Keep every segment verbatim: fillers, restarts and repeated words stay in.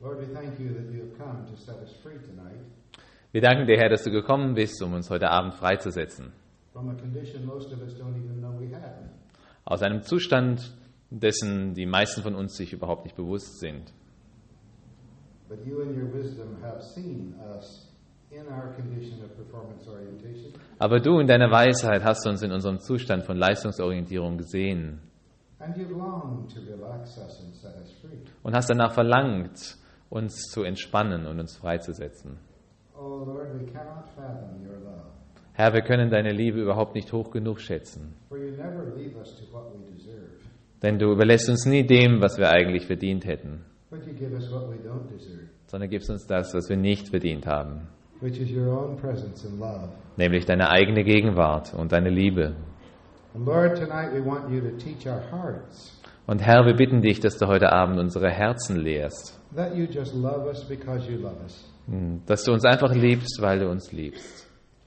Lord, we thank you that you have come to set us free tonight Wir danken dir, Herr, dass du gekommen bist, um uns heute Abend freizusetzen. from a condition most of us don't even know we have. Aus einem Zustand, dessen die meisten von uns sich überhaupt nicht bewusst sind. But you in your wisdom have seen us in our condition of performance orientation. Aber du in deiner Weisheit hast uns in unserem Zustand von Leistungsorientierung gesehen And you've longed to relax us and set us free. und hast danach verlangt, uns zu entspannen und uns freizusetzen. Oh Lord, we cannot fathom your love, Herr, wir können deine Liebe überhaupt nicht hoch genug schätzen, for you never leave us to what we deserve, denn du überlässt uns nie dem, was wir eigentlich verdient hätten, but you give us what we don't deserve, sondern gibst uns das, was wir nicht verdient haben, which is your own presence and love. nämlich deine eigene Gegenwart und deine Liebe. And Lord, tonight we want you to teach our hearts Und Herr, wir bitten dich, dass du heute Abend unsere Herzen lehrst, that you just love us because you love us, dass du uns einfach liebst, weil du uns liebst,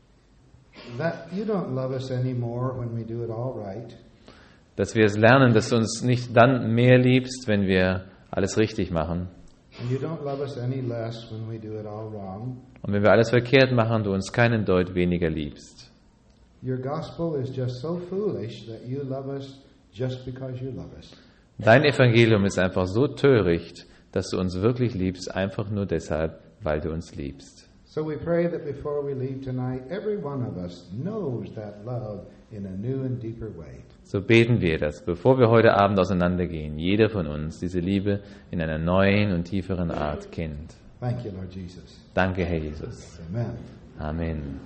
that you don't love us anymore when we do it all right, dass wir es lernen, dass du uns nicht dann mehr liebst, wenn wir alles richtig machen, and you don't love us any less when we do it all wrong. und wenn wir alles verkehrt machen, du uns keinen Deut weniger liebst. Your gospel is just so foolish that you love us just because you love us. Dein Evangelium ist einfach so töricht, dass du uns wirklich liebst, einfach nur deshalb, weil du uns liebst. So we pray that before we leave tonight, every one of us knows that love in a new and deeper way. So beten wir, dass bevor wir heute Abend auseinandergehen, jeder von uns diese Liebe in einer neuen und tieferen Art kennt. Thank you, Lord Jesus. Danke, Herr Jesus. Amen. Amen.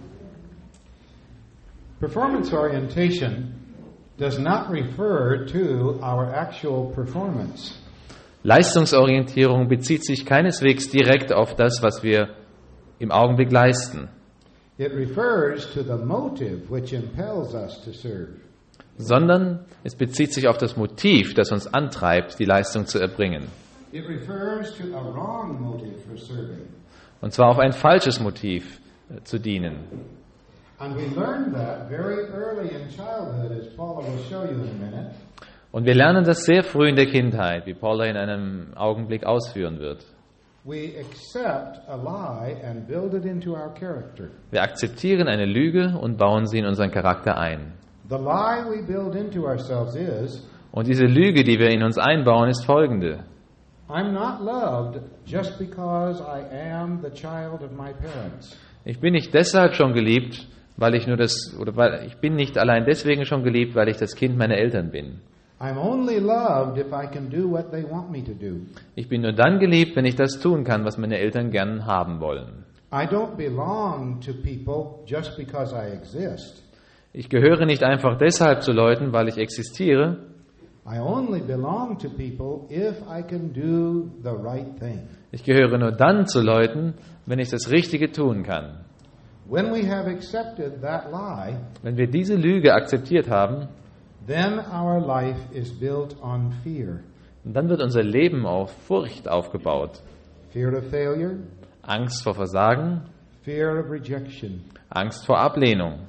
Performance orientation does not refer to our actual performance. Leistungsorientierung bezieht sich keineswegs direkt auf das, was wir im Augenblick leisten, It refers to the motive which impels us to serve. sondern es bezieht sich auf das Motiv, das uns antreibt, die Leistung zu erbringen. It refers to a wrong motive for serving. Und zwar auf ein falsches Motiv äh, zu dienen. And we learn that very early in childhood, as Paula will show you in a minute. Und wir lernen das sehr früh in der Kindheit, wie Paula in einem Augenblick ausführen wird. We accept a lie and build it into our character. Wir akzeptieren eine Lüge und bauen sie in unseren Charakter ein. The lie we build into ourselves is, Und diese Lüge, die wir in uns einbauen, ist folgende. I'm not loved just because I am the child of my parents. Ich bin nicht deshalb schon geliebt, weil ich nur das, oder weil ich bin nicht allein deswegen schon geliebt, weil ich das Kind meiner Eltern bin. I'm only loved if I can do what they want me to do. Ich bin nur dann geliebt, wenn ich das tun kann, was meine Eltern gern haben wollen. I don't belong to people just because I exist. Ich gehöre nicht einfach deshalb zu Leuten, weil ich existiere. I only belong to people if I can do the right thing. Ich gehöre nur dann zu Leuten, wenn ich das Richtige tun kann. When we have accepted that lie, Wenn wir diese Lüge akzeptiert haben, then our life is built on fear. dann wird unser Leben auf Furcht aufgebaut. Fear of failure, Angst vor Versagen, fear of rejection. Angst vor Ablehnung.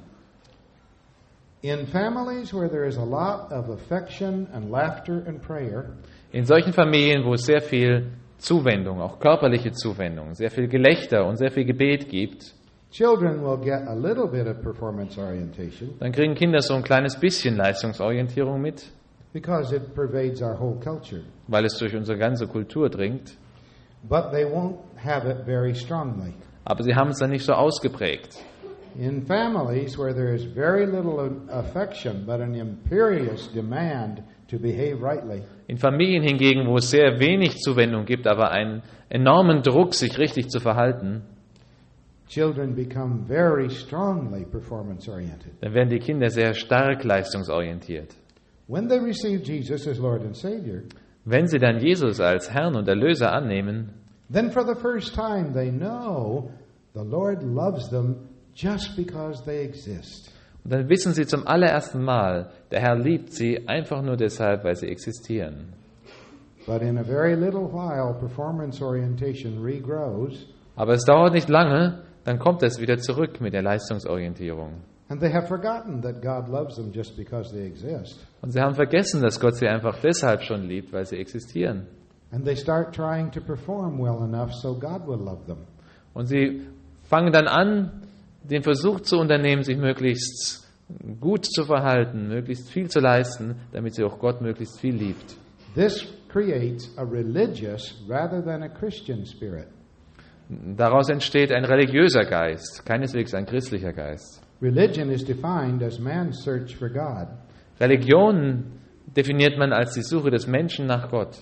In families where there is a lot of affection and laughter and prayer, In solchen Familien, wo es sehr viel Zuwendung, auch körperliche Zuwendung, sehr viel Gelächter und sehr viel Gebet gibt, children will get a little bit of performance orientation dann kriegen Kinder so ein kleines bisschen Leistungsorientierung mit, because it pervades our whole culture. weil es durch unsere ganze Kultur dringt. But they won't have it very strongly. Aber sie haben es dann nicht so ausgeprägt. In families where there is very little affection but an imperious demand to behave rightly, In Familien hingegen, wo es sehr wenig Zuwendung gibt, aber einen enormen Druck, sich richtig zu verhalten, children become very strongly performance oriented. dann werden die Kinder sehr stark leistungsorientiert. When they receive Jesus as Lord and Savior, Wenn sie dann Jesus als Herrn und Erlöser annehmen, then for the first time they know the Lord loves them just because they exist. und dann wissen sie zum allerersten Mal, der Herr liebt sie einfach nur deshalb, weil sie existieren. But in a very little while, performance orientation regrows, Aber es dauert nicht lange, dann kommt es wieder zurück mit der Leistungsorientierung. and they have forgotten that God loves them just because they exist. Und sie haben vergessen, dass Gott sie einfach deshalb schon liebt, weil sie existieren. And they start trying to perform well enough so God will love them. Und sie fangen dann an, den Versuch zu unternehmen, sich möglichst gut zu verhalten, möglichst viel zu leisten, damit sie auch Gott möglichst viel liebt. This creates a religious rather than a Christian spirit. Daraus entsteht ein religiöser Geist, keineswegs ein christlicher Geist. Religion is defined as man's search for God. Religion definiert man als die Suche des Menschen nach Gott.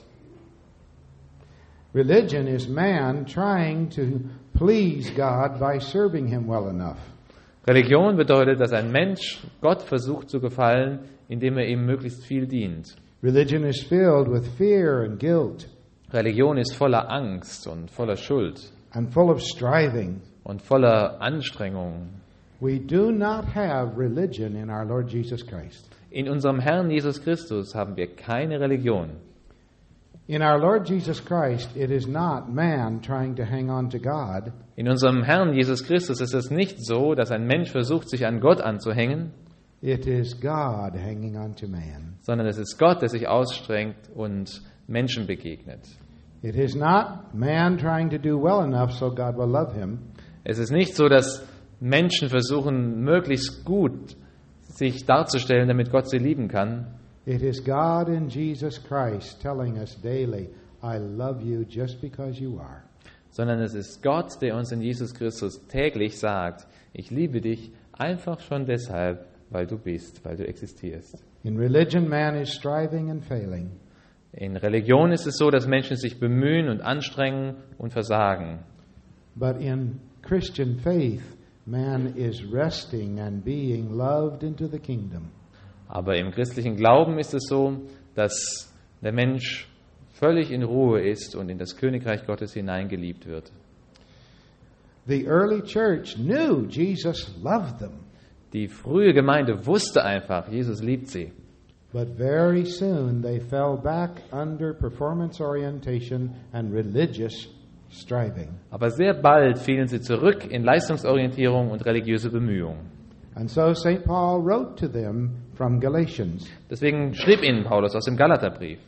Religion is man trying to please God by serving him well enough. Religion bedeutet, dass ein Mensch Gott versucht zu gefallen, indem er ihm möglichst viel dient. Religion is filled with fear and guilt Religion ist voller Angst und voller Schuld and full of striving. und voller Anstrengung. We do not have religion in our Lord Jesus Christ. In unserem Herrn Jesus Christus haben wir keine Religion. In our Lord Jesus Christ, it is not man trying to hang on to God. In unserem Herrn Jesus Christus ist es nicht so, dass ein Mensch versucht, sich an Gott anzuhängen, It is God hanging on to man. sondern es ist Gott, der sich ausstrengt und Menschen begegnet. It is not man trying to do well enough so God will love him. Es ist nicht so, dass Menschen versuchen, möglichst gut sich darzustellen, damit Gott sie lieben kann. It is God in Jesus Christ telling us daily, I love you just because you are. Sondern es ist Gott, der uns in Jesus Christus täglich sagt, ich liebe dich einfach schon deshalb, weil du bist, weil du existierst. In religion, man is striving and failing. In Religion ist es so, dass Menschen sich bemühen und anstrengen und versagen. But in Christian faith, man is resting and being loved into the kingdom. Aber im christlichen Glauben ist es so, dass der Mensch völlig in Ruhe ist und in das Königreich Gottes hineingeliebt wird. The early church knew Jesus loved them. Die frühe Gemeinde wusste einfach, Jesus liebt sie. But very soon they fell back under performance orientation and religious striving. Aber sehr bald fielen sie zurück in Leistungsorientierung und religiöse Bemühungen. And so Saint Paul wrote to them from Galatians. Deswegen schrieb ihnen Paulus aus dem Galaterbrief.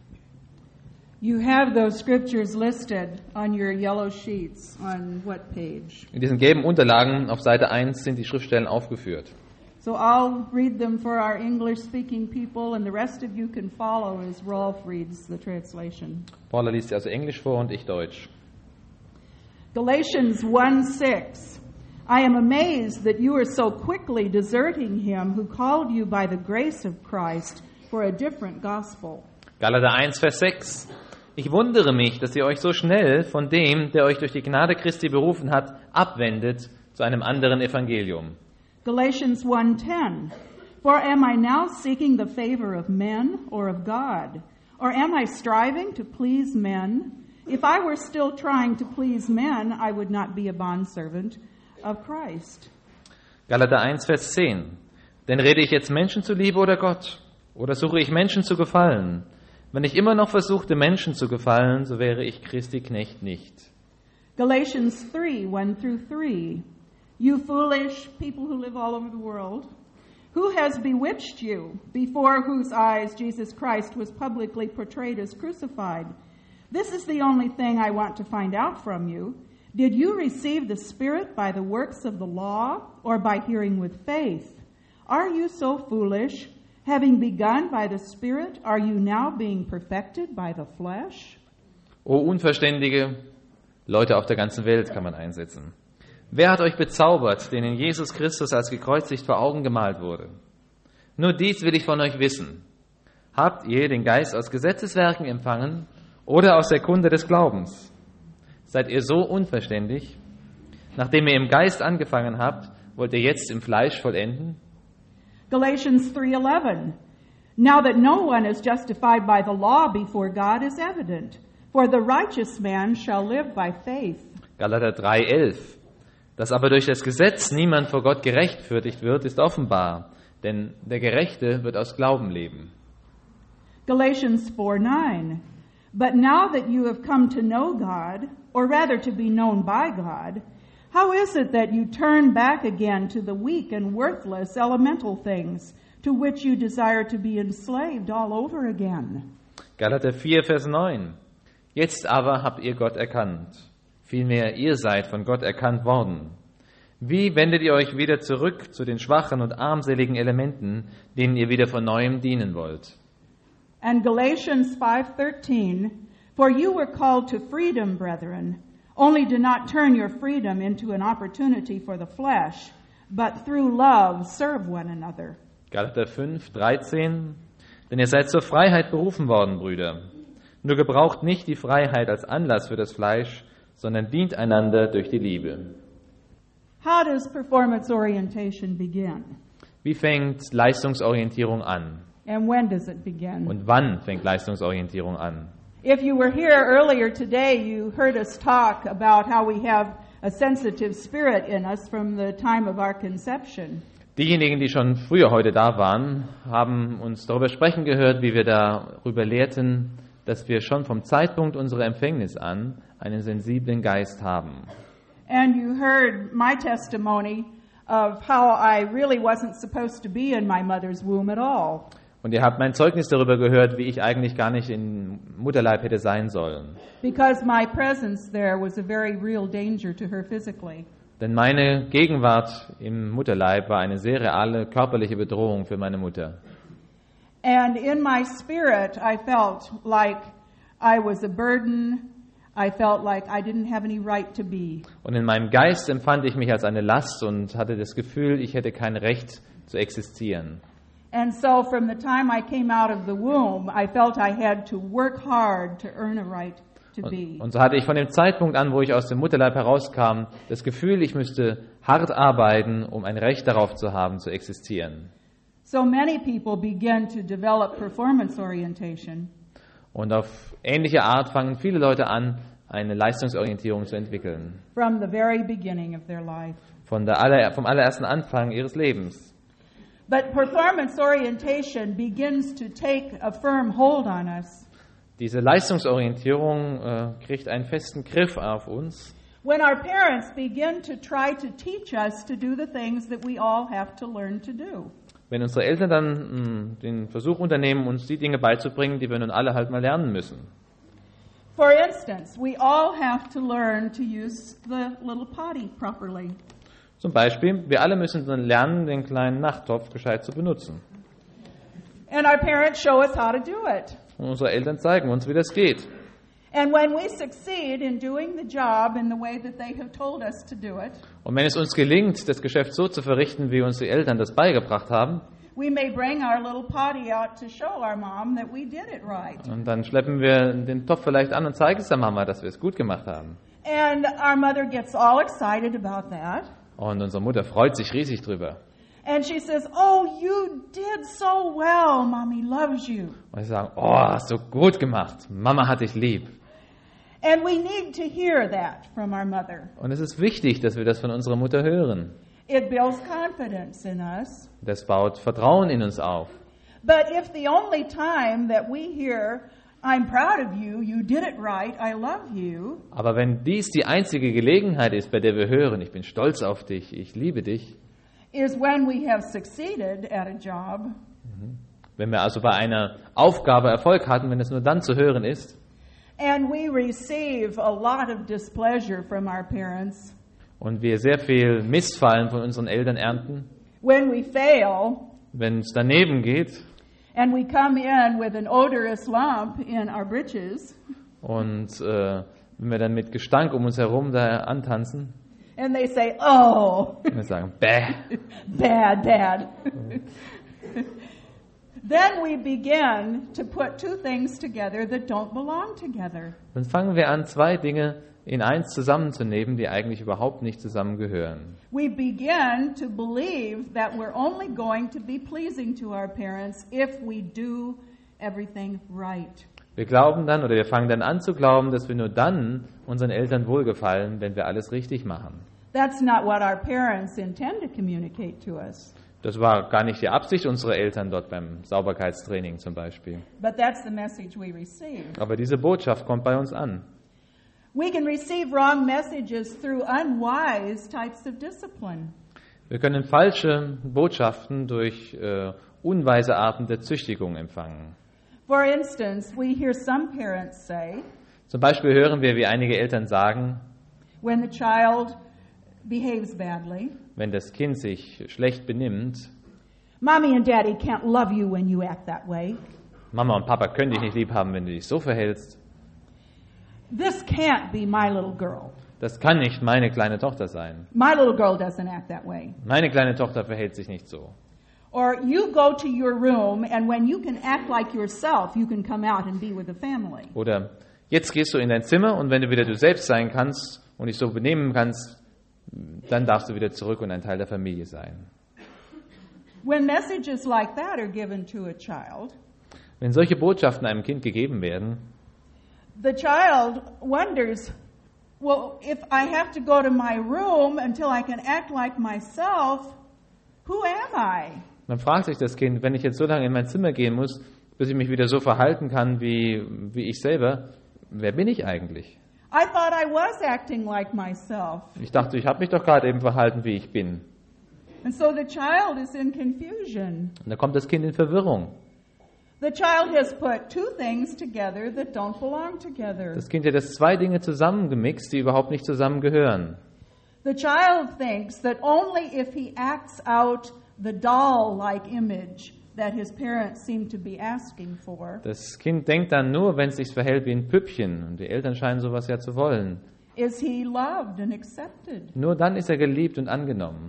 You have those scriptures listed on your yellow sheets. On what page? In diesen gelben Unterlagen auf Seite eins sind die Schriftstellen aufgeführt. So I'll read them for our English-speaking people, and the rest of you can follow as Rolf reads the translation. Paula liest sie also Englisch vor und ich Deutsch. Galatians one six. I am amazed that you are so quickly deserting him who called you by the grace of Christ for a different gospel. Galater eins, Vers sechs. Ich wundere mich, dass ihr euch so schnell von dem, der euch durch die Gnade Christi berufen hat, abwendet zu einem anderen Evangelium. Galatians one ten. For am I now seeking the favor of men or of God? Or am I striving to please men? If I were still trying to please men, I would not be a bondservant of Christ. Galater eins, Vers zehn. Denn rede ich jetzt Menschen zuliebe oder Gott? Oder suche ich Menschen zu gefallen? Wenn ich immer noch versuchte, Menschen zu gefallen, so wäre ich Christi Knecht nicht. Galatians three one through three. You foolish people who live all over the world, who has bewitched you, before whose eyes Jesus Christ was publicly portrayed as crucified? This is the only thing I want to find out from you. Did you receive the Spirit by the works of the law or by hearing with faith? Are you so foolish? Having begun by the Spirit, are you now being perfected by the flesh? O Unverständige, Leute auf der ganzen Welt kann man einsetzen. Wer hat euch bezaubert, denen Jesus Christus als gekreuzigt vor Augen gemalt wurde? Nur dies will ich von euch wissen. Habt ihr den Geist aus Gesetzeswerken empfangen oder aus der Kunde des Glaubens? Seid ihr so unverständig? Nachdem ihr im Geist angefangen habt, wollt ihr jetzt im Fleisch vollenden? Galatians three eleven. Now that no one is justified by the law before God is evident, for the righteous man shall live by faith. Galater drei elf. Dass aber durch das Gesetz niemand vor Gott gerechtfertigt wird, ist offenbar, denn der Gerechte wird aus Glauben leben. Galatians four nine. But now that you have come to know God, or rather to be known by God, how is it that you turn back again to the weak and worthless elemental things, to which you desire to be enslaved all over again? Galater vier Vers neun. Jetzt aber habt ihr Gott erkannt. Vielmehr, ihr seid von Gott erkannt worden. Wie wendet ihr euch wieder zurück zu den schwachen und armseligen Elementen, denen ihr wieder von Neuem dienen wollt? And Galatians five thirteen, for you were called to freedom, brethren. Only do not turn your freedom into an opportunity for the flesh, but through love serve one another. Galater fünf dreizehn, denn ihr seid zur Freiheit berufen worden, Brüder. Nur gebraucht nicht die Freiheit als Anlass für das Fleisch, sondern dient einander durch die Liebe. How does performance orientation begin? Wie fängt Leistungsorientierung an? And when does it begin? Und wann fängt Leistungsorientierung an? If you were here earlier today, you heard us talk about how we have a sensitive spirit in us from the time of our conception. Diejenigen, die schon früher heute da waren, haben uns darüber sprechen gehört, wie wir darüber lehrten, dass wir schon vom Zeitpunkt unserer Empfängnis an einen sensiblen Geist haben. And you heard my testimony of how I really wasn't supposed to be in my mother's womb at all. Und ihr habt mein Zeugnis darüber gehört, wie ich eigentlich gar nicht im Mutterleib hätte sein sollen. Because my presence there was a very real danger to her physically. Denn meine Gegenwart im Mutterleib war eine sehr reale körperliche Bedrohung für meine Mutter. And in my spirit, I felt like I was a burden. I felt like I didn't have any right to be. Und in meinem Geist empfand ich mich als eine Last und hatte das Gefühl, ich hätte kein Recht zu existieren. And so from the time I came out of the womb, I felt I had to work hard to earn a right to be. Und, und so hatte ich von dem Zeitpunkt an, wo ich aus dem Mutterleib herauskam, das Gefühl, ich müsste hart arbeiten, um ein Recht darauf zu haben, zu existieren. So many people begin to develop performance orientation. Und auf ähnliche Art fangen viele Leute an, eine Leistungsorientierung zu entwickeln. From the very beginning of their life. Von der aller, vom allerersten Anfang ihres Lebens. But performance orientation begins to take a firm hold on us Diese Leistungsorientierung äh, kriegt einen festen Griff auf uns, when our parents begin to try to teach us to do the things that we all have to learn to do. wenn unsere Eltern dann mh, den Versuch unternehmen, uns die Dinge beizubringen, die wir nun alle halt mal lernen müssen. For instance, we all have to learn to use the little potty properly. Zum Beispiel, wir alle müssen dann lernen, den kleinen Nachttopf gescheit zu benutzen. And our parents show us how to do it. Und unsere Eltern zeigen uns, wie das geht. And when we succeed in doing the job in the way that they have told us to do it, Und wenn es uns gelingt, das Geschäft so zu verrichten, wie uns die Eltern das beigebracht haben, we may bring our little potty out to show our mom that we did it right. und dann schleppen wir den Topf vielleicht an und zeigen es der Mama, dass wir es gut gemacht haben. And our mother gets all excited about that. Und unsere Mutter freut sich riesig drüber. And she says, "Oh, you did so well. Mommy loves you." Und sie sagen, oh, hast du gut gemacht. Mama hat dich lieb. And we need to hear that from our mother. Und es ist wichtig, dass wir das von unserer Mutter hören. It builds confidence in us. Das baut Vertrauen in uns auf. But if the only time that we hear, "I'm proud of you, you did it right, I love you," Aber wenn dies die einzige Gelegenheit ist, bei der wir hören, ich bin stolz auf dich, ich liebe dich, is when we have succeeded at a job, wenn wir also bei einer Aufgabe Erfolg hatten, wenn es nur dann zu hören ist, and we receive a lot of displeasure from our parents, und wir sehr viel Missfallen von unseren Eltern ernten, when we fail, wenn es daneben geht and we come in with an odorous lump in our britches, und äh, wenn wir dann mit Gestank um uns herum da antanzen and they say, "Oh, und wir sagen, bäh, bad, bad." Then we begin to put two things together that don't belong together. dann fangen wir an, zwei Dinge in eins zusammenzunehmen, die eigentlich überhaupt nicht zusammengehören. We begin to believe that we're only going to be pleasing to our parents if we do everything right. Wir glauben dann, oder wir fangen dann an zu glauben, dass wir nur dann unseren Eltern wohlgefallen, wenn wir alles richtig machen. That's not what our parents intend to communicate to us. Das war gar nicht die Absicht unserer Eltern dort beim Sauberkeitstraining zum Beispiel. But that's the message we receive. Aber diese Botschaft kommt bei uns an. We can receive wrong messages through unwise types of discipline. Wir können falsche Botschaften durch äh, unweise Arten der Züchtigung empfangen. For instance, we hear some parents say, Zum Beispiel hören wir, wie einige Eltern sagen, when the child behaves badly, wenn das Kind sich schlecht benimmt, Mommy and Daddy can't love you when you act that way. Mama und Papa können dich nicht lieb haben, wenn du dich so verhältst. This can't be my little girl. Das kann nicht meine kleine Tochter sein. My little girl doesn't act that way. Meine kleine Tochter verhält sich nicht so. Or you go to your room, and when you can act like yourself, you can come out and be with the family. Oder jetzt gehst du in dein Zimmer und wenn du wieder du selbst sein kannst und dich so benehmen kannst, dann darfst du wieder zurück und ein Teil der Familie sein. When messages like that are given to a child, Wenn solche Botschaften einem Kind gegeben werden, the child wonders, well, if I have to go to my room until I can act like myself, who am I? dann fragt sich das Kind, wenn ich jetzt so lange in mein Zimmer gehen muss, bis ich mich wieder so verhalten kann wie, wie ich selber, wer bin ich eigentlich? I thought I was acting like myself. Ich dachte, ich habe mich doch gerade eben verhalten, wie ich bin. And so the child is in confusion. Und da kommt das Kind in Verwirrung. The child has put two things together that don't belong together. Das Kind hat jetzt zwei Dinge zusammengemixt, die überhaupt nicht zusammengehören. The child thinks that only if he acts out the doll-like image that his parents seem to be asking for, Das Kind denkt dann nur, wenn es sich verhält wie ein Püppchen, und die Eltern scheinen sowas ja zu wollen. is he loved and accepted. Nur dann ist er geliebt und angenommen.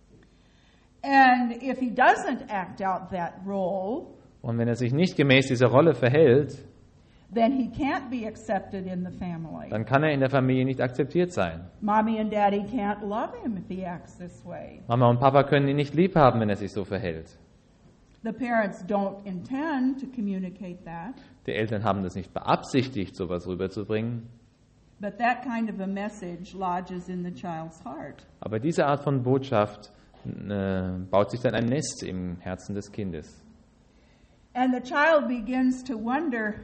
And if he doesn't act out that role, Und wenn er sich nicht gemäß dieser Rolle verhält, then he can't be accepted in the family. dann kann er in der Familie nicht akzeptiert sein. Mommy and Daddy can't love him if he acts this way. Mama und Papa können ihn nicht lieb haben, wenn er sich so verhält. The parents don't intend to communicate that, Die Eltern haben das nicht beabsichtigt, sowas rüberzubringen. but that kind of a message lodges in the child's heart. Aber diese Art von Botschaft äh, baut sich dann ein Nest im Herzen des Kindes. And the child begins to wonder,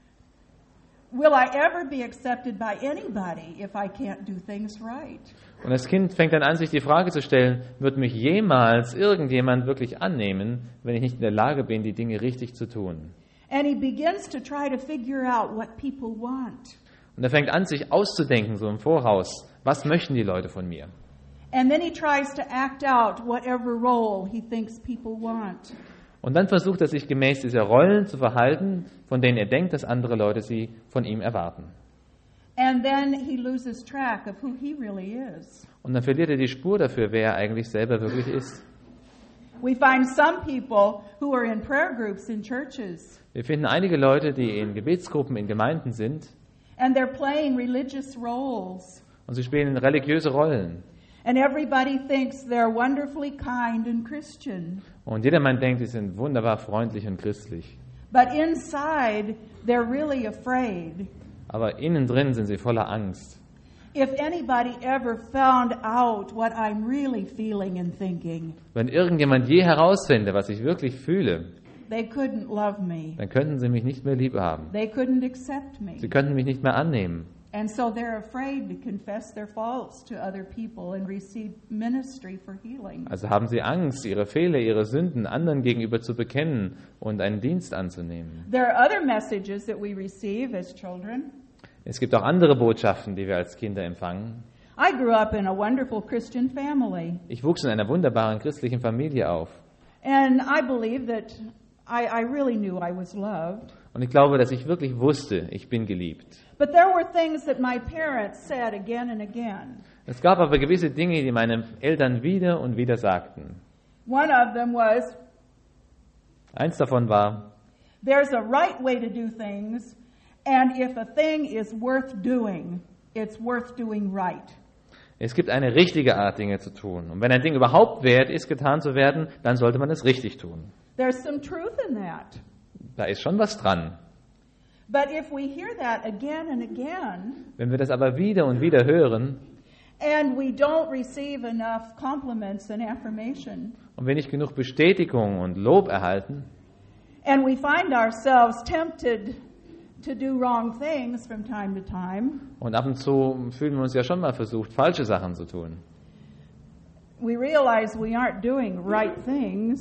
will I ever be accepted by anybody if I can't do things right? Und das Kind fängt dann an, sich die Frage zu stellen, wird mich jemals irgendjemand wirklich annehmen, wenn ich nicht in der Lage bin, die Dinge richtig zu tun? And he begins to try to figure out what people want. Und er fängt an, sich auszudenken, so im Voraus, was möchten die Leute von mir? And then he tries to act out whatever role he thinks people want. Und dann versucht er sich gemäß dieser Rollen zu verhalten, von denen er denkt, dass andere Leute sie von ihm erwarten. And then he loses track of who he really is. Und dann verliert er die Spur dafür, wer er eigentlich selber wirklich ist. We find some people who are in prayer groups in churches, Wir finden einige Leute, die in Gebetsgruppen in Gemeinden sind and they're playing religious roles. und sie spielen religiöse Rollen. And everybody thinks they're wonderfully kind and Christian. Und jedermann denkt, sie sind wunderbar freundlich und christlich. But inside, they're really afraid. Aber innen drin sind sie voller Angst. If anybody ever found out what I'm really feeling and thinking, Wenn irgendjemand je herausfände, was ich wirklich fühle, they couldn't love me. dann könnten sie mich nicht mehr lieb haben. They couldn't accept me. Sie könnten mich nicht mehr annehmen. And so they're afraid to confess their faults to other people and receive ministry for healing. Also haben sie Angst, ihre Fehler, ihre Sünden anderen gegenüber zu bekennen und einen Dienst anzunehmen. There are other messages that we receive as children. Es gibt auch andere Botschaften, die wir als Kinder empfangen. I grew up in a wonderful Christian family, Ich wuchs in einer wunderbaren christlichen Familie auf. and I believe that I, I really knew I was loved. Und ich glaube, dass ich wirklich wusste, ich bin geliebt. But there were things that my parents said again and again. Es gab aber gewisse Dinge, die meine Eltern wieder und wieder sagten. One of them was, Eins davon war, there's a right way to do things, and if a thing is worth doing, it's worth doing right. es gibt eine richtige Art, Dinge zu tun. Und wenn ein Ding überhaupt wert ist, getan zu werden, dann sollte man es richtig tun. There's some truth in that. Da ist schon was dran. But if we hear that again and again, Wenn wir das aber wieder und wieder hören and we don't receive enough compliments and affirmation, und wir nicht genug Bestätigung und Lob erhalten and we find ourselves tempted to do wrong things from time to time, und ab und zu fühlen wir uns ja schon mal versucht, falsche Sachen zu tun, we realize we aren't doing right things,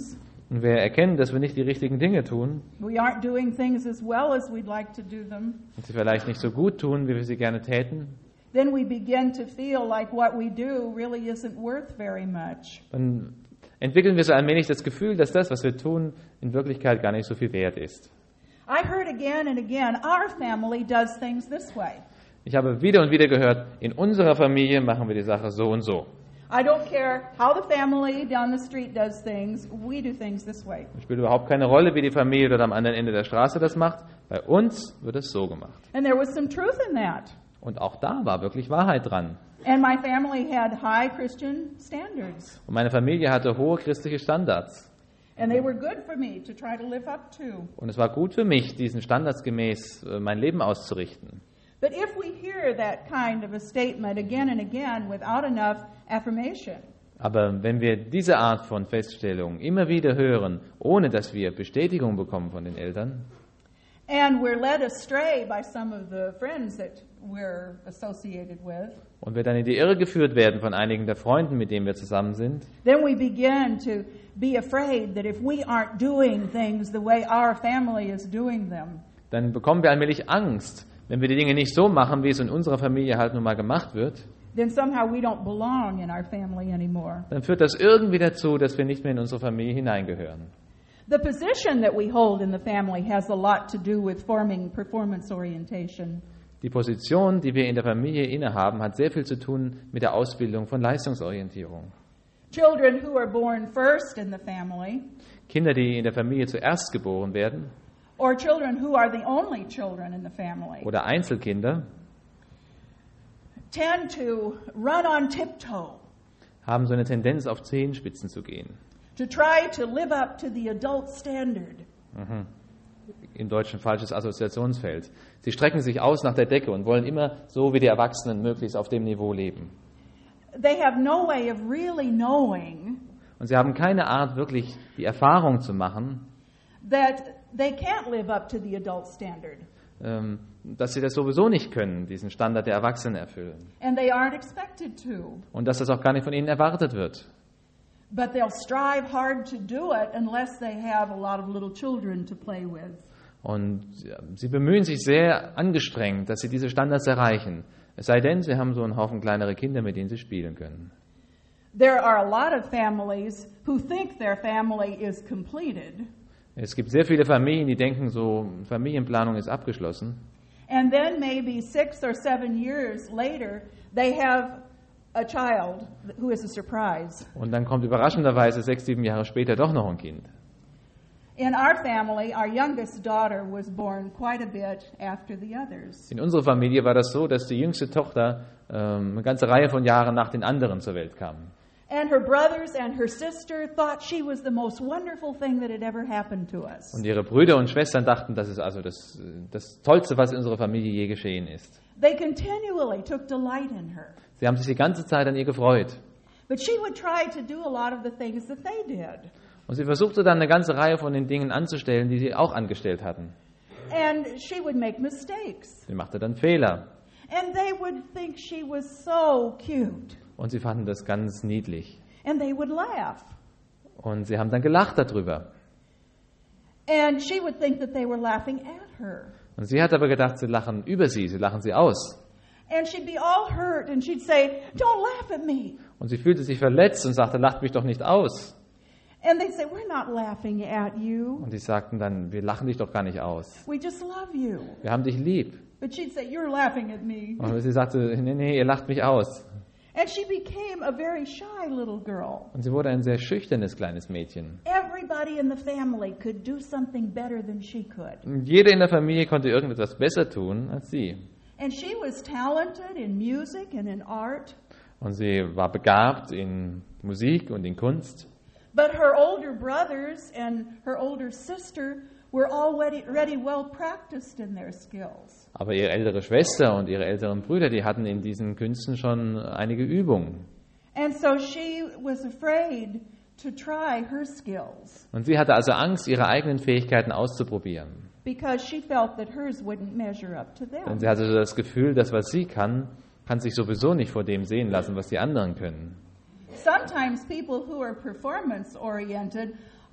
Und wir erkennen, dass wir nicht die richtigen Dinge tun we aren't doing things as well as we'd like to do them, und sie vielleicht nicht so gut tun, wie wir sie gerne täten, then we begin to feel like what we do really isn't worth very much. dann entwickeln wir so allmählich das Gefühl, dass das, was wir tun, in Wirklichkeit gar nicht so viel wert ist. I heard again and again, our family does things this way. Ich habe wieder und wieder gehört, in unserer Familie machen wir die Sache so und so. I don't care how the family down the street does things, we do things this way. Es spielt überhaupt keine Rolle, wie die Familie dort am anderen Ende der Straße das macht. Bei uns wird es so gemacht. And there was some truth in that. Und auch da war wirklich Wahrheit dran. And my family had high Christian standards. Und meine Familie hatte hohe christliche Standards. And they were good for me to try to live up to. Und es war gut für mich, diesen Standards gemäß äh, mein Leben auszurichten. But if we hear that kind of a statement again and again without enough affirmation, Aber wenn wir diese Art von Feststellung immer wieder hören, ohne dass wir Bestätigung bekommen von den Eltern, and we're led astray by some of the friends that we're associated with, und wir dann in die Irre geführt werden von einigen der Freunden, mit denen wir zusammen sind, then we begin to be afraid that if we aren't doing things the way our family is doing them, dann bekommen wir allmählich Angst, wenn wir die Dinge nicht so machen, wie es in unserer Familie halt nun mal gemacht wird, then somehow we don't belong in our family anymore. dann führt das irgendwie dazu, dass wir nicht mehr in unsere Familie hineingehören. The position that we hold in the family has a lot to do with forming performance orientation. Die Position, die wir in der Familie innehaben, hat sehr viel zu tun mit der Ausbildung von Leistungsorientierung. Children who are born first in the family, Kinder, die in der Familie zuerst geboren werden, or children who are the only children in the family, oder Einzelkinder, tend to run on tiptoe haben so eine Tendenz, auf Zehenspitzen zu gehen. to try to live up to the adult standard. Mhm. Im Deutschen falsches Assoziationsfeld. Sie strecken sich aus nach der Decke und wollen immer so wie die Erwachsenen möglichst auf dem Niveau leben. They have no way of really knowing Und sie haben keine Art, wirklich die Erfahrung zu machen, that they can't live up to the adult standard, ähm, dass sie das sowieso nicht können, diesen Standard der Erwachsenen erfüllen. and they aren't expected to. Und dass das auch gar nicht von ihnen erwartet wird. But they'll strive hard to do it unless they have a lot of little children to play with. Und ja, sie bemühen sich sehr angestrengt, dass sie diese Standards erreichen. Es sei denn, sie haben so einen Haufen kleinere Kinder, mit denen sie spielen können. There are a lot of families who think their family is completed, Es gibt sehr viele Familien, die denken, so Familienplanung ist abgeschlossen. and then maybe six or seven years later, they have a child who is a surprise. Und dann kommt überraschenderweise sechs, sieben Jahre später doch noch ein Kind. In our family, our youngest daughter was born quite a bit after the others. In unserer Familie war das so, dass die jüngste Tochter ähm, eine ganze Reihe von Jahren nach den anderen zur Welt kam. And her brothers and her sister thought she was the most wonderful thing that had ever happened to us. Und ihre Brüder und Schwestern dachten, das ist also das, das Tollste, was in unserer Familie je geschehen ist. They continually took delight in her. Sie haben sich die ganze Zeit an ihr gefreut. But she would try to do a lot of the things that they did. Und sie versuchte dann eine ganze Reihe von den Dingen anzustellen, die sie auch angestellt hatten. And she would make mistakes. Sie machte dann Fehler. And they would think she was so cute. Und sie fanden das ganz niedlich. And they would laugh. Und sie haben dann gelacht darüber. And she would think that they were laughing at her. Und sie hat aber gedacht, sie lachen über sie, sie lachen sie aus. And she'd be all hurt and she'd say, "Don't laugh at me." Und sie fühlte sich verletzt und sagte, lacht mich doch nicht aus. And they'd say, "We're not laughing at you. Und sie sagten dann, wir lachen dich doch gar nicht aus. We just love you." Wir haben dich lieb. But she'd say, "You're laughing at me." Und sie sagte, nee, nee, ihr lacht mich aus. And she became a very shy little girl. Und sie wurde ein sehr schüchternes kleines Mädchen. Everybody in the family could do something better than she could. Und jeder in der Familie konnte irgendetwas besser tun als sie. And she was talented in music and in art. Und sie war begabt in Musik und in Kunst. But her older brothers and her older sister were already, already well practiced in their skills. Aber ihre ältere Schwester und ihre älteren Brüder, die hatten in diesen Künsten schon einige Übungen. And so she was afraid to try her skills Und sie hatte also Angst, ihre eigenen Fähigkeiten auszuprobieren. because she felt that hers wouldn't measure up to Denn them. sie hatte so das Gefühl, das, was sie kann, kann sich sowieso nicht vor dem sehen lassen, was die anderen können. Sometimes people who are performance oriented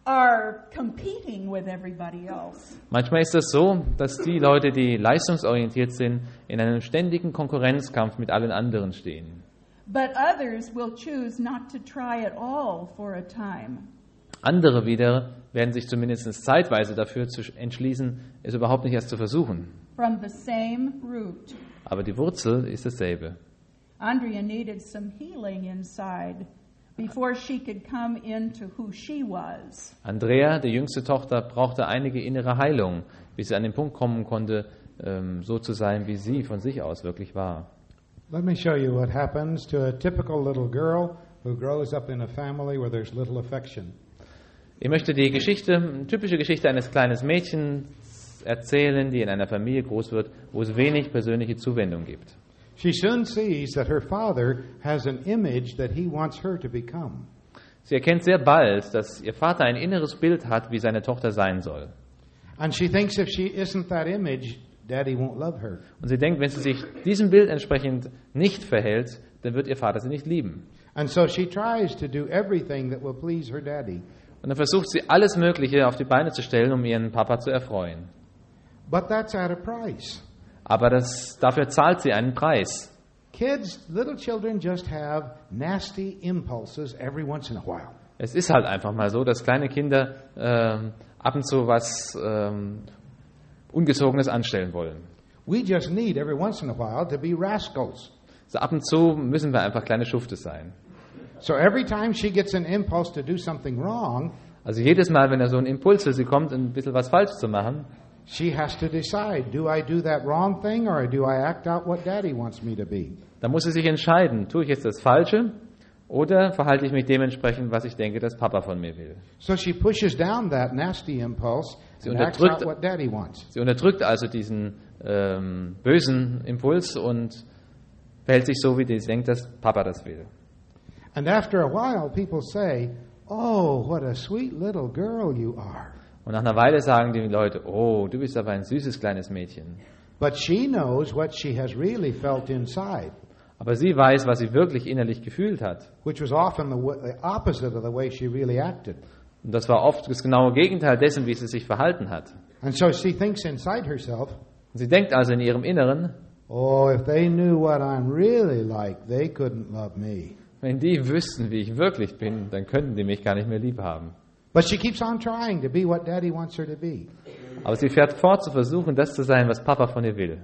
are competing with everybody else. Manchmal ist es so, dass die Leute, die leistungsorientiert sind, in einem ständigen Konkurrenzkampf mit allen anderen stehen. But others will choose not to try at all for a time. Andere wieder werden sich zumindest zeitweise dafür zu entschließen, es überhaupt nicht erst zu versuchen. From the same root. Aber die Wurzel ist dasselbe. Andrea needed some healing inside before she could come into who she was. Andrea, die jüngste Tochter, brauchte einige innere Heilung, bis sie an den Punkt kommen konnte, ähm, so zu sein, wie sie von sich aus wirklich war. Let me show you what happens to a typical little girl who grows up in a family where there's little affection. Ich möchte die Geschichte, eine typische Geschichte eines kleinen Mädchens erzählen, die in einer Familie groß wird, wo es wenig persönliche Zuwendung gibt. She soon sees that her father has an image that he wants her to become. Sie erkennt sehr bald, dass ihr Vater ein inneres Bild hat, wie seine Tochter sein soll. And she thinks if she isn't that image, Daddy won't love her. Und sie denkt, wenn sie sich diesem Bild entsprechend nicht verhält, dann wird ihr Vater sie nicht lieben. And so she tries to do everything that will please her daddy. Und dann versucht sie alles Mögliche auf die Beine zu stellen, um ihren Papa zu erfreuen. But that's at a price. Aber das, dafür zahlt sie einen Preis. Kids, little children just have nasty impulses every once in a while. Es ist halt einfach mal so, dass kleine Kinder ähm, ab und zu was ähm, Ungezogenes anstellen wollen. We just need every once in a while to be rascals. So ab und zu müssen wir einfach kleine Schufte sein. So every time she gets an impulse to do something wrong, Also jedes Mal, wenn da so ein Impuls für sie kommt, ein bisschen was falsch zu machen, she has to decide, do I do that wrong thing or do I act out what Daddy wants me to be? dann muss sie sich entscheiden, tue ich jetzt das Falsche oder verhalte ich mich dementsprechend, was ich denke, dass Papa von mir will. So she pushes down that nasty impulse Sie and acts out unterdrückt- what Daddy wants. Sie unterdrückt also diesen ähm, bösen Impuls und verhält sich so, wie sie denkt, dass Papa das will. And after a while, people say, oh, what a sweet little girl you are. Und nach einer Weile sagen die Leute, oh, du bist aber ein süßes kleines Mädchen. But she knows what she has really felt inside, Aber sie weiß, was sie wirklich innerlich gefühlt hat. which was often the, w- the opposite of the way she really acted. Und das war oft das genaue Gegenteil dessen, wie sie sich verhalten hat. And so she thinks inside herself, Und sie denkt also in ihrem Inneren, oh, if they knew what I'm really like, they couldn't love me. wenn die wüssten, wie ich wirklich bin, dann könnten die mich gar nicht mehr lieb haben. But she keeps on trying to be what Daddy wants her to be. Aber sie fährt fort zu versuchen, das zu sein, was Papa von ihr will.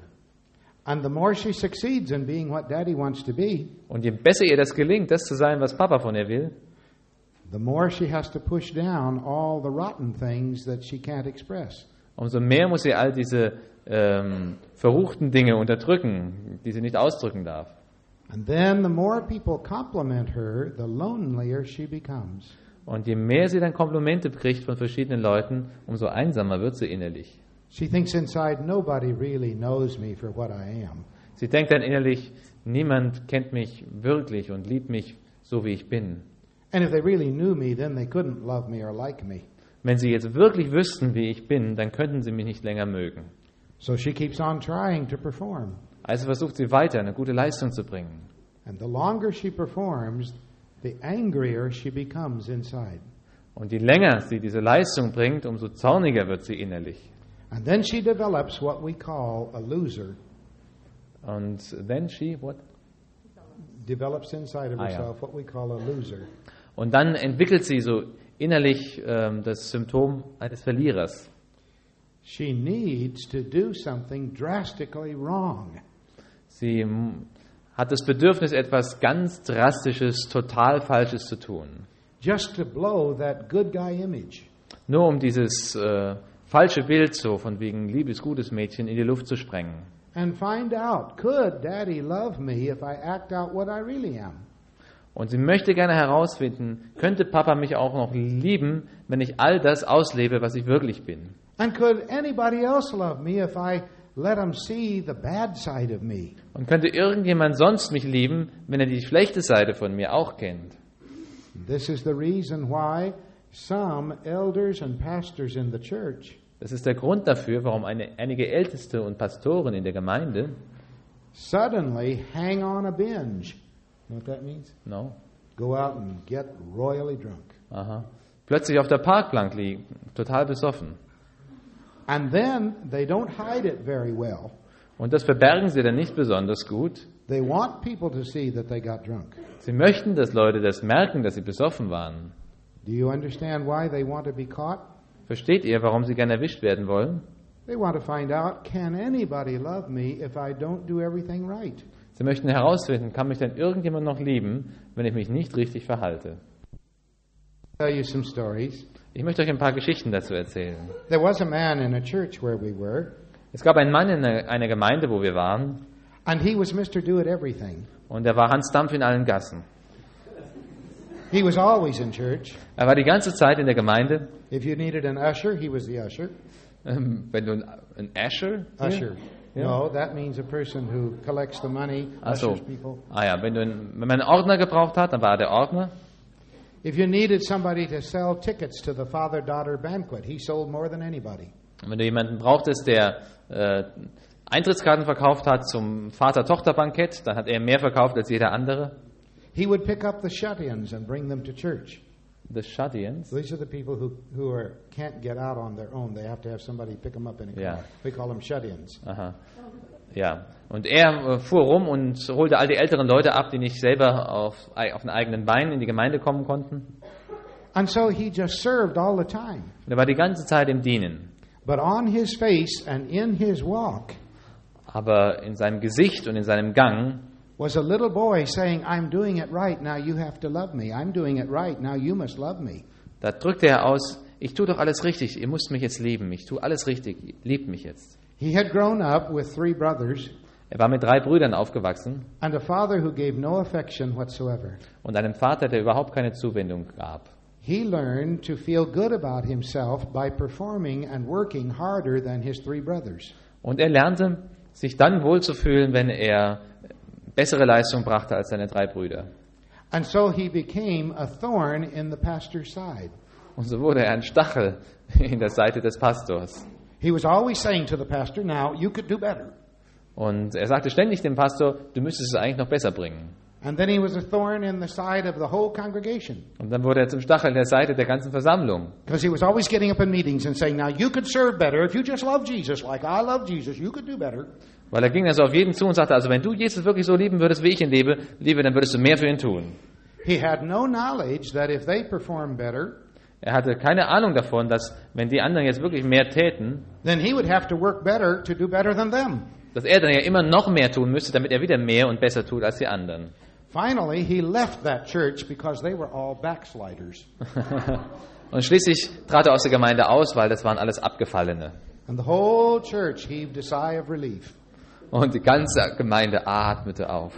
And the more she succeeds in being what Daddy wants to be, Und je besser ihr das gelingt, das zu sein, was Papa von ihr will, the more she has to push down all the rotten things that she can't express. umso mehr muss sie all diese ähm, verruchten Dinge unterdrücken, die sie nicht ausdrücken darf. And then the more people compliment her, the lonelier she becomes. Und je mehr sie dann Komplimente kriegt von verschiedenen Leuten, umso einsamer wird sie innerlich. She thinks inside, nobody really knows me for what I am. Sie denkt dann innerlich, niemand kennt mich wirklich und liebt mich so, wie ich bin. And if they really knew me, then they couldn't love me or like me. Wenn sie jetzt wirklich wüssten, wie ich bin, dann könnten sie mich nicht länger mögen. So she keeps on trying to perform. Also versucht sie weiter, eine gute Leistung zu bringen. And the longer she performs, the angrier she becomes inside. Und je länger sie diese Leistung bringt, umso zorniger wird sie innerlich. And then she develops what we call a loser. Und then she, what? Develops inside of Ah, ja. herself what we call a loser. Und dann entwickelt sie so innerlich ähm, das Symptom eines Verlierers. She needs to do something drastically wrong. Sie mm, hat das Bedürfnis, etwas ganz Drastisches, total Falsches zu tun. Just to blow that good guy image. Nur um dieses äh, falsche Bild so von wegen liebes, gutes Mädchen in die Luft zu sprengen. And find out, could Daddy love me if I act out what I really am? Und sie möchte gerne herausfinden, könnte Papa mich auch noch lieben, wenn ich all das auslebe, was ich wirklich bin? And could anybody else love me if I let him see the bad side of me? Und könnte irgendjemand sonst mich lieben, wenn er die schlechte Seite von mir auch kennt? This is the reason why some elders and pastors in the church Das ist der Grund dafür, warum eine, einige Älteste und Pastoren in der Gemeinde, suddenly hang on a binge. You know what that means? no, Go out and get royally drunk. aha, plötzlich auf der Parkbank liegen, total besoffen. And then they don't hide it very well. Und das verbergen sie dann nicht besonders gut. They want people to see that they got drunk. Sie möchten, dass Leute das merken, dass sie besoffen waren. Do you understand why they want to be caught? Versteht ihr, warum sie gerne erwischt werden wollen? They want to find out, can anybody love me if I don't do everything right? Sie möchten herausfinden, kann mich denn irgendjemand noch lieben, wenn ich mich nicht richtig verhalte? I'll tell you some stories. Ich möchte euch ein paar Geschichten dazu erzählen. There was a man in a church where we were, Es gab einen Mann in einer einer Gemeinde, wo wir waren, and he was Mister Do-It-Everything. und er war Hans Dampf in allen Gassen. He was always in church. Er war die ganze Zeit in der Gemeinde. If you needed an usher, he was the usher. Ähm, wenn du ein, ein Asher? Usher. Ja. No, that means a person who collects the money, Ach so. ushers people. Ah ja, wenn, du ein, wenn man einen Ordner gebraucht hat, dann war er der Ordner. If you needed somebody to sell tickets to the father-daughter banquet, he sold more than anybody. Und wenn du jemanden brauchtest, der äh, Eintrittskarten verkauft hat zum Vater-Tochter-Bankett, dann hat er mehr verkauft als jeder andere. He would pick up the shut-ins and bring them to church. The Shut-ins. These are the people who, who are, can't get out on their own. They have to have somebody pick them up in a car. Yeah. We call them shut-ins. Aha. Ja. Und er äh, fuhr rum und holte all die älteren Leute ab, die nicht selber auf, auf den eigenen Beinen in die Gemeinde kommen konnten. And so he just served all the time. Und er war die ganze Zeit im Dienen. But on his face and in his walk Aber in seinem Gesicht und in seinem Gang was a little boy saying, I'm doing it right, now you have to love me. I'm doing it right, now you must love me. Da drückte er aus, ich tue doch alles richtig, ihr müsst mich jetzt lieben, ich tue alles richtig, liebt mich jetzt. He had grown up with three brothers Er war mit drei Brüdern aufgewachsen and a father who gave no affection whatsoever. und einem Vater, der überhaupt keine Zuwendung gab. He learned to feel good about himself by performing and working harder than his three brothers. Und er lernte, sich dann wohlzufühlen, wenn er bessere Leistung brachte als seine drei Brüder. And so he became a thorn in the pastor's side. Und so wurde er ein Stachel in der Seite des Pastors. He was always saying to the pastor, now you could do better. Und er sagte ständig dem Pastor, du müsstest es eigentlich noch besser bringen. And then he was a thorn in the side of the whole congregation. Und dann wurde er zum Stachel in der Seite der ganzen Versammlung. Because he was always getting up in meetings and saying, now you could serve better. If you just love Jesus like I love Jesus, you could do better. Weil er ging also auf jeden zu und sagte, also wenn du Jesus wirklich so lieben würdest, wie ich ihn liebe, liebe, dann würdest du mehr für ihn tun. He had no knowledge that if they performed better, Er hatte keine Ahnung davon, dass wenn die anderen jetzt wirklich mehr täten, then he would have to work better to do better than them. dass er dann ja immer noch mehr tun müsste, damit er wieder mehr und besser tut als die anderen. Finally, he left that church because they were all backsliders. Und schließlich trat er aus der Gemeinde aus, weil das waren alles Abgefallene. And the whole church heaved a sigh of relief. Und die ganze Gemeinde atmete auf.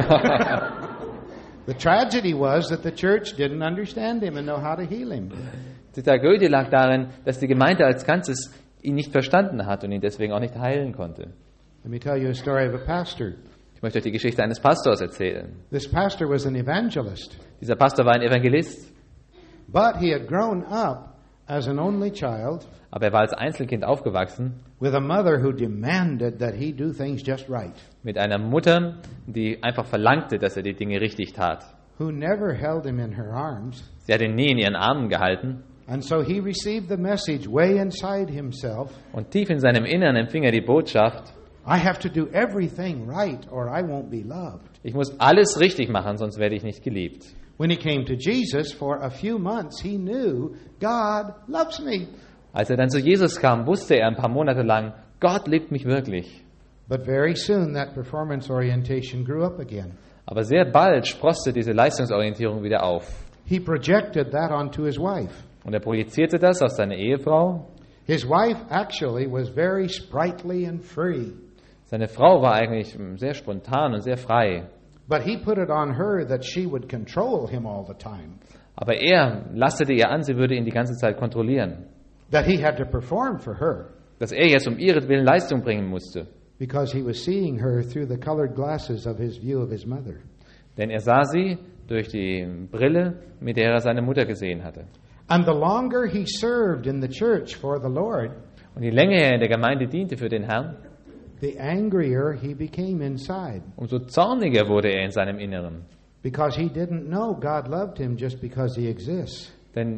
The tragedy was that the church didn't understand him and know how to heal him. Die Tragödie lag darin, dass die Gemeinde als Ganzes ihn nicht verstanden hat und ihn deswegen auch nicht heilen konnte. Let me tell you a story of a pastor. Ich möchte euch die Geschichte eines Pastors erzählen. This pastor was an evangelist, Dieser Pastor war ein Evangelist, but he had grown up as an only child aber er war als Einzelkind aufgewachsen with a mother who demanded that he do things just right, mit einer Mutter, die einfach verlangte, dass er die Dinge richtig tat. who never held him in her arms. Sie hat ihn nie in ihren Armen gehalten And so he received the message way inside himself, und tief in seinem Innern empfing er die Botschaft, I have to do everything right or I won't be loved. ich muss alles richtig machen, sonst werde ich nicht geliebt. When he came to Jesus for a few months, he knew God loves me. Als er dann zu Jesus kam, wusste er ein paar Monate lang, Gott liebt mich wirklich. But very soon that performance orientation grew up again. Aber sehr bald sproßte diese Leistungsorientierung wieder auf. He projected that onto his wife. Und er projizierte das auf seine Ehefrau. His wife actually was very sprightly and free. Seine Frau war eigentlich sehr spontan und sehr frei. But he put it on her that she would control him all the time. Aber er lastete ihr an, sie würde ihn die ganze Zeit kontrollieren. That he had to perform for her. Dass er jetzt um ihretwillen Leistung bringen musste. Because he was seeing her through the colored glasses of his view of his mother. Denn er sah sie durch die Brille, mit der er seine Mutter gesehen hatte. And the longer he served in the church for the Lord, Und je länger er in der Gemeinde diente für den Herrn, the angrier he became inside. umso zorniger wurde er in seinem Inneren. Because he didn't know God loved him just because he exists. Denn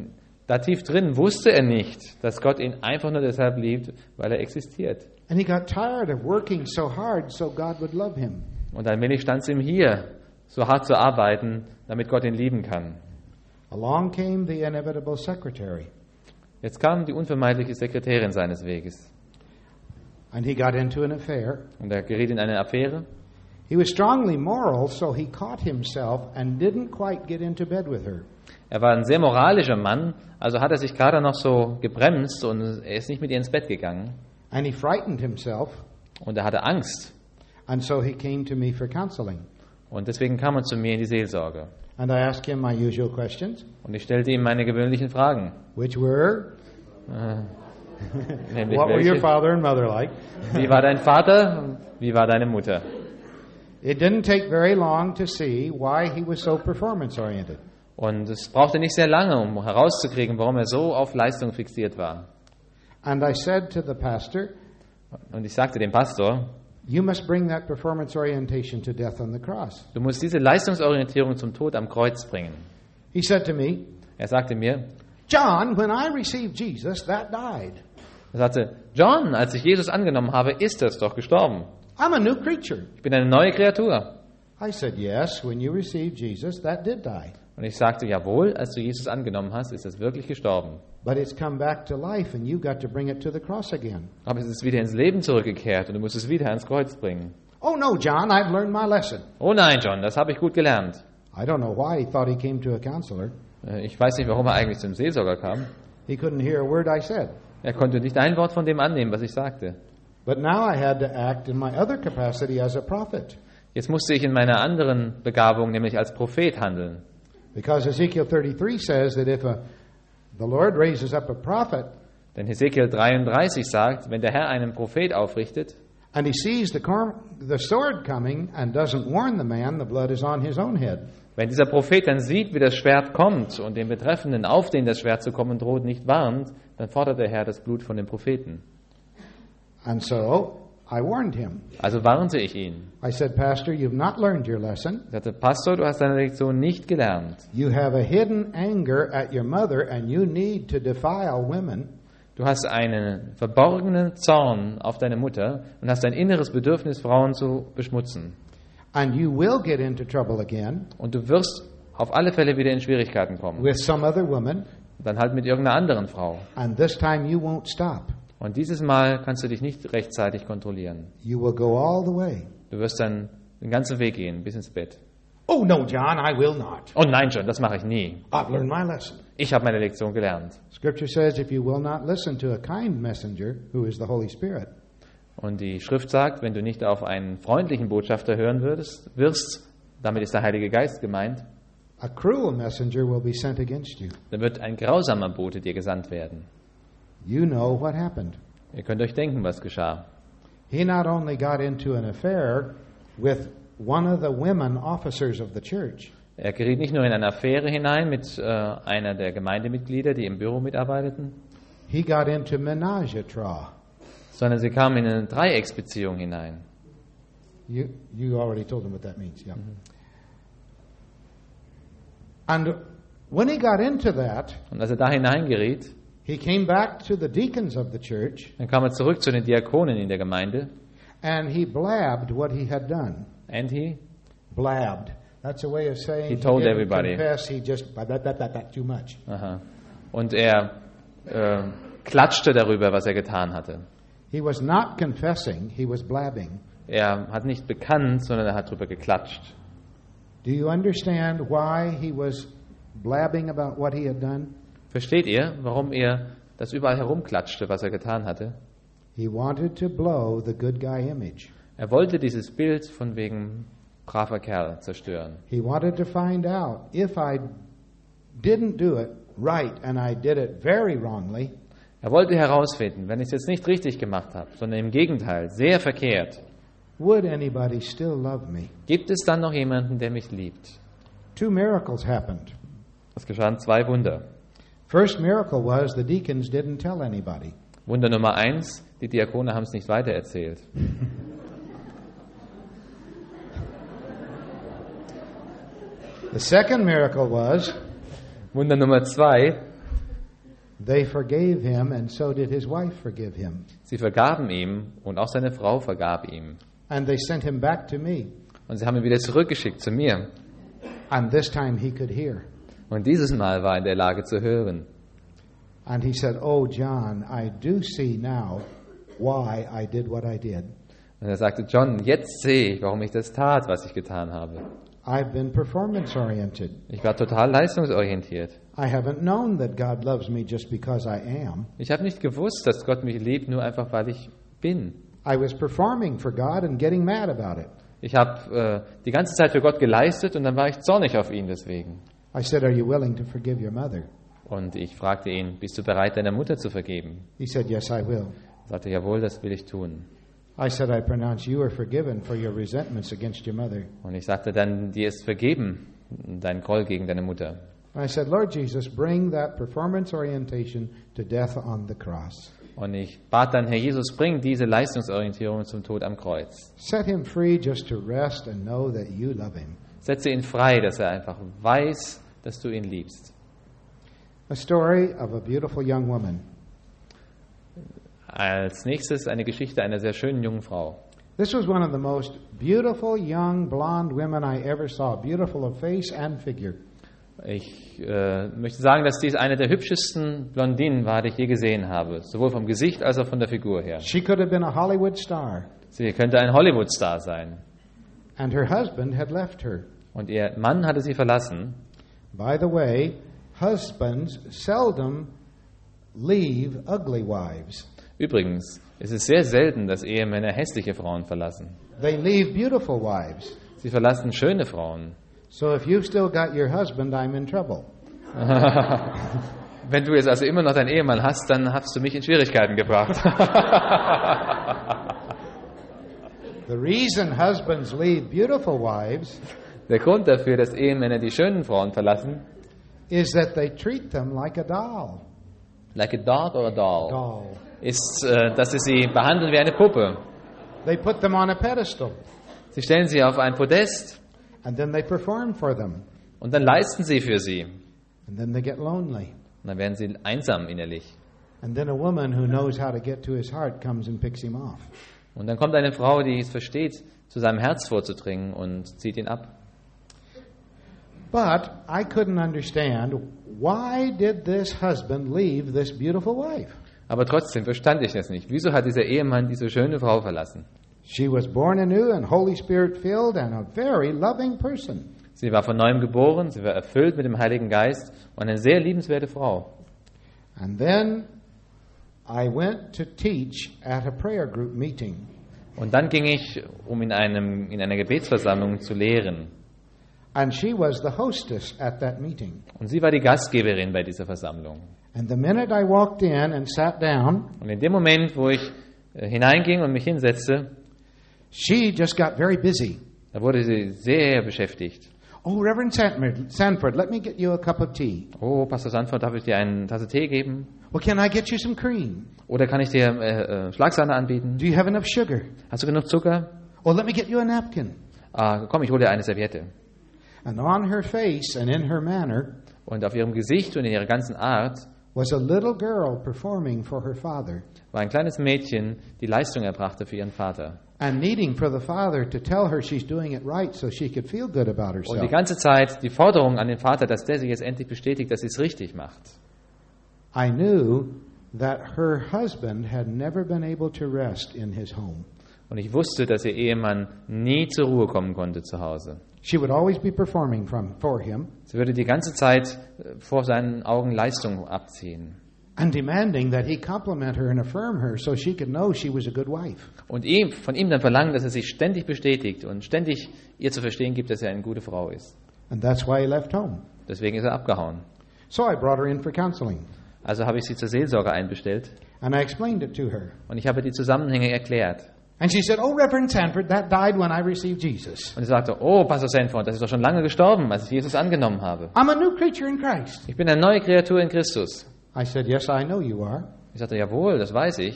da tief drin wusste er nicht, dass Gott ihn einfach nur deshalb liebt, weil er existiert. And he got tired of working so hard so God would love him. Und allmählich stand es ihm hier, so hart zu arbeiten, damit Gott ihn lieben kann. Along came the inevitable secretary. Jetzt kam die unvermeidliche Sekretärin seines Weges. And he got into an affair. Und er geriet in eine Affäre. He was strongly moral, so he caught himself and didn't quite get into bed with her. Er war ein sehr moralischer Mann, also hat er sich gerade noch so gebremst und er ist nicht mit ihr ins Bett gegangen. And he frightened himself, Und er hatte Angst. and so he came to me for counseling. Und deswegen kam er zu mir in die Seelsorge. And I asked him my usual questions, Und ich stellte ihm meine gewöhnlichen Fragen. which were, Nämlich what were your welche? father and mother like? Wie war dein Vater und wie war deine Mutter? It didn't take very long to see why he was so performance-oriented. Und es brauchte nicht sehr lange, um herauszukriegen, warum er so auf Leistung fixiert war. And I said to the pastor, Und ich sagte dem Pastor, you must bring that performance orientation to death on the cross. du musst diese Leistungsorientierung zum Tod am Kreuz bringen. He said to me, Er sagte mir, John, when I received Jesus, that died. er sagte, John, als ich Jesus angenommen habe, ist das doch gestorben. I'm a new creature. Ich bin eine neue Kreatur. I said, yes, when you received Jesus, that did die. Und ich sagte, jawohl, als du Jesus angenommen hast, ist es wirklich gestorben. But it's come back to life, and you got to bring it to the cross again. Aber es ist wieder ins Leben zurückgekehrt und du musst es wieder ans Kreuz bringen. Oh, no, John, I've learned my lesson. Oh nein, John, das habe ich gut gelernt. I don't know why he thought he came to a counselor. Äh, Ich weiß nicht, warum er eigentlich zum Seelsorger kam. He couldn't hear a word I said. Er konnte nicht ein Wort von dem annehmen, was ich sagte. But now I had to act in my other capacity as a prophet. Jetzt musste ich in meiner anderen Begabung, nämlich als Prophet, handeln. Because Ezekiel thirty-three says that if a, the Lord raises up a prophet Denn Hesekiel dreiunddreißig sagt, wenn der Herr einen Prophet aufrichtet and he sees the, corn, the sword coming and doesn't warn the man, the blood is on his own head. Wenn dieser Prophet dann sieht, wie das Schwert kommt und den Betreffenden, auf den das Schwert zu kommen droht, nicht warnt, dann fordert der Herr das Blut von dem Propheten. And so I warned him. Also warnte ich ihn. I said, Pastor, you've not learned your lesson. Ich sagte, Pastor, du hast deine Lektion nicht gelernt. You have a hidden anger at your mother and you need to defile women. Du hast einen verborgenen Zorn auf deine Mutter und hast ein inneres Bedürfnis, Frauen zu beschmutzen. And you will get into trouble again Und du wirst auf alle Fälle wieder in Schwierigkeiten kommen. with some other woman, Dann halt mit irgendeiner anderen Frau. and this time you won't stop. Und dieses Mal kannst du dich nicht rechtzeitig kontrollieren. You will go all the way. Du wirst dann den ganzen Weg gehen, bis ins Bett. Oh, no, John, I will not. Oh nein, John, das mache ich nie. I've learned my lesson. Ich habe meine Lektion gelernt. Scripture says if you will not listen to a kind messenger, who is the Holy Spirit, Und die Schrift sagt, wenn du nicht auf einen freundlichen Botschafter hören würdest, wirst, damit ist der Heilige Geist gemeint, a cruel messenger will be sent against you. dann wird ein grausamer Bote dir gesandt werden. You know what happened. Ihr könnt euch denken, was geschah. He not only got into an affair with one of the women officers of the church, Er geriet nicht nur in eine Affäre hinein mit äh, einer der Gemeindemitglieder, die im Büro mitarbeiteten, he got into menage a trois. sondern sie kamen in eine Dreiecksbeziehung hinein. You, you already told him what that means, yeah. And when he got into that, Und als er da hineingeriet, he came back to the deacons of the church dann kam er zurück zu den Diakonen in der Gemeinde. and he blabbed what he had done. And he, Blabbed. That's a way of saying He told didn't everybody. confess, he just that, that, that, that, that too much. aha. Und er äh, klatschte darüber, was er getan hatte. He was not confessing, he was blabbing. Er hat nicht bekannt, sondern er hat darüber geklatscht. Do you understand why he was blabbing about what he had done? Versteht ihr, warum er das überall herumklatschte, was er getan hatte? He wanted to blow the good guy image. Er wollte dieses Bild von wegen braver Kerl zerstören. He wanted to find out if I didn't do it right and I did it very wrongly, Er wollte herausfinden, wenn ich es jetzt nicht richtig gemacht habe, sondern im Gegenteil, sehr verkehrt, would anybody still love me? gibt es dann noch jemanden, der mich liebt? Two miracles happened. Es geschahen zwei Wunder. First miracle was the deacons didn't tell anybody. Wunder Nummer eins, die Diakone haben es nicht weitererzählt. The second miracle was Wunder Nummer zwei, They forgave him, and so did his wife forgive him. Sie vergaben ihm und auch seine Frau vergab ihm. And they sent him back to me. Und sie haben ihn wieder zurückgeschickt zu mir. And this time he could hear. Und dieses Mal war er in der Lage zu hören. And he said, "Oh, John, I do see now why I did what I did. Und er sagte, John, jetzt sehe ich, warum ich das tat, was ich getan habe. I've been performance-oriented. Ich war total leistungsorientiert. I haven't known that God loves me just because I am. Ich habe nicht gewusst, dass Gott mich liebt, nur einfach, weil ich bin. I was performing for God and getting mad about it. Ich habe äh, die ganze Zeit für Gott geleistet und dann war ich zornig auf ihn deswegen. I said, "Are you willing to forgive your mother?" Und ich fragte ihn, bist du bereit, deiner Mutter zu vergeben? He said, "Yes, I will." Er sagte, jawohl, das will ich tun. I said, "I pronounce you are forgiven for your resentments against your mother." Und ich sagte dann, dir ist vergeben, dein Groll gegen deine Mutter. I said, "Lord Jesus, bring that performance orientation to death on the cross. Und ich bat dann, Herr Jesus, bring diese Leistungsorientierung zum Tod am Kreuz. Set him free just to rest and know that you love him." Setze ihn frei, dass er einfach weiß, dass du ihn liebst. A story of a beautiful young woman. Als nächstes eine Geschichte einer sehr schönen jungen Frau. This was one of the most beautiful young blonde women I ever saw, beautiful of face and figure. Ich äh, möchte sagen, dass dies eine der hübschesten Blondinen war, die ich je gesehen habe, sowohl vom Gesicht als auch von der Figur her. She could have been a Hollywood star, Sie könnte ein Hollywood-Star sein. and her husband had left her. Und ihr Mann hatte sie verlassen. By the way, husbands seldom leave ugly wives. Übrigens, es ist sehr selten, dass Ehemänner hässliche Frauen verlassen. They leave beautiful wives. Sie verlassen schöne Frauen. So if you've still got your husband, I'm in trouble. Wenn du jetzt also immer noch deinen Ehemann hast, dann hast du mich in Schwierigkeiten gebracht. The reason husbands leave beautiful wives Der Grund dafür, dass Ehemänner die schönen Frauen verlassen, is that they treat them like a doll. like a dog or a doll, Doll. ist, äh, dass sie sie behandeln wie eine Puppe. They put them on a pedestal, Sie stellen sie auf ein Podest and then they perform for them, und dann leisten sie für sie. and then they get lonely. Und dann werden sie einsam innerlich. And then a woman who knows how to get to his heart comes and picks him off. Und dann kommt eine Frau, die es versteht, zu seinem Herz vorzudringen und zieht ihn ab. But I couldn't understand, why did this husband leave this beautiful wife? Aber trotzdem verstand ich das nicht. Wieso hat dieser Ehemann diese schöne Frau verlassen? She was born anew and Holy Spirit filled and a very loving person. Sie war von neuem geboren, sie war erfüllt mit dem Heiligen Geist und eine sehr liebenswerte Frau. And then I went to teach at a prayer group meeting. Und dann ging ich, um in, einem, in einer Gebetsversammlung zu lehren. And she was the hostess at that meeting. Und sie war die Gastgeberin bei dieser Versammlung. And the minute I walked in and sat down, Und in dem Moment, wo ich äh, hineinging und mich hinsetzte, she just got very busy. da wurde sie sehr beschäftigt. "Oh, Reverend Sanford, Sanford, let me get you a cup of tea. Oh, Pastor Sanford, darf ich dir eine Tasse Tee geben? Well, can I get you some cream? Oder kann ich dir äh, äh, Schlagsahne anbieten? Do you have enough sugar? Hast du genug Zucker? Oh, let me get you a napkin." Ah, komm, ich hole dir eine Serviette. And on her face and in her manner Und auf ihrem Gesicht und in ihrer ganzen Art was a little girl performing for her father war ein kleines Mädchen, die Leistung erbrachte für ihren Vater. and needing for the father to tell her she's doing it right so she could feel good about Und die herself. ganze Zeit die Forderung an den Vater, dass der sich jetzt endlich bestätigt, dass sie es richtig macht. I knew that her husband had never been able to rest in his home. Und ich wusste, dass ihr Ehemann nie zur Ruhe kommen konnte zu Hause. She would always be performing from, for him Sie würde die ganze Zeit äh, vor seinen Augen Leistung abziehen. and demanding that he compliment her and affirm her so she could know she was a good wife. Und ihm, von ihm dann verlangen, dass er sich ständig bestätigt und ständig ihr zu verstehen gibt, dass er eine gute Frau ist. And that's why he left home. Deswegen ist er abgehauen. So I brought her in for counseling Also habe ich sie zur Seelsorge einbestellt and I explained it to her. und ich habe die Zusammenhänge erklärt. And she said, "Oh, Reverend Sanford, that died when I received Jesus. Und sie sagte, oh, Pastor Sanford, das ist doch schon lange gestorben, als ich Jesus angenommen habe. I'm a new creature in Christ." Ich bin eine neue Kreatur in Christus. I said, "Yes, I know you are, Ich sagte, jawohl, das weiß ich.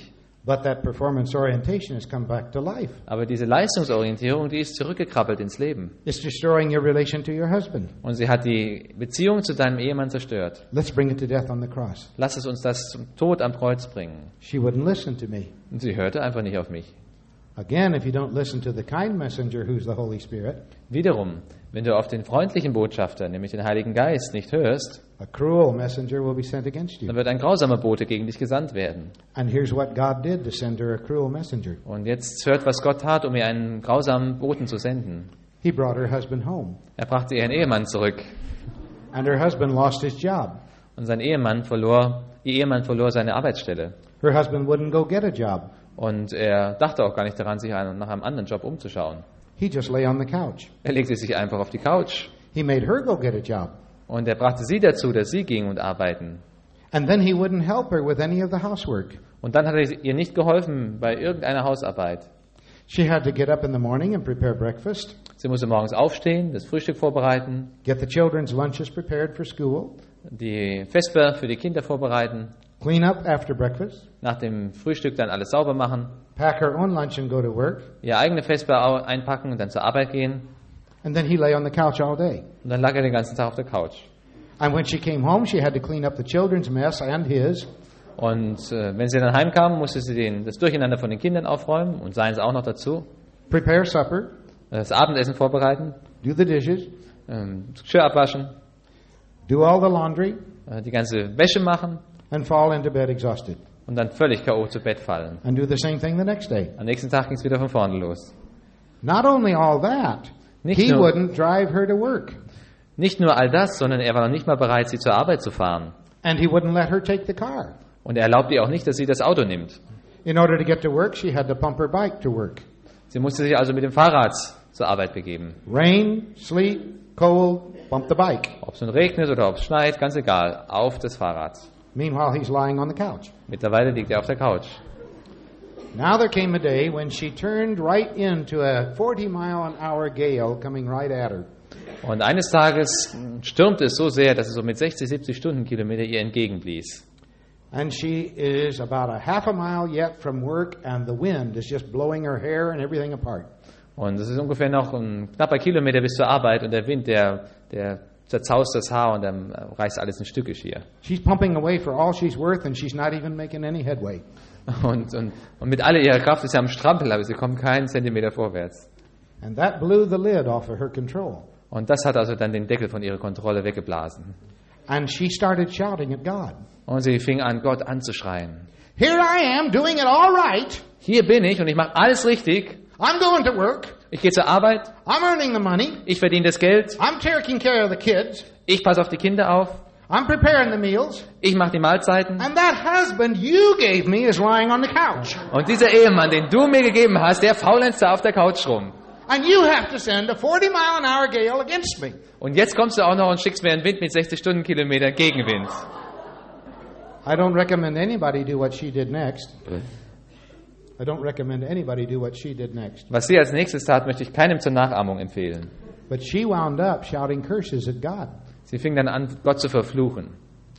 But that performance orientation has come back to life. Aber diese Leistungsorientierung, die ist zurückgekrabbelt ins Leben. It's destroying your relation to your husband. Und sie hat die Beziehung zu deinem Ehemann zerstört. Let's bring it to death on the cross. Lass es uns das zum Tod am Kreuz bringen. She wouldn't listen to me. Und sie hörte einfach nicht auf mich. Again, if you don't listen to the kind messenger who's the Holy Spirit, Wiederum, wenn du auf den freundlichen Botschafter, nämlich den Heiligen Geist, nicht hörst, a cruel messenger will be sent against you. dann wird ein grausamer Bote gegen dich gesandt werden. And here's what God did to send her a cruel messenger. Und jetzt hört, was Gott tat, um ihr einen grausamen Boten zu senden. He brought her husband home. Er brachte ihren Ehemann zurück. And her husband lost his job. Und sein Ehemann verlor, ihr Ehemann verlor seine Arbeitsstelle. Her husband wouldn't go get a job. Und er dachte auch gar nicht daran, sich nach einem anderen Job umzuschauen. He just lay on the couch. Er legte sich einfach auf die Couch. He made her go get a job. Und er brachte sie dazu, dass sie ging und arbeiten. And then he wouldn't help her with any of the housework. Und dann hat er ihr nicht geholfen bei irgendeiner Hausarbeit. She had to get up in the morning and prepare breakfast, Sie musste morgens aufstehen, das Frühstück vorbereiten, get the children's lunches prepared for school, die Vesper für die Kinder vorbereiten, clean up after breakfast, nach dem Frühstück dann alles sauber machen, pack her own lunch and go to work, ihre eigene Vesper au- einpacken und dann zur Arbeit gehen. and then he lay on the couch all day. Und dann lag er den ganzen Tag auf der Couch. And when she came home, she had to clean up the children's mess and his, Und äh, wenn sie dann heimkam, musste sie den, das Durcheinander von den Kindern aufräumen und seins auch noch dazu, prepare supper, das Abendessen vorbereiten, do the dishes, ähm, das Geschirr abwaschen, do all the laundry, äh, die ganze Wäsche machen and fall into bed exhausted. und dann völlig K O zu Bett fallen. And do the same thing the next day. Am nächsten Tag ging es wieder von vorne los. Not only all that, Nicht he nur- wouldn't drive her to work. Nicht nur all das, sondern er war noch nicht mal bereit, sie zur Arbeit zu fahren. And he wouldn't let her take the car. Und er erlaubte ihr auch nicht, dass sie das Auto nimmt. In order to get to work, she had to pump her bike to work. Sie musste sich also mit dem Fahrrad zur Arbeit begeben. Rain, sleet, cold, bump the bike. Ob es nun regnet oder ob es schneit, ganz egal, auf das Fahrrad. Meanwhile, he's lying on the couch. Mittlerweile liegt er auf der Couch. Now there came a day when she turned right into a forty mile an hour gale coming right at her. Und eines Tages stürmte es so sehr, dass es so mit sechzig, siebzig Stundenkilometer ihr entgegenblies. And she is about a half a mile yet from work, and the wind is just blowing her hair and everything apart. Und es ist ungefähr noch ein knapper Kilometer bis zur Arbeit und der Wind, der, der zerzaust das Haar und dann reißt alles in Stücke schier. She's pumping away for all she's worth, and she's not even making any headway. Und, und, und mit aller ihrer Kraft ist sie am Strampeln, aber sie kommt keinen Zentimeter vorwärts. And that blew the lid off of her control. Und das hat also dann den Deckel von ihrer Kontrolle weggeblasen. And she started shouting at God. Und sie fing an, Gott anzuschreien. Here I am doing it all right. Hier bin ich und ich mache alles richtig. I'm going to work. Ich gehe zur Arbeit, I'm earning the money. ich verdiene das Geld, I'm taking care of the kids. ich passe auf die Kinder auf, I'm preparing the meals. ich mache die Mahlzeiten. And that husband you gave me is lying on the couch. Und dieser Ehemann, den du mir gegeben hast, der faulenzt da auf der Couch rum. And you have to send a forty mile an hour gale against me. Und jetzt kommst du auch noch und schickst mir einen Wind mit sechzig Stundenkilometern Gegenwind. I don't recommend anybody do what she did next. I don't recommend anybody do what she did next. Was sie als nächstes tat, möchte ich keinem zur Nachahmung empfehlen. But she wound up shouting curses at God. Sie fing dann an, Gott zu verfluchen.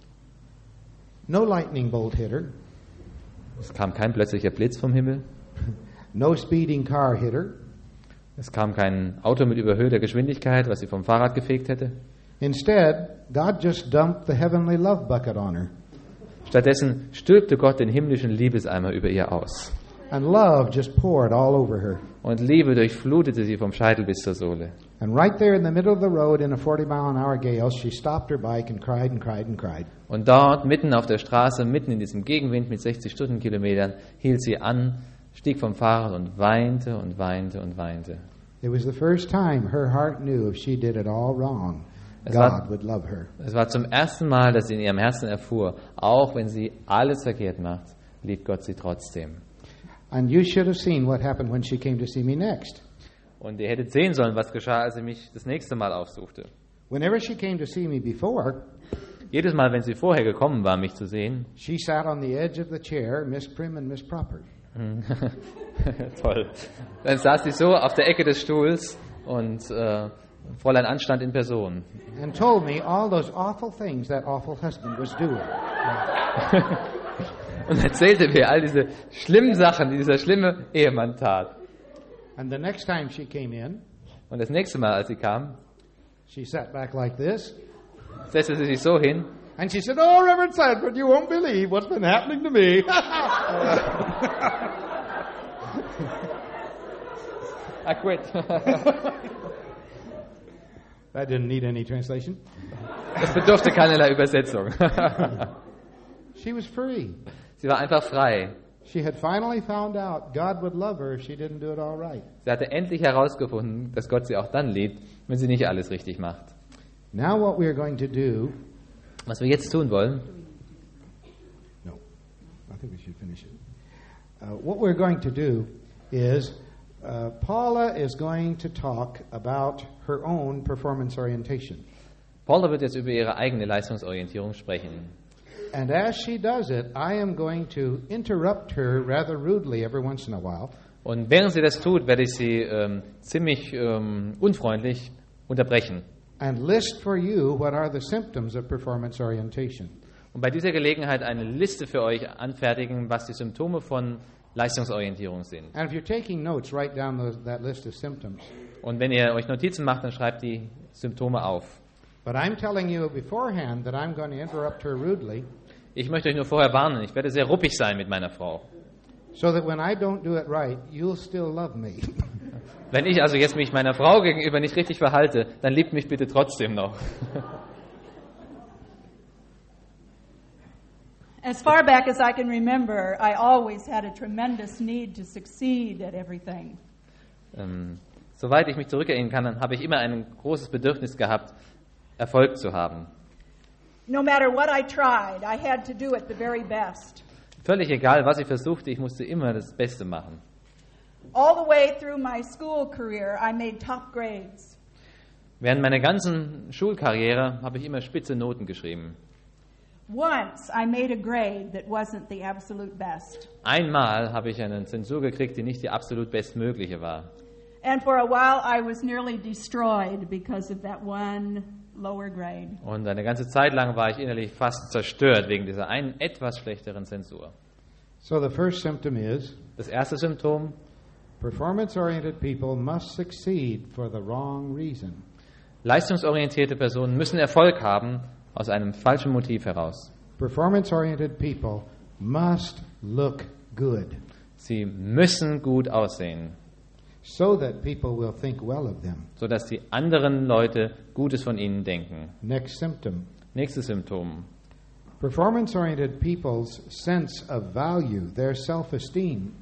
No lightning bolt hit her. Es kam kein plötzlicher Blitz vom Himmel. No speeding car hit her. Es kam kein Auto mit überhöhter Geschwindigkeit, was sie vom Fahrrad gefegt hätte. Instead, God just dumped the heavenly love bucket on her. Stattdessen stülpte Gott den himmlischen Liebeseimer über ihr aus. And love just poured all over her. Und Liebe durchflutete sie vom Scheitel bis zur Sohle. And right there in the middle of the road in a forty mile an hour gale, she stopped her bike and cried and cried and cried. Und dort, mitten auf der Straße, mitten in diesem Gegenwind mit sechzig Stundenkilometern, hielt sie an, stieg vom Fahrrad und weinte und weinte und weinte. It was the first time her heart knew if she did it all wrong, Es war- God would love her. Es war zum ersten Mal, dass sie in ihrem Herzen erfuhr, auch wenn sie alles verkehrt macht, liebt Gott sie trotzdem. And you should have seen what happened when she came to see me next. Und ihr hättet sehen sollen, was geschah, als sie mich das nächste Mal aufsuchte. Whenever she came to see me before, Jedes Mal, wenn sie vorher gekommen war, mich zu sehen, she sat on the edge of the chair, Miss Prim and Miss Proper. toll, dann saß sie so auf der Ecke des Stuhls und äh, Fräulein Anstand in Person. And told me all those awful things that awful husband was doing. und erzählte mir all diese schlimmen Sachen, die dieser schlimme Ehemann tat. And the next time she came in, Und das nächste Mal, als sie kam, she sat back like this, setzte sie sich so hin and she said, "Oh, Reverend Sanford, you won't believe what's been happening to me." I quit. That didn't need any translation. Das bedurfte keinerlei Übersetzung. She was free. Sie war einfach frei. She had finally found out God would love her if she didn't do it all right. Sie hatte endlich herausgefunden, dass Gott sie auch dann liebt, wenn sie nicht alles richtig macht. Now what we are going to do, Was wir jetzt tun wollen, no, I think we should finish it. Uh, what we're going to do is uh, Paula is going to talk about her own performance orientation. Paula wird jetzt über ihre eigene Leistungsorientierung sprechen. And as she does it, I am going to interrupt her rather rudely every once in a while. Und während sie das tut, werde ich sie ähm, ziemlich ähm, unfreundlich unterbrechen. And list for you what are the symptoms of performance orientation. Und bei dieser Gelegenheit eine Liste für euch anfertigen, was die Symptome von Leistungsorientierung sind. And if you're taking notes, write down those, that list of symptoms. Und wenn ihr euch Notizen macht, dann schreibt die Symptome auf. But I'm telling you beforehand that I'm going to interrupt her rudely, Ich möchte euch nur vorher warnen, ich werde sehr ruppig sein mit meiner Frau. so that when I don't do it right, you'll still love me. Wenn ich also jetzt mich meiner Frau gegenüber nicht richtig verhalte, dann liebt mich bitte trotzdem noch. As far back as I can remember, I always had a tremendous need to succeed at everything. Ähm, soweit ich mich zurückerinnern kann, dann habe ich immer ein großes Bedürfnis gehabt, Erfolg zu haben. No matter what I tried, I had to do it the very best. Völlig egal, was ich versuchte, ich musste immer das Beste machen. All the way through my school career, I made top grades. Während meiner ganzen Schulkarriere habe ich immer spitze Noten geschrieben. Once, I made a grade that wasn't the absolute best. Einmal habe ich eine Zensur gekriegt, die nicht die absolut bestmögliche war. And for a while, I was nearly destroyed because of that one lower grade. Und eine ganze Zeit lang war ich innerlich fast zerstört wegen dieser einen etwas schlechteren Zensur. So the first symptom is Das erste Symptom: performance-oriented people must succeed for the wrong reason. Leistungsorientierte Personen müssen Erfolg haben aus einem falschen Motiv heraus. Performance-oriented people must look good Sie müssen gut aussehen, so that people will think well of them. sodass die anderen Leute Gutes von ihnen denken. Next symptom. Nächstes Symptom: Performance-oriented people's sense of value, their self-esteem,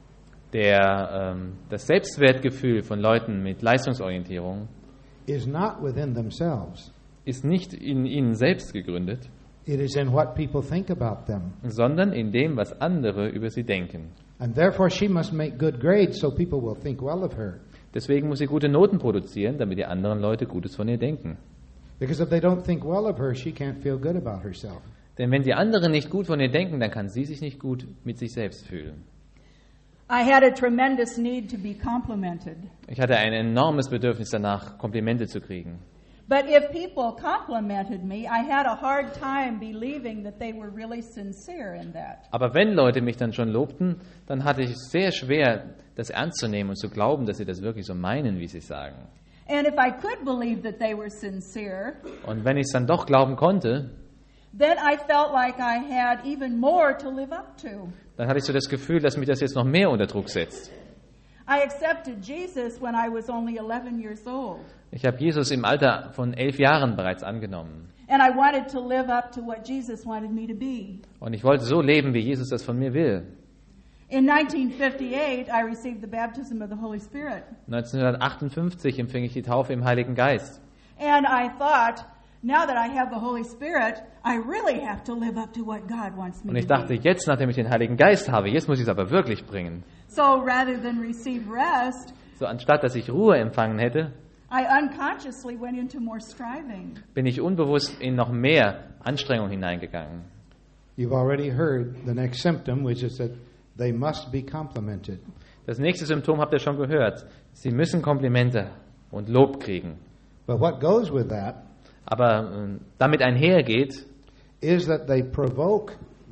Der, ähm, das Selbstwertgefühl von Leuten mit Leistungsorientierung is not within themselves. ist nicht in ihnen selbst gegründet, It is in what people think about them. sondern in dem, was andere über sie denken. And therefore she must make good grades so people will think well of her. Deswegen muss sie gute Noten produzieren, damit die anderen Leute Gutes von ihr denken. Because if they don't think well of her, she can't feel good about herself. Denn wenn die anderen nicht gut von ihr denken, dann kann sie sich nicht gut mit sich selbst fühlen. I had a tremendous need to be complimented. Ich hatte ein enormes Bedürfnis danach, Komplimente zu kriegen. But if people complimented me, I had a hard time believing that they were really sincere in that. Aber wenn Leute mich dann schon lobten, dann hatte ich es sehr schwer, das ernst zu nehmen und zu glauben, dass sie das wirklich so meinen, wie sie sagen. And if I could believe that they were sincere, Und wenn ich es dann doch glauben konnte, then I felt like I had even more to live up to. dann hatte ich so das Gefühl, dass mich das jetzt noch mehr unter Druck setzt. I accepted Jesus when I was only eleven years old. Ich habe Jesus im Alter von elf Jahren bereits angenommen. And I wanted to live up to what Jesus wanted me to be. Und ich wollte so leben, wie Jesus das von mir will. In nineteen fifty-eight, I received the baptism of the Holy Spirit. neunzehnhundertachtundfünfzig empfing ich die Taufe im Heiligen Geist. And I thought, now that I have the Holy Spirit, I really have to live up to what God wants me Und ich to dachte, be. jetzt, nachdem ich den Heiligen Geist habe, jetzt muss ich es aber wirklich bringen. So rather than receive rest, So anstatt, dass ich Ruhe empfangen hätte, I unconsciously went into more striving. bin ich unbewusst in noch mehr Anstrengung hineingegangen. You've already heard the next symptom, which is that they must be complimented. Das nächste Symptom habt ihr schon gehört. Sie müssen Komplimente und Lob kriegen. But what goes with that Aber äh, damit einhergeht, is that they provoke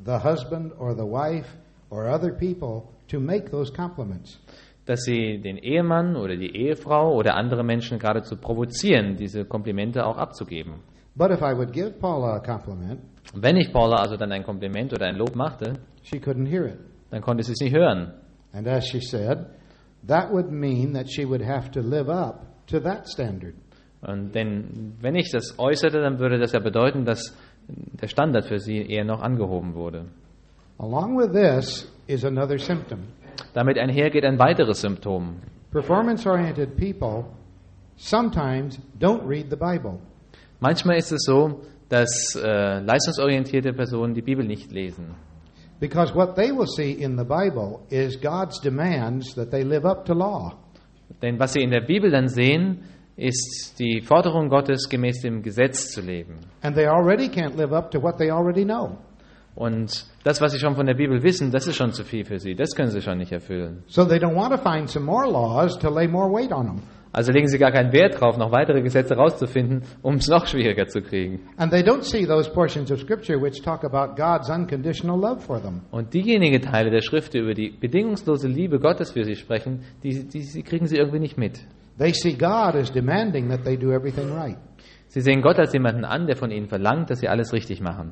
the husband or the wife or other people to make those compliments. Dass sie den Ehemann oder die Ehefrau oder andere Menschen geradezu provozieren, diese Komplimente auch abzugeben. But if I would give Paula a compliment, Wenn ich Paula also dann ein Kompliment oder ein Lob machte, she couldn't hear it. dann konnte sie es nicht hören. And as she said, that would mean that she would have to live up to that standard. Und denn wenn ich das äußerte, dann würde das ja bedeuten, dass der Standard für sie eher noch angehoben wurde. Along with this is another symptom. Damit einhergeht ein weiteres Symptom. Performance-oriented people sometimes don't read the Bible. Manchmal ist es so, dass äh, leistungsorientierte Personen die Bibel nicht lesen. Because what they will see in the Bible is God's demands that they live up to law. Denn was sie in der Bibel dann sehen, ist die Forderung Gottes, gemäß dem Gesetz zu leben. And they already can't live up to what they already know. Und das, was sie schon von der Bibel wissen, das ist schon zu viel für sie. Das können sie schon nicht erfüllen. So they don't want to find some more laws to lay more weight on them. Also legen sie gar keinen Wert drauf, noch weitere Gesetze rauszufinden, um es noch schwieriger zu kriegen. And they don't see those portions of Scripture which talk about God's unconditional love for them. Und diejenigen Teile der Schrift, die über die bedingungslose Liebe Gottes für sie sprechen, die, die, die kriegen sie irgendwie nicht mit. They see God as demanding that they do everything right. Sie sehen Gott als jemanden an, der von ihnen verlangt, dass sie alles richtig machen.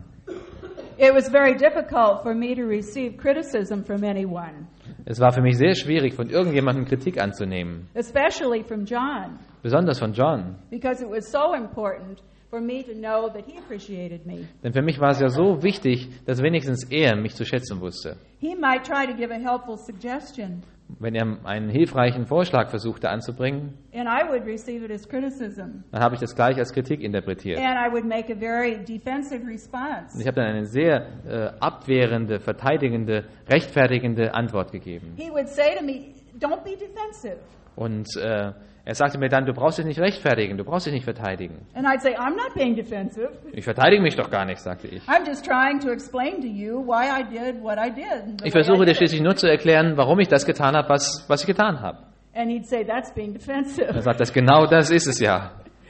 It was very difficult for me to receive criticism from anyone, Es war für mich sehr schwierig, von irgendjemandem Kritik anzunehmen, especially from John, besonders von John. because it was so important for me to know that he appreciated me. Denn für mich war es ja so wichtig, dass wenigstens er mich zu schätzen wusste. He might try to give a helpful suggestion, Wenn er einen hilfreichen Vorschlag versuchte anzubringen, and I would receive it as criticism, dann habe ich das gleich als Kritik interpretiert. and I would make a very defensive Und response. ich habe dann eine sehr äh, abwehrende, verteidigende, rechtfertigende Antwort gegeben. He would say to me, "Don't be defensive." Und äh, er sagte mir dann, du brauchst dich nicht rechtfertigen, du brauchst dich nicht verteidigen. And I'd say, "I'm not being defensive. Ich verteidige mich doch gar nicht, sagte ich. I'm just trying to explain to you why I did what I did." the Ich way I versuche dir did it." schließlich nur zu erklären, warum ich das getan habe, was, was ich getan habe. And he'd say, "That's being Er defensive." sagt, das genau das ist es ja.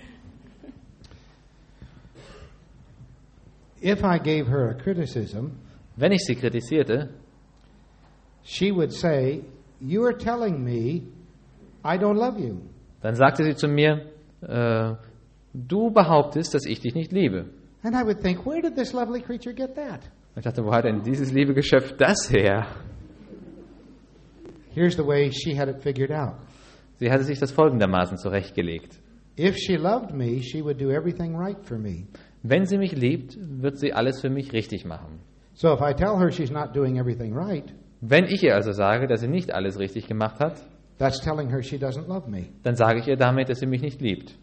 If I gave her a criticism, Wenn ich sie kritisierte, she would say, "You are telling me I don't love you." dann sagte sie zu mir, äh, du behauptest, dass ich dich nicht liebe. And I would think, where did this lovely creature get that? Ich dachte, wo hat denn dieses liebe Geschöpf das her? Here's the way she had it figured out. Sie hatte sich das folgendermaßen zurechtgelegt. If she loved me, she would do everything right for me. Wenn sie mich liebt, wird sie alles für mich richtig machen. So if I tell her she's not doing everything right, Wenn ich ihr also sage, dass sie nicht alles richtig gemacht hat, that's telling her she doesn't love me. dann sage ich ihr damit, dass sie mich nicht liebt.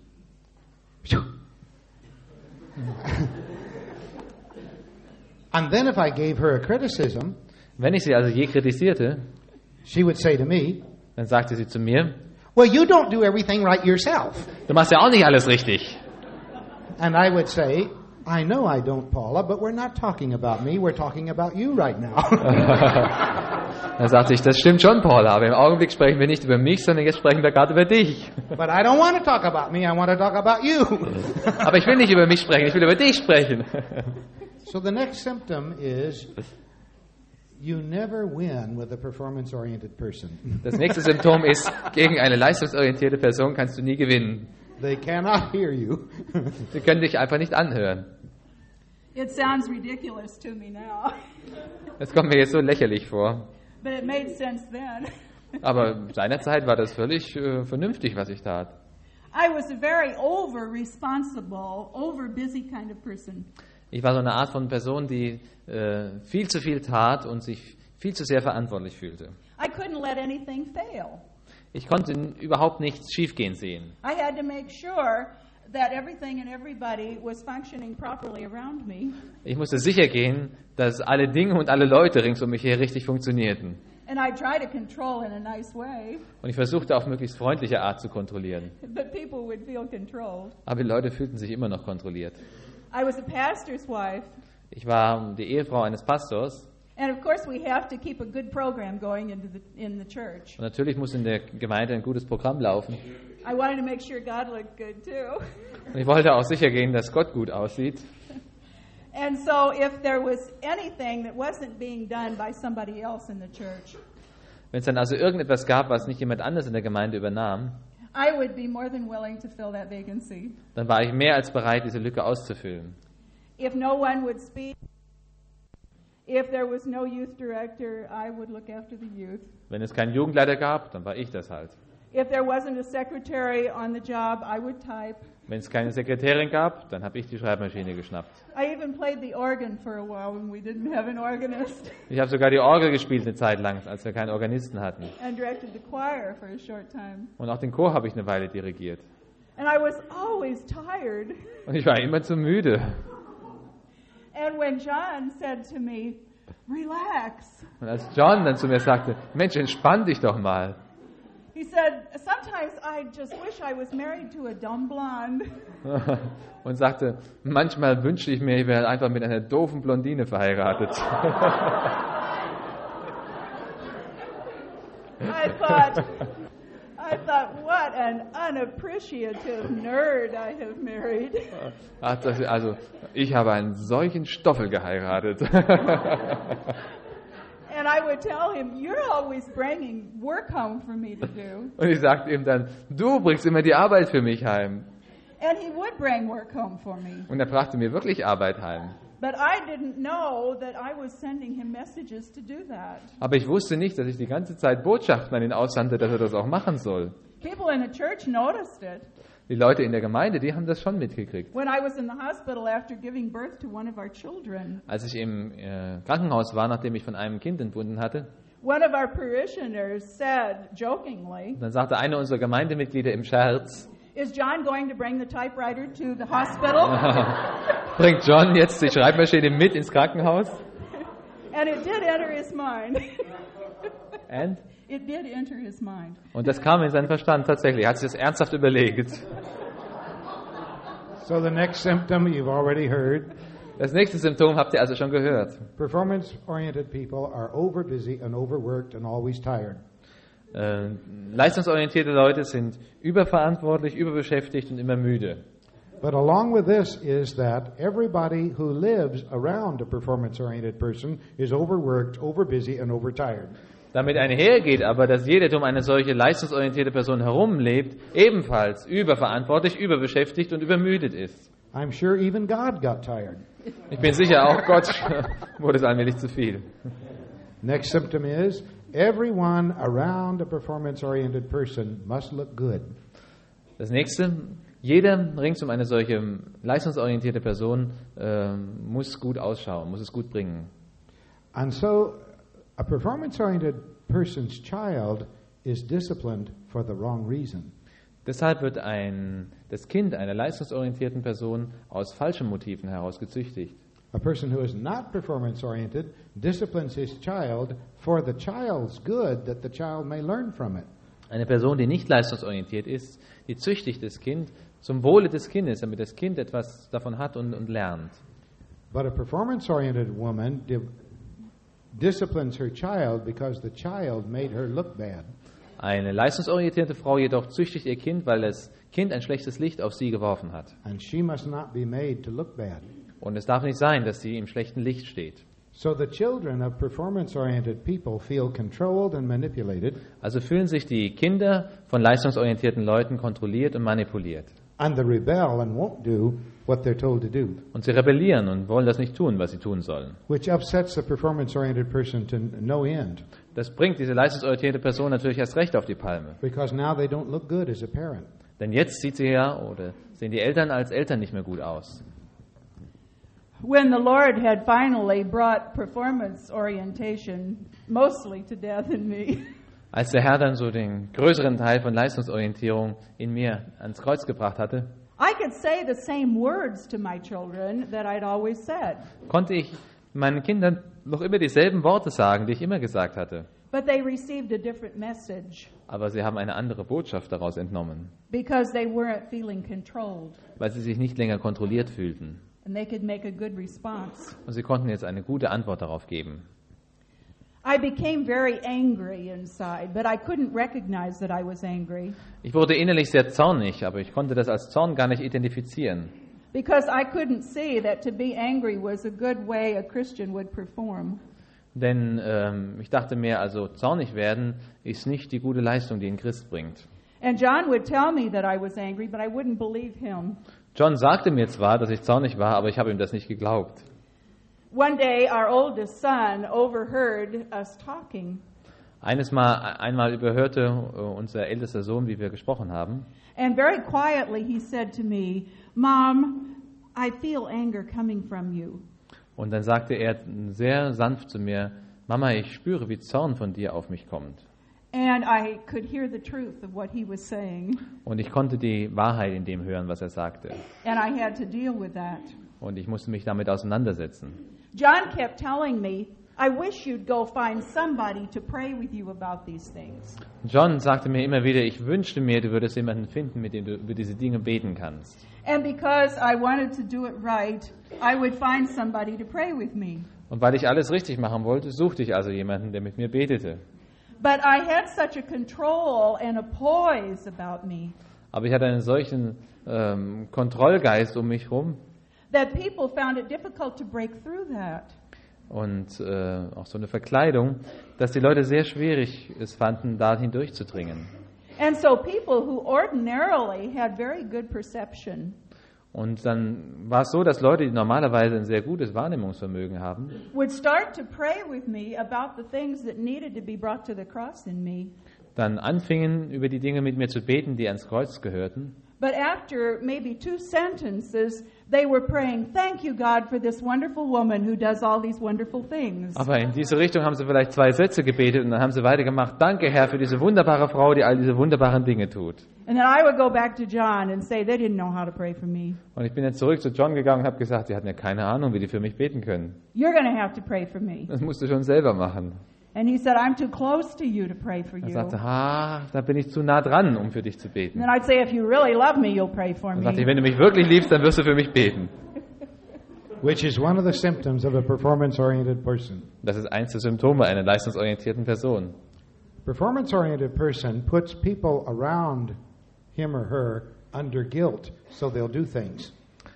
And then if I gave her a criticism, Wenn ich sie also je kritisierte, she would say to me, dann sagte sie zu mir, "Well, you don't do everything right yourself." du machst ja auch nicht alles richtig. And I would say, "I know I don't, Paula, but we're not talking about me. We're talking about you right now." Dann sagte ich, das stimmt schon, Paula, aber im Augenblick sprechen wir nicht über mich, sondern jetzt sprechen wir gerade über dich. But I don't want to talk about me. I want to talk about you. Aber ich will nicht über mich sprechen, ich will über dich sprechen. So the next symptom is you never win with a performance-oriented person. Das nächste Symptom ist, gegen eine leistungsorientierte Person kannst du nie gewinnen. They cannot hear you. Sie können dich einfach nicht anhören. It sounds ridiculous to me now, Das kommt mir jetzt so lächerlich vor. but it made sense then. Aber seinerzeit war das völlig äh, vernünftig, was ich tat. I was a very over-responsible, over-busy kind of person. Ich war so eine Art von Person, die äh, viel zu viel tat und sich viel zu sehr verantwortlich fühlte. I couldn't let anything fail. Ich konnte überhaupt nichts schiefgehen sehen. I had to make sure that everything and everybody was functioning properly around me. Ich musste sicher gehen, dass alle Dinge und alle Leute rings um mich her richtig funktionierten. And I try to control in a nice way, Und ich versuchte auf möglichst freundliche Art zu kontrollieren. but people would feel controlled. Aber die Leute fühlten sich immer noch kontrolliert. I was a pastor's wife, Ich war die Ehefrau eines Pastors and of course we have to keep a good program going into the, in the church. und natürlich muss in der Gemeinde ein gutes Programm laufen. I wanted to make sure God looked good too. Und ich wollte auch sicher gehen, dass Gott gut aussieht. And so if there was anything that wasn't being done by somebody else in the church, Wenn es dann also irgendetwas gab, was nicht jemand anderes in der Gemeinde übernahm, I would be more than willing to fill that vacancy. dann war ich mehr als bereit, diese Lücke auszufüllen. If no one would speak, if there was no youth director, I would look after the youth. Wenn es keinen Jugendleiter gab, dann war ich das halt. If there wasn't a secretary on the job, I would type. Wenn es keine Sekretärin gab, dann habe ich die Schreibmaschine geschnappt. I even played the organ for a while when we didn't have an organist, Ich habe sogar die Orgel gespielt eine Zeit lang, als wir keinen Organisten hatten. and directed the choir for a short time. Und auch den Chor habe ich eine Weile dirigiert. And I was always tired. Und ich war immer zu müde. And when John said to me, relax, Und als John dann zu mir sagte, Mensch, entspann dich doch mal. he said, sometimes I just wish I was married to a dumb blonde. Und sagte, manchmal wünschte ich mir, ich wäre einfach mit einer doofen Blondine verheiratet. I thought, I thought, what an unappreciative nerd I have married. Ach, das, also, ich habe einen solchen Stoffel geheiratet. And I would tell him, you're always bringing work home for me to do. Und ich sagte ihm dann, du bringst immer die Arbeit für mich heim. And he would bring work home for me. Und er brachte mir wirklich Arbeit heim. But I didn't know that I was sending him messages to do that. Aber ich wusste nicht, dass ich die ganze Zeit Botschaften an ihn aussandte, dass er das auch machen soll. People in the church noticed it. Die Leute in der Gemeinde, die haben das schon mitgekriegt. When I was in the hospital after giving birth to one of our children, Als ich im äh, Krankenhaus war, nachdem ich von einem Kind entbunden hatte, one of our parishioners said jokingly, dann sagte eine unserer Gemeindemitglieder im Scherz, is John going to bring the typewriter to the hospital? bringt John jetzt die Schreibmaschine mit ins Krankenhaus? And it did enter his mind. And? It did enter his mind. Und das kam in seinen Verstand tatsächlich. Er hat sich das ernsthaft überlegt. So the next symptom you've already heard. Das nächste Symptom habt ihr also schon gehört. Performance-oriented people are overbusy and overworked and always tired. Äh, leistungsorientierte Leute sind überverantwortlich, überbeschäftigt und immer müde. But along with this is that everybody who lives around a performance-oriented person is overworked, overbusy, and overtired. Damit einhergeht aber, dass jeder, der um eine solche leistungsorientierte Person herumlebt, ebenfalls überverantwortlich, überbeschäftigt und übermüdet ist. I'm sure even God got tired. Ich bin sicher, auch Gott wurde es allmählich zu viel. Next symptom is everyone around a performance-oriented person must look good. Das nächste, jeder rings um eine solche leistungsorientierte Person äh, muss gut ausschauen, muss es gut bringen. And so a performance-oriented person's child is disciplined for the wrong reason. Deshalb wird ein, das Kind einer leistungsorientierten Person aus falschen Motiven heraus gezüchtigt. A person who is not performance-oriented disciplines his child for the child's good, that the child may learn from it. Eine Person, die nicht leistungsorientiert ist, die züchtigt das Kind zum Wohle des Kindes, damit das Kind etwas davon hat und, und lernt. But a performance-oriented woman di- disciplines her child because the child made her look bad. Eine leistungsorientierte Frau jedoch züchtigt ihr Kind, weil das Kind ein schlechtes Licht auf sie geworfen hat. And she must not be made to look bad. Und es darf nicht sein, dass sie im schlechten Licht steht. So the children of performance-oriented people feel controlled and manipulated, Also fühlen sich die Kinder von leistungsorientierten Leuten kontrolliert und manipuliert. and they rebel and won't do what they're told to do, Und sie rebellieren und wollen das nicht tun, was sie tun sollen. which upsets the performance-oriented person to no end, Das bringt diese leistungsorientierte Person natürlich erst recht auf die Palme. because now they don't look good as a parent. Denn jetzt sieht sie ja, oder sehen die Eltern als Eltern nicht mehr gut aus. When the Lord had finally brought performance orientation mostly to death in me, Als der Herr dann so den größeren Teil von Leistungsorientierung in mir ans Kreuz gebracht hatte, I could say the same words to my children that I'd always said, konnte ich meinen Kindern noch immer dieselben Worte sagen, die ich immer gesagt hatte. but they received a different message Aber sie haben eine andere Botschaft daraus entnommen, because they weren't feeling controlled weil sie sich nicht länger kontrolliert fühlten. and they could make a good response. Und sie konnten jetzt eine gute Antwort darauf geben. I became very angry inside, but I couldn't recognize that I was angry. Ich wurde innerlich sehr zornig, aber ich konnte das als Zorn gar nicht identifizieren. because I couldn't see that to be angry was a good way a Christian would perform. Denn ähm, ich dachte mir, also zornig werden ist nicht die gute Leistung, die ein Christ bringt. And John would tell me that I was angry, but I wouldn't believe him. John sagte mir zwar, dass ich zornig war, aber ich habe ihm das nicht geglaubt. One day, our oldest son overheard us talking. Eines Mal, einmal überhörte äh, unser ältester Sohn, wie wir gesprochen haben. And very quietly he said to me, Mom, I feel anger coming from you. Und dann sagte er sehr sanft zu mir, Mama, ich spüre, wie Zorn von dir auf mich kommt. And I could hear the truth of what he was saying. Und ich konnte die Wahrheit in dem hören, was er sagte. And I had to deal with that. Und ich musste mich damit auseinandersetzen. John kept telling me, I wish you'd go find somebody to pray with you about these things. John sagte mir immer wieder, ich wünschte mir, du würdest jemanden finden, mit dem du über diese Dinge beten kannst. And because I wanted to do it right, I would find somebody to pray with me. Und weil ich alles richtig machen wollte, suchte ich also jemanden, der mit mir betete. But I had such a control and a poise about me Aber ich hatte einen solchen ähm, Kontrollgeist um mich herum that people found it difficult to break through that. und äh, auch so eine Verkleidung, dass die Leute sehr schwierig es fanden, da hindurchzudringen. And so people who ordinarily had very good perception Und dann war es so, dass Leute, die normalerweise ein sehr gutes Wahrnehmungsvermögen haben, would start to pray with me about the things that needed to be brought to the cross in me. dann anfingen, über die Dinge mit mir zu beten, die ans Kreuz gehörten. But after maybe two sentences, they were praying, thank you, God, for this wonderful woman who does all these wonderful things. Aber in diese Richtung haben sie vielleicht zwei Sätze gebetet und dann haben sie weitergemacht, danke Herr für diese wunderbare Frau, die all diese wunderbaren Dinge tut. And then I would go back to John and say, they didn't know how to pray for me. Und ich bin jetzt zurück zu John gegangen und habe gesagt, die hatten ja keine Ahnung, wie die für mich beten können. You're going to have to pray for me. Das musst du schon selber machen. And he said, I'm too close to you to pray for Er you. sagte, ah, da bin ich zu nah dran, um für dich zu beten. And then I'd say, if you really love me, you'll pray for Dann sagte ich, me. wenn du mich wirklich liebst, dann wirst du für mich beten. Which is one of the symptoms of a performance-oriented person. Das ist eins der Symptome einer leistungsorientierten Person. Performance-oriented person puts people around him or her under guilt, so they'll do things.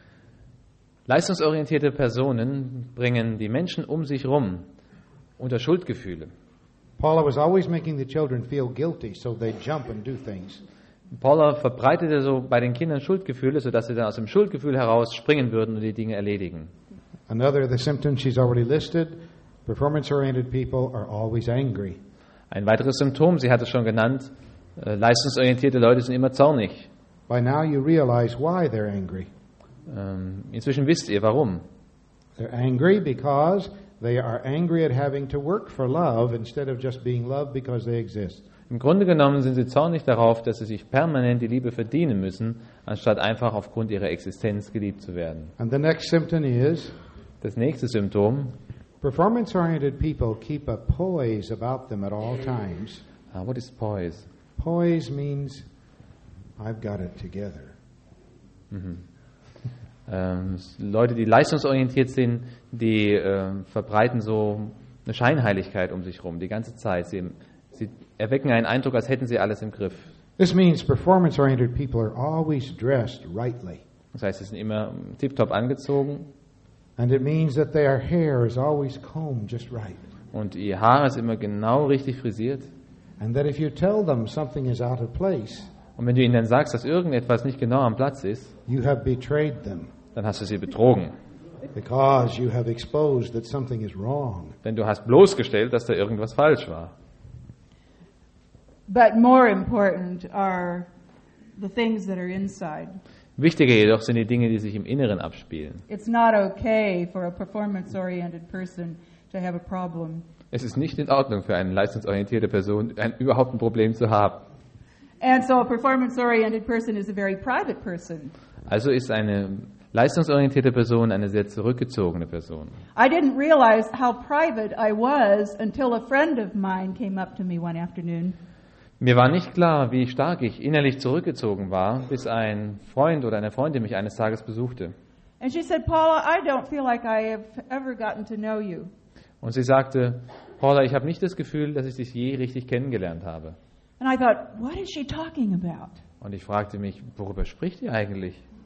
Leistungsorientierte Personen bringen die Menschen um sich rum unter Schuldgefühle. Paula was always making the children feel guilty, so they jump and do things. Paula verbreitete so bei den Kindern Schuldgefühle, sodass sie dann aus dem Schuldgefühl heraus springen würden und die Dinge erledigen. Another of the symptoms she's already listed, performance-oriented people are always angry. Ein weiteres Symptom, sie hat es schon genannt, äh, leistungsorientierte Leute sind immer zornig. By now you realize why they're angry. Ähm, inzwischen wisst ihr, warum. They're angry because they are angry at having to work for love instead of just being loved because they exist. Im Grunde genommen sind sie zornig darauf, dass sie sich permanent die Liebe verdienen müssen, anstatt einfach aufgrund ihrer Existenz geliebt zu werden. And the next symptom is Das nächste Symptom, performance-oriented people keep a poise about them at all times. ah, what is poise? Poise means I've got it together. Ähm, Leute, die leistungsorientiert sind, die äh, verbreiten so eine Scheinheiligkeit um sich herum die ganze Zeit. Sie, sie erwecken einen Eindruck, als hätten sie alles im Griff. This means performance-oriented people are always dressed rightly. Das heißt, sie sind immer tiptop angezogen And it means that their hair is always combed just right. und ihr Haar ist immer genau richtig frisiert. And that if you tell them something is out of place, Und wenn du ihnen dann sagst, dass irgendetwas nicht genau am Platz ist, you have betrayed them dann hast du sie betrogen. because you have exposed that something is wrong. Denn du hast bloßgestellt, dass da irgendwas falsch war. But more important are the things that are inside. Wichtiger jedoch sind die Dinge, die sich im Inneren abspielen. It's not okay for a performance-oriented person to have a problem. Es ist nicht in Ordnung für eine leistungsorientierte Person, ein, überhaupt ein Problem zu haben. And so a performance-oriented person is a very private person. Also ist eine leistungsorientierte Person eine sehr zurückgezogene Person. I didn't realize how private I was until a friend of mine came up to me one afternoon. Mir war nicht klar, wie stark ich innerlich zurückgezogen war, bis ein Freund oder eine Freundin mich eines Tages besuchte. And she said, Paula, I don't feel like I have ever gotten to know you. Und sie sagte, Paula, ich habe nicht das Gefühl, dass ich dich je richtig kennengelernt habe. And I thought, what is she talking about? Und ich fragte mich, worüber spricht ihr eigentlich?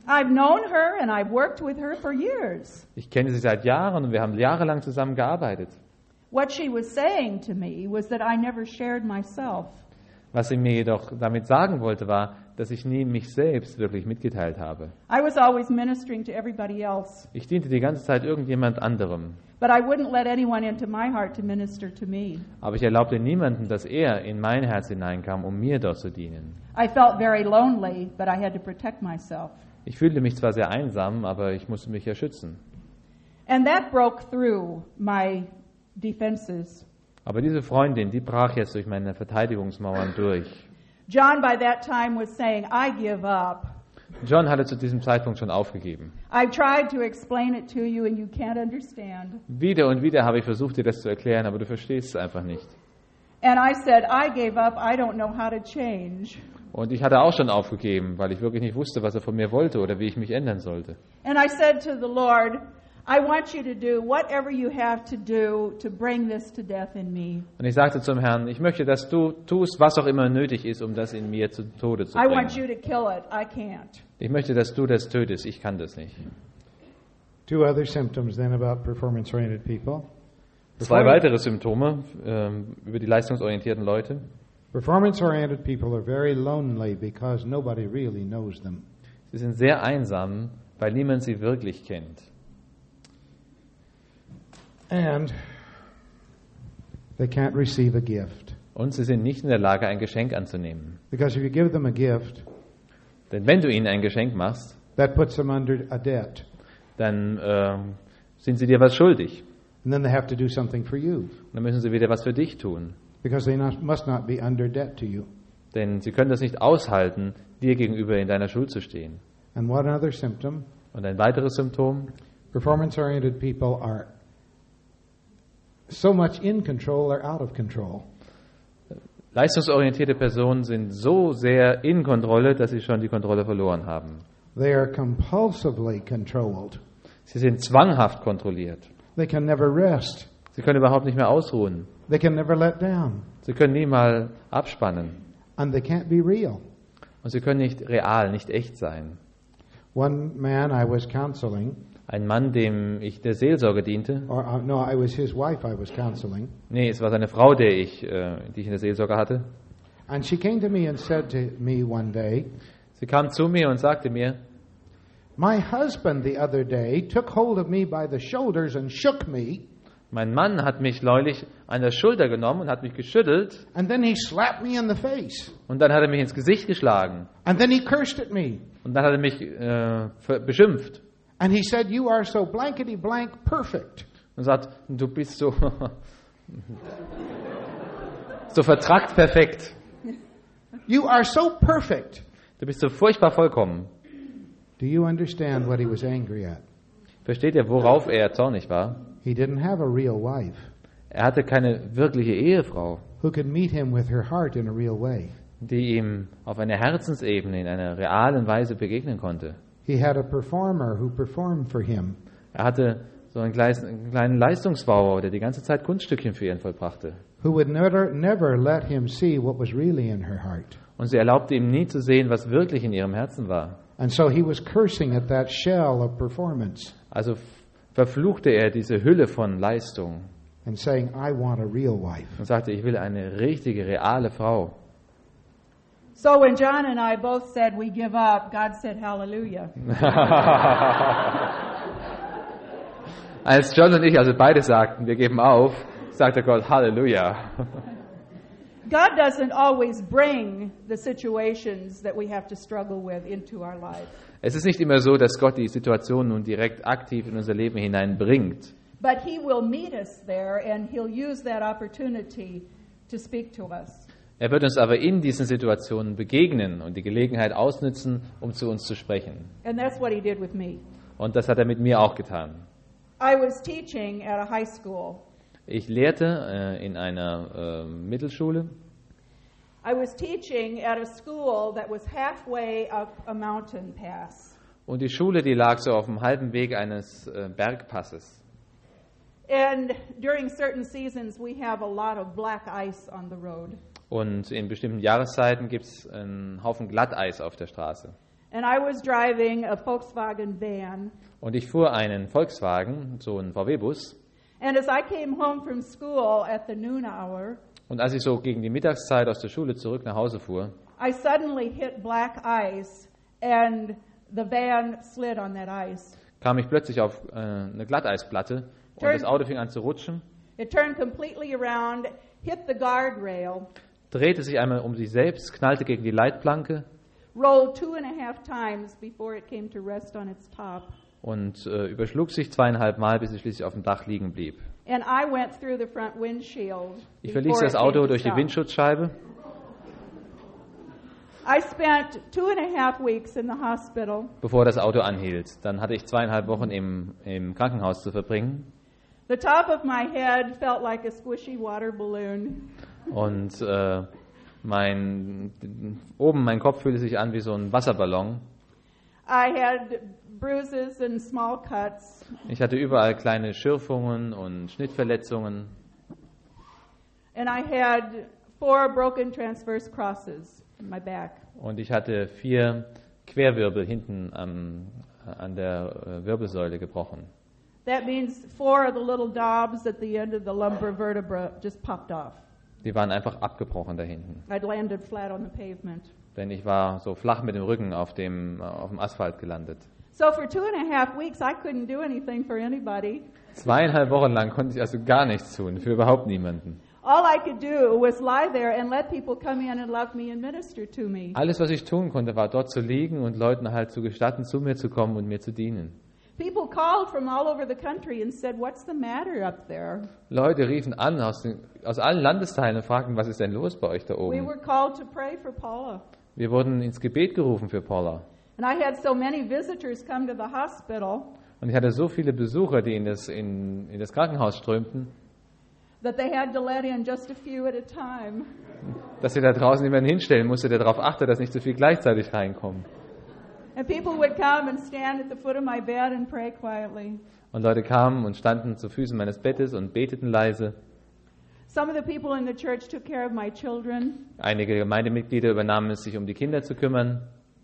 I've known her and I've worked with her for years. Ich kenne sie seit Jahren und wir haben jahrelang zusammen gearbeitet. What she was saying to me was that I never shared myself. Was sie mir jedoch damit sagen wollte, war, dass ich nie mich selbst wirklich mitgeteilt habe. I was always ministering to everybody else, Ich diente die ganze Zeit irgendjemand anderem, but I wouldn't let anyone into my heart to minister to me. aber ich erlaubte niemandem, dass er in mein Herz hineinkam, um mir dort zu dienen. I felt very lonely, but I had to protect myself. Ich fühlte mich zwar sehr einsam, aber ich musste mich ja schützen. And that broke through my defenses. Aber diese Freundin, die brach jetzt durch meine Verteidigungsmauern durch. John by that time was saying, I give up. John hatte zu diesem Zeitpunkt schon aufgegeben. I've tried to explain it to you and you can't understand. Wieder und wieder habe ich versucht, dir das zu erklären, aber du verstehst es einfach nicht. And I said, I gave up. I don't know how to change. Und ich hatte auch schon aufgegeben, weil ich wirklich nicht wusste, was er von mir wollte oder wie ich mich ändern sollte. And I said to the Lord, I want you to do whatever you have to do to bring this to death in me. Und ich sagte zum Herrn, ich möchte, dass du tust, was auch immer nötig ist, um das in mir zu Tode zu I want you bringen. to kill it. I can't. Ich möchte, dass du das tötest. Ich kann das nicht. Two other symptoms then about performance-oriented people. Zwei Perform- weitere Symptome ähm, über die leistungsorientierten Leute. Performance-oriented people are very lonely because nobody really knows them. Sie sind sehr einsam, weil niemand sie wirklich kennt. And they can't receive a gift. Und sie sind nicht in der Lage, ein Geschenk anzunehmen. Because if you give them a gift, Denn wenn du ihnen ein Geschenk machst, that puts them under a debt. dann ähm, sind sie dir was schuldig. And then they have to do something for you. Und dann müssen sie wieder was für dich tun. Because they not, must not be under debt to you. Denn sie können das nicht aushalten, dir gegenüber in deiner Schuld zu stehen. And one other symptom, Und ein weiteres Symptom, performance-oriented people are so much in control or out of control. leistungsorientierte Personen sind so sehr in Kontrolle, dass sie schon die Kontrolle verloren haben. They are compulsively controlled. Sie sind zwanghaft kontrolliert. They can never rest. Sie können überhaupt nicht mehr ausruhen. They can never let down. Sie können nie mal abspannen. And they can't be real. Und sie können nicht real, nicht echt sein. One man I was counseling, Ein Mann, dem ich der Seelsorge diente, or uh, no, I was his wife I was counseling, nee, es war seine Frau, der ich, äh, die ich in der Seelsorge hatte. and she came to me and said to me one day, Sie kam zu mir und sagte mir, my husband the other day took hold of me by the shoulders and shook me, mein Mann hat mich neulich an der Schulter genommen und hat mich geschüttelt and then he slapped me in the face, und dann hat er mich ins Gesicht geschlagen and then he cursed at me, und dann hat er mich äh, ver- beschimpft and he said, you are so blankety blank perfect. und sagt, du bist so so vertrackt perfekt. You are so perfect. Du bist so furchtbar vollkommen. Do you understand what he was angry at? Versteht ihr, worauf er zornig war? He didn't have a real wife Er hatte keine wirkliche Ehefrau, who could meet him with her heart in a real way. die ihm auf einer Herzensebene in einer realen Weise begegnen konnte. He had a performer who performed for him. Er hatte so einen kleinen, einen kleinen Leistungsbauer, der die ganze Zeit Kunststückchen für ihn vollbrachte. Who would never, never let him see what was really in her heart. Und sie erlaubte ihm nie zu sehen, was wirklich in ihrem Herzen war. And so he was cursing at that shell of performance Also f- verfluchte er diese Hülle von Leistung and saying, I want a real wife. und sagte, ich will eine richtige, reale Frau. So when John and I both said we give up, God said hallelujah. Als John und ich, also beide sagten, wir geben auf, sagte Gott, Halleluja. God doesn't always bring the situations that we have to struggle with into our life. Es ist nicht immer so, dass Gott die Situation nun direkt aktiv in unser Leben hineinbringt. But he will meet us there and he'll use that opportunity to speak to us. Er wird uns aber in diesen Situationen begegnen und die Gelegenheit ausnützen, um zu uns zu sprechen. And that's what he did with me. Und das hat er mit mir auch getan. I was teaching at a high school. Ich lehrte äh, in einer äh, Mittelschule. I was teaching at a school that was halfway up a mountain pass. Und die Schule, die lag so auf dem halben Weg eines äh, Bergpasses. And during certain seasons we have a lot of black ice on the road. Und in bestimmten Jahreszeiten gibt es einen Haufen Glatteis auf der Straße. And I was driving a Volkswagen van. Und ich fuhr einen Volkswagen, so einen V W-Bus. And as I came home from school at the noon hour, Und als ich so gegen die Mittagszeit aus der Schule zurück nach Hause fuhr, I suddenly hit black ice and the van slid on that ice. kam ich plötzlich auf äh, eine Glatteisplatte und Turn- das Auto fing an zu rutschen, It turned completely around, hit the guardrail, drehte sich einmal um sich selbst, knallte gegen die Leitplanke rolled two and a half times before it came to rest on its top. und äh, überschlug sich zweieinhalb Mal, bis es schließlich auf dem Dach liegen blieb. And I went through the front windshield. Ich before verließ das it came Auto to durch die stop. Windschutzscheibe. I spent two and a half weeks in the hospital. Bevor das Auto anhielt. Dann hatte ich zweieinhalb Wochen im, im Krankenhaus zu verbringen. The top of my head felt like a squishy water balloon. Und äh, mein, oben mein Kopf fühlte sich an wie so ein Wasserballon. I had bruises and small cuts. Ich hatte überall kleine Schürfungen und Schnittverletzungen. And I had four broken transverse crosses in my back. Und ich hatte vier Querwirbel hinten am, an der äh, Wirbelsäule gebrochen. That means four of the little dobs at the end of the lumbar vertebra just popped off. Die waren einfach abgebrochen da hinten. I'd landed flat on the pavement. Denn ich war so flach mit dem Rücken auf dem, auf dem Asphalt gelandet. So for two and a half weeks, I couldn't do anything for anybody. Zweieinhalb Wochen lang konnte ich also gar nichts tun, für überhaupt niemanden. All I could do was lie there and let people come in and love me and minister to me. Alles, was ich tun konnte, war dort zu liegen und Leuten halt zu gestatten, zu mir zu kommen und mir zu dienen. People called from all over the country and said, "What's the matter up there?" Leute riefen an aus, den, aus allen Landesteilen und fragten, was ist denn los bei euch da We oben? were called to pray for Paula. Wir wurden ins Gebet gerufen für Paula. And I had so many visitors come to the hospital Und ich hatte so viele Besucher, die in das, in, in das Krankenhaus strömten, that they had to let in just a few at a time. dass sie da draußen jemanden hinstellen musste, der darauf achtet, dass nicht so viel gleichzeitig reinkommen. And people would come and stand at the foot of my bed and pray quietly. Und Leute kamen und standen zu Füßen meines Bettes und beteten leise. Some of the people in the church took care of my children. Einige Gemeindemitglieder übernahmen es, sich um die Kinder zu kümmern.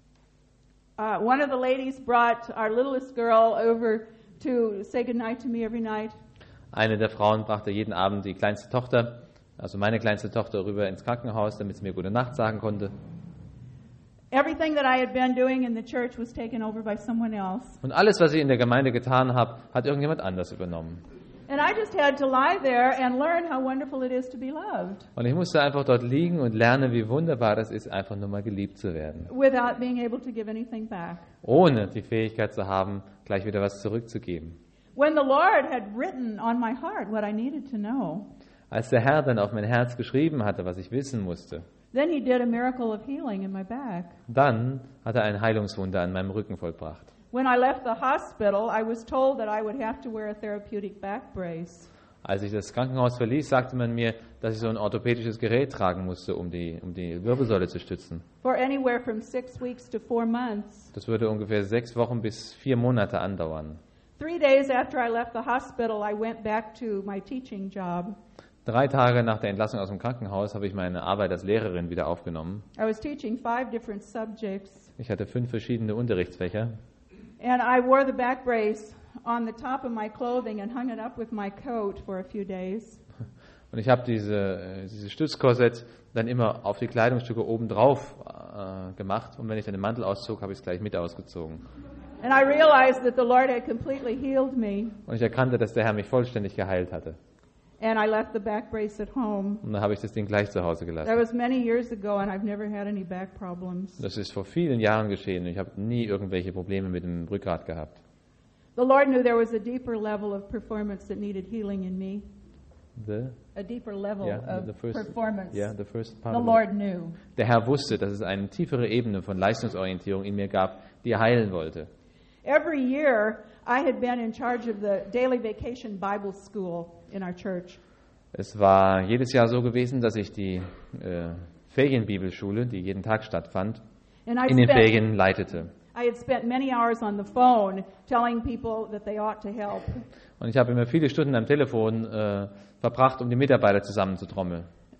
Uh, one of the ladies brought our littlest girl over to say goodnight to me every night. Eine der Frauen brachte jeden Abend die kleinste Tochter, also meine kleinste Tochter, rüber ins Krankenhaus, damit sie mir gute Nacht sagen konnte. Everything that I had been doing in the church was taken over by someone else. Und alles, was ich in der Gemeinde getan habe, hat irgendjemand anders übernommen. And I just had to lie there and learn how wonderful it is to be loved Und ich musste einfach dort liegen und lernen, wie wunderbar das ist, einfach nur mal geliebt zu werden. without being able to give anything back. Ohne die Fähigkeit zu haben, gleich wieder was zurückzugeben. When the Lord had written on my heart what I needed to know, Als der Herr dann auf mein Herz geschrieben hatte, was ich wissen musste, then He did a miracle of healing in my back. dann hat er ein Heilungswunder an meinem Rücken vollbracht. When I left the hospital, I was told that I would have to wear a therapeutic back brace. Als ich das Krankenhaus verließ, sagte man mir, dass ich so ein orthopädisches Gerät tragen musste, um die, um die Wirbelsäule zu stützen. For anywhere from six weeks to four months. Das würde ungefähr sechs Wochen bis vier Monate andauern. Three days after I left the hospital, I went back to my teaching job. Drei Tage nach der Entlassung aus dem Krankenhaus habe ich meine Arbeit als Lehrerin wieder aufgenommen. I was teaching five different subjects, Ich hatte fünf verschiedene Unterrichtsfächer. and I wore the back brace on the top of my clothing and hung it up with my coat for a few days. Und ich habe diese, äh, dieses Stützkorsett dann immer auf die Kleidungsstücke obendrauf äh, gemacht. Und wenn ich dann den Mantel auszog, habe ich es gleich mit ausgezogen. And I realized that the Lord had completely healed me, Und ich erkannte, dass der Herr mich vollständig geheilt hatte. and I left the back brace at home. Und dann habe ich das Ding gleich zu Hause That gelassen. was many years ago, and I've never had any back problems. Das ist vor vielen Jahren geschehen und ich habe nie irgendwelche Probleme mit dem Rückgrat gehabt. The Lord knew there was a deeper level of performance that needed healing in me. The, A deeper level yeah, of the first, performance. yeah, the first part The of it. Lord knew. Der Herr wusste, dass es eine tiefere Ebene von Leistungsorientierung in mir gab, die er heilen wollte. Every year, I had been in charge of the daily vacation Bible school in our church. Es war jedes Jahr so gewesen, dass ich die äh, Ferienbibelschule, die jeden Tag stattfand, And I in den spent, Ferien leitete. I had spent many hours on the phone telling people that they ought to help. Und ich habe immer viele Stunden am Telefon äh, verbracht, um die Mitarbeiter zusammenzutrommeln.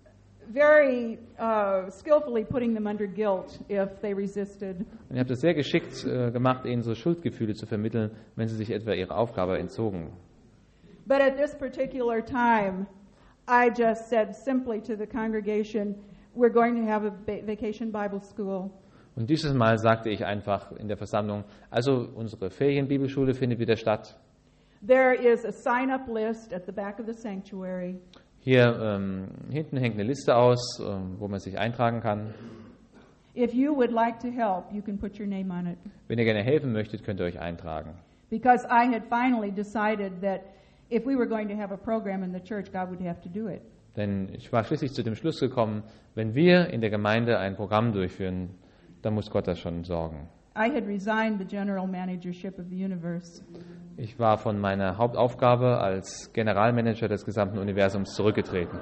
very uh, skillfully putting them under guilt if they resisted. Und ihr habt es sehr geschickt äh, gemacht, ihnen so Schuldgefühle zu vermitteln, wenn sie sich etwa ihrer Aufgabe entzogen. But at this particular time, I just said simply to the congregation, we're going to have a va- vacation Bible school. Und dieses Mal sagte ich einfach in der Versammlung, also unsere Ferienbibelschule findet wieder statt. There is a sign-up list at the back of the sanctuary. Hier ähm, hinten hängt eine Liste aus, ähm, wo man sich eintragen kann. If you would like to help, you can put your name on it. Wenn ihr gerne helfen möchtet, könnt ihr euch eintragen. Because I had finally decided that if we were going to have a program in the church, God would have to do it. Denn ich war schließlich zu dem Schluss gekommen, wenn wir in der Gemeinde ein Programm durchführen, dann muss Gott das schon sorgen. I had resigned the general managership of the universe. Ich war von meiner Hauptaufgabe als Generalmanager des gesamten Universums zurückgetreten.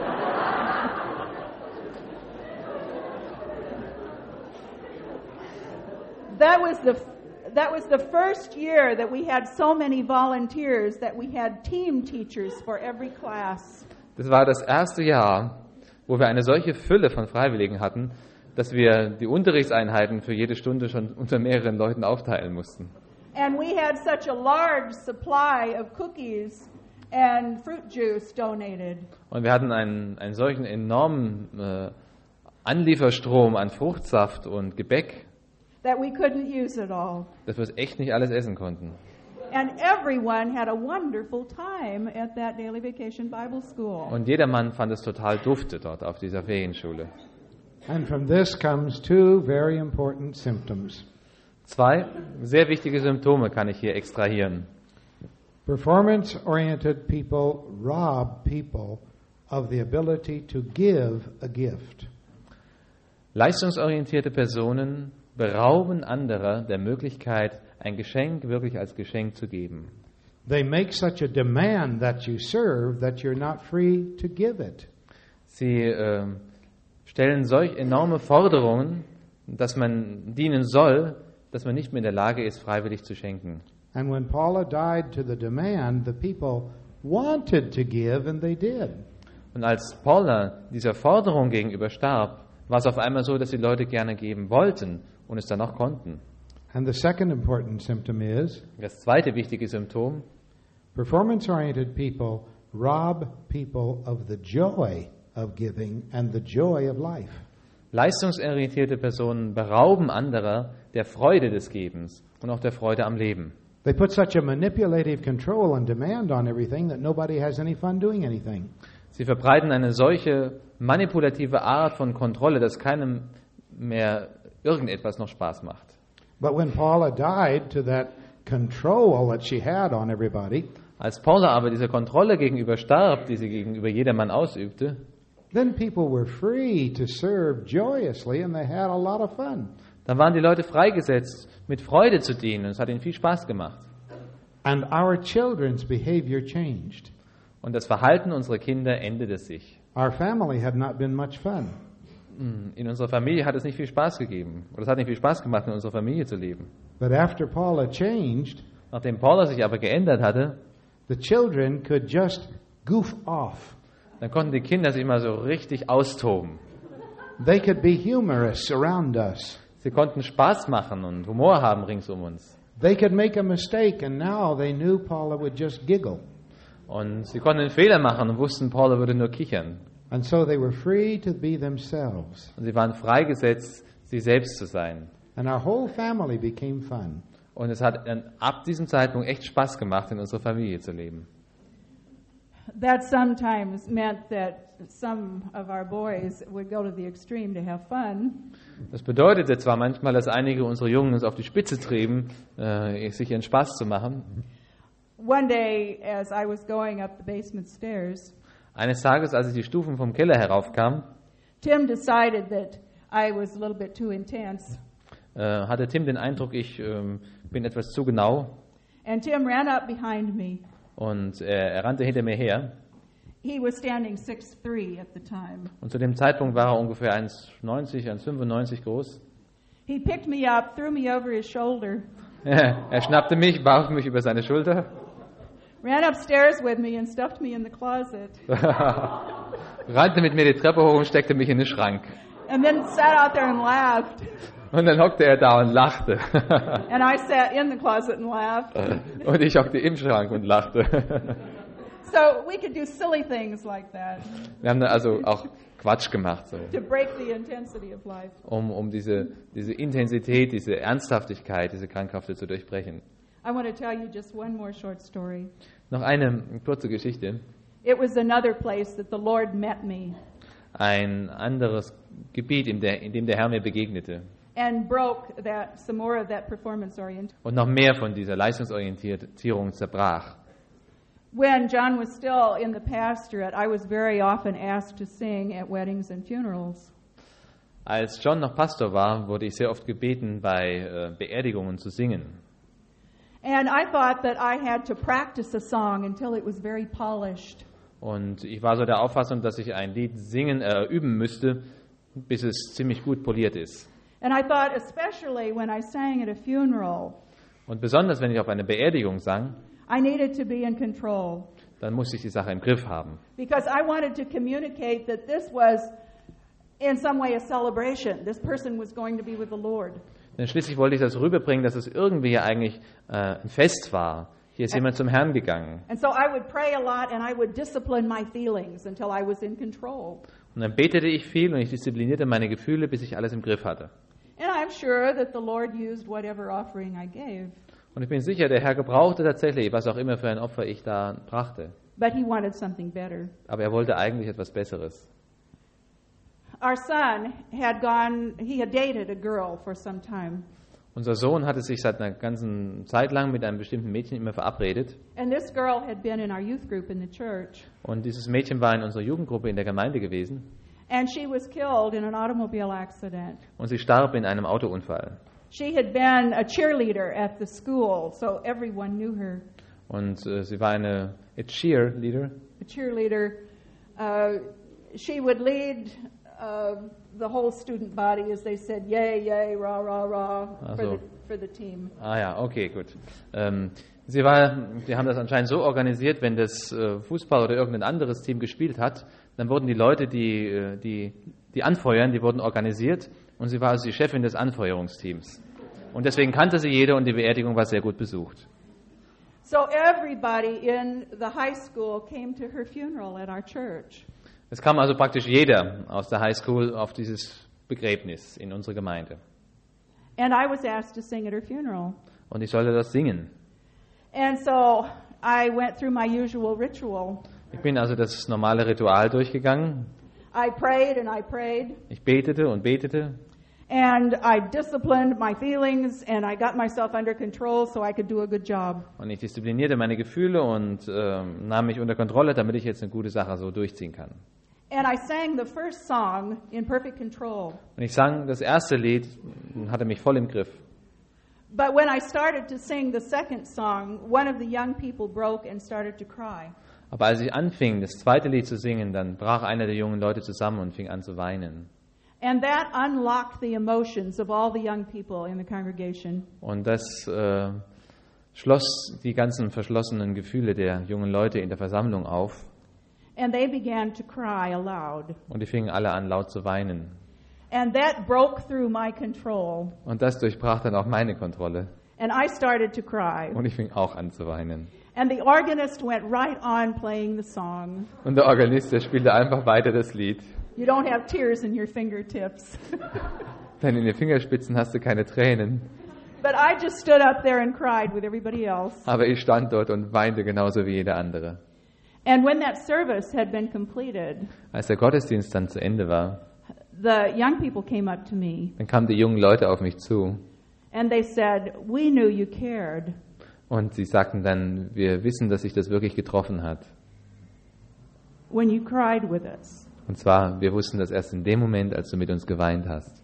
That was the that was the first year that we had so many volunteers that we had team teachers for every class. Das war das erste Jahr, wo wir eine solche Fülle von Freiwilligen hatten, dass wir die Unterrichtseinheiten für jede Stunde schon unter mehreren Leuten aufteilen mussten. And we had such a large supply of cookies and fruit juice donated. Und wir hatten einen, einen solchen enormen äh, Anlieferstrom an Fruchtsaft und Gebäck, That we couldn't use it all. dass wir es echt nicht alles essen konnten. And everyone had a wonderful time at that daily vacation Bible school. Und jedermann fand es total dufte dort auf dieser Ferienschule. And from this comes two very important symptoms. Zwei sehr wichtige Symptome kann ich hier extrahieren. Performance-oriented people rob people of the ability to give a gift. Leistungsorientierte Personen berauben andere der Möglichkeit, ein Geschenk wirklich als Geschenk zu geben. They make such a demand that you serve that you're not free to give it. Sie äh, stellen solch enorme Forderungen, dass man dienen soll, dass man nicht mehr in der Lage ist, freiwillig zu schenken. And when Paula died to the demand, the people wanted to give, and they did. Und als Paula dieser Forderung gegenüber starb, war es auf einmal so, dass die Leute gerne geben wollten und es dann auch konnten. And the second important symptom is Das zweite wichtige Symptom: performance-oriented people rob people of the joy of giving and the joy of life. Leistungsorientierte Personen berauben anderer der Freude des Gebens und auch der Freude am Leben. They put such a manipulative control and demand on everything that nobody has any fun doing anything. Sie verbreiten eine solche manipulative Art von Kontrolle, dass keinem mehr irgendetwas noch Spaß macht. But when Paula died to that control that she had on everybody, Als Paula aber dieser Kontrolle gegenüber starb, die sie gegenüber jedermann ausübte, then people were free to serve joyously and they had a lot of fun. dann waren die Leute freigesetzt, mit Freude zu dienen. Es hat ihnen viel Spaß gemacht. And our children's behavior changed. Und das Verhalten unserer Kinder änderte sich. Our family had not been much fun. In unserer Familie hat es nicht viel Spaß gegeben. Oder es hat nicht viel Spaß gemacht, in unserer Familie zu leben. But after Paula changed, Nachdem Paula sich aber geändert hatte, the children could just goof off. dann konnten die Kinder sich mal so richtig austoben. They could be humorous around us. Sie konnten Spaß machen und Humor haben rings um uns. They could make a mistake, and now they knew Paula would just giggle. Und sie konnten einen Fehler machen und wussten, Paula würde nur kichern. And so they were free to be themselves. Und sie waren freigesetzt, sie selbst zu sein. And our whole family became fun. Und es hat dann ab diesem Zeitpunkt echt Spaß gemacht, in unserer Familie zu leben. That sometimes meant that some of our boys would go to the extreme to have fun. Das bedeutete zwar manchmal, dass einige unserer Jungen es auf die Spitze trieben, äh, sich ihren Spaß zu machen. One day, as I was going up the basement stairs, Eines Tages, als ich die Stufen vom Keller heraufkam, Tim decided that I was a little bit too intense. äh, hatte Tim den Eindruck, ich ähm, bin etwas zu genau. And Tim ran up behind me. Und er, er rannte hinter mir her. He was standing six three at the time. Und zu dem Zeitpunkt war er ungefähr eins neunzig, eins fünfundneunzig groß. He picked me up, threw me over his shoulder, Er schnappte mich, warf mich über seine Schulter, ran upstairs with me and stuffed me in the closet. Rannte mit mir die Treppe hoch und steckte mich in den Schrank. And then sat out there and laughed. Und dann hockte er da und lachte. And I sat in the closet and laughed. Und ich hockte im Schrank und lachte. So we could do silly things like that Wir haben da also auch Quatsch gemacht, so, to break the intensity of life. um, um diese, diese Intensität, diese Ernsthaftigkeit, diese Krankhafte zu durchbrechen. I want to tell you just one more short story. Noch eine kurze Geschichte. It was another place that the Lord met me Ein anderes Gebiet, in, der, in dem der Herr mir begegnete. and broke that some more of that performance orientation. Und noch mehr von dieser Leistungsorientierung zerbrach. When John was still in the pastorate, I was very often asked to sing at weddings and funerals. Als John noch Pastor war, wurde ich sehr oft gebeten, bei äh, Beerdigungen zu singen. And I thought that I had to practice a song until it was very polished. Und ich war so der Auffassung, dass ich ein Lied singen, äh, üben müsste, bis es ziemlich gut poliert ist. And I thought, especially when I sang at a funeral, Und besonders, wenn ich auf eine Beerdigung sang, I needed to be in control. dann musste ich die Sache im Griff haben. Because I wanted to communicate that this was, in some way, a celebration. This person was going to be with the Lord. Denn schließlich wollte ich das rüberbringen, dass es irgendwie eigentlich äh, ein Fest war. Hier ist jemand zum Herrn gegangen. And so I would pray a lot and I would discipline my feelings until I was in control. Und dann betete ich viel und ich disziplinierte meine Gefühle, bis ich alles im Griff hatte. And I'm sure that the Lord used whatever offering I gave. Und ich bin sicher, der Herr gebrauchte tatsächlich, was auch immer für ein Opfer ich da brachte. But he wanted something better. Aber er wollte eigentlich etwas Besseres. Our son had gone, he had dated a girl for some time. Unser Sohn hatte sich seit einer ganzen Zeit lang mit einem bestimmten Mädchen immer verabredet. And this girl had been in our youth group in the church. Und dieses Mädchen war in unserer Jugendgruppe in der Gemeinde gewesen. And she was killed in an automobile accident. Und sie starb in einem Autounfall. She had been a cheerleader at the school, so everyone knew her. Und äh, sie war eine a cheerleader. A cheerleader. Uh, she would lead uh, the whole student body as they said, yay, yay, rah, rah, rah, Ach for, so. the, for the team. Ah ja, okay, gut. Ähm, sie war, sie haben das anscheinend so organisiert, wenn das äh, Fußball oder irgendein anderes Team gespielt hat, dann wurden die Leute, die, äh, die, die anfeuern, die wurden organisiert und sie war also die Chefin des Anfeuerungsteams. Und deswegen kannte sie jeder und die Beerdigung war sehr gut besucht. So everybody in the high school came to her funeral at our church. Es kam also praktisch jeder aus der Highschool auf dieses Begräbnis in unsere Gemeinde. And I was asked to sing at her funeral. Und ich sollte das singen. And so I went through my usual ritual. Ich bin also das normale Ritual durchgegangen. I prayed and I prayed. Ich betete und betete. And I disciplined my feelings and I got myself under control so I could do a good job. Und ich disziplinierte meine Gefühle und äh, nahm mich unter Kontrolle, damit ich jetzt eine gute Sache so durchziehen kann. And I sang the first song in perfect control. Und ich sang das erste Lied und hatte mich voll im Griff. But when I started to sing the second song, one of the young people broke and started to cry. Aber als ich anfing, das zweite Lied zu singen, dann brach einer der jungen Leute zusammen und fing an zu weinen. And that unlocked the emotions of all the young people in the congregation. Und das äh, schloss die ganzen verschlossenen Gefühle der jungen Leute in der Versammlung auf. And they began to cry aloud. Und die fingen alle an, laut zu weinen. And that broke through my control. Und das durchbrach dann auch meine Kontrolle. And I started to cry. Und ich fing auch an zu weinen. And the organist went right on playing the song. Und der Organist, der spielte einfach weiter das Lied. You don't have tears in your fingertips. Denn in den Fingerspitzen hast du keine Tränen. But I just stood up there and cried with everybody else. Aber ich stand dort und weinte genauso wie jeder andere. And when that service had been completed, Als der Gottesdienst dann zu Ende war, the young people came up to me dann kamen die jungen Leute auf mich zu. and they said, "We knew you cared Und sie sagten dann, wir wissen, dass sich das wirklich getroffen hat. when you cried with us." Und zwar, wir wussten das erst in dem Moment, als du mit uns geweint hast.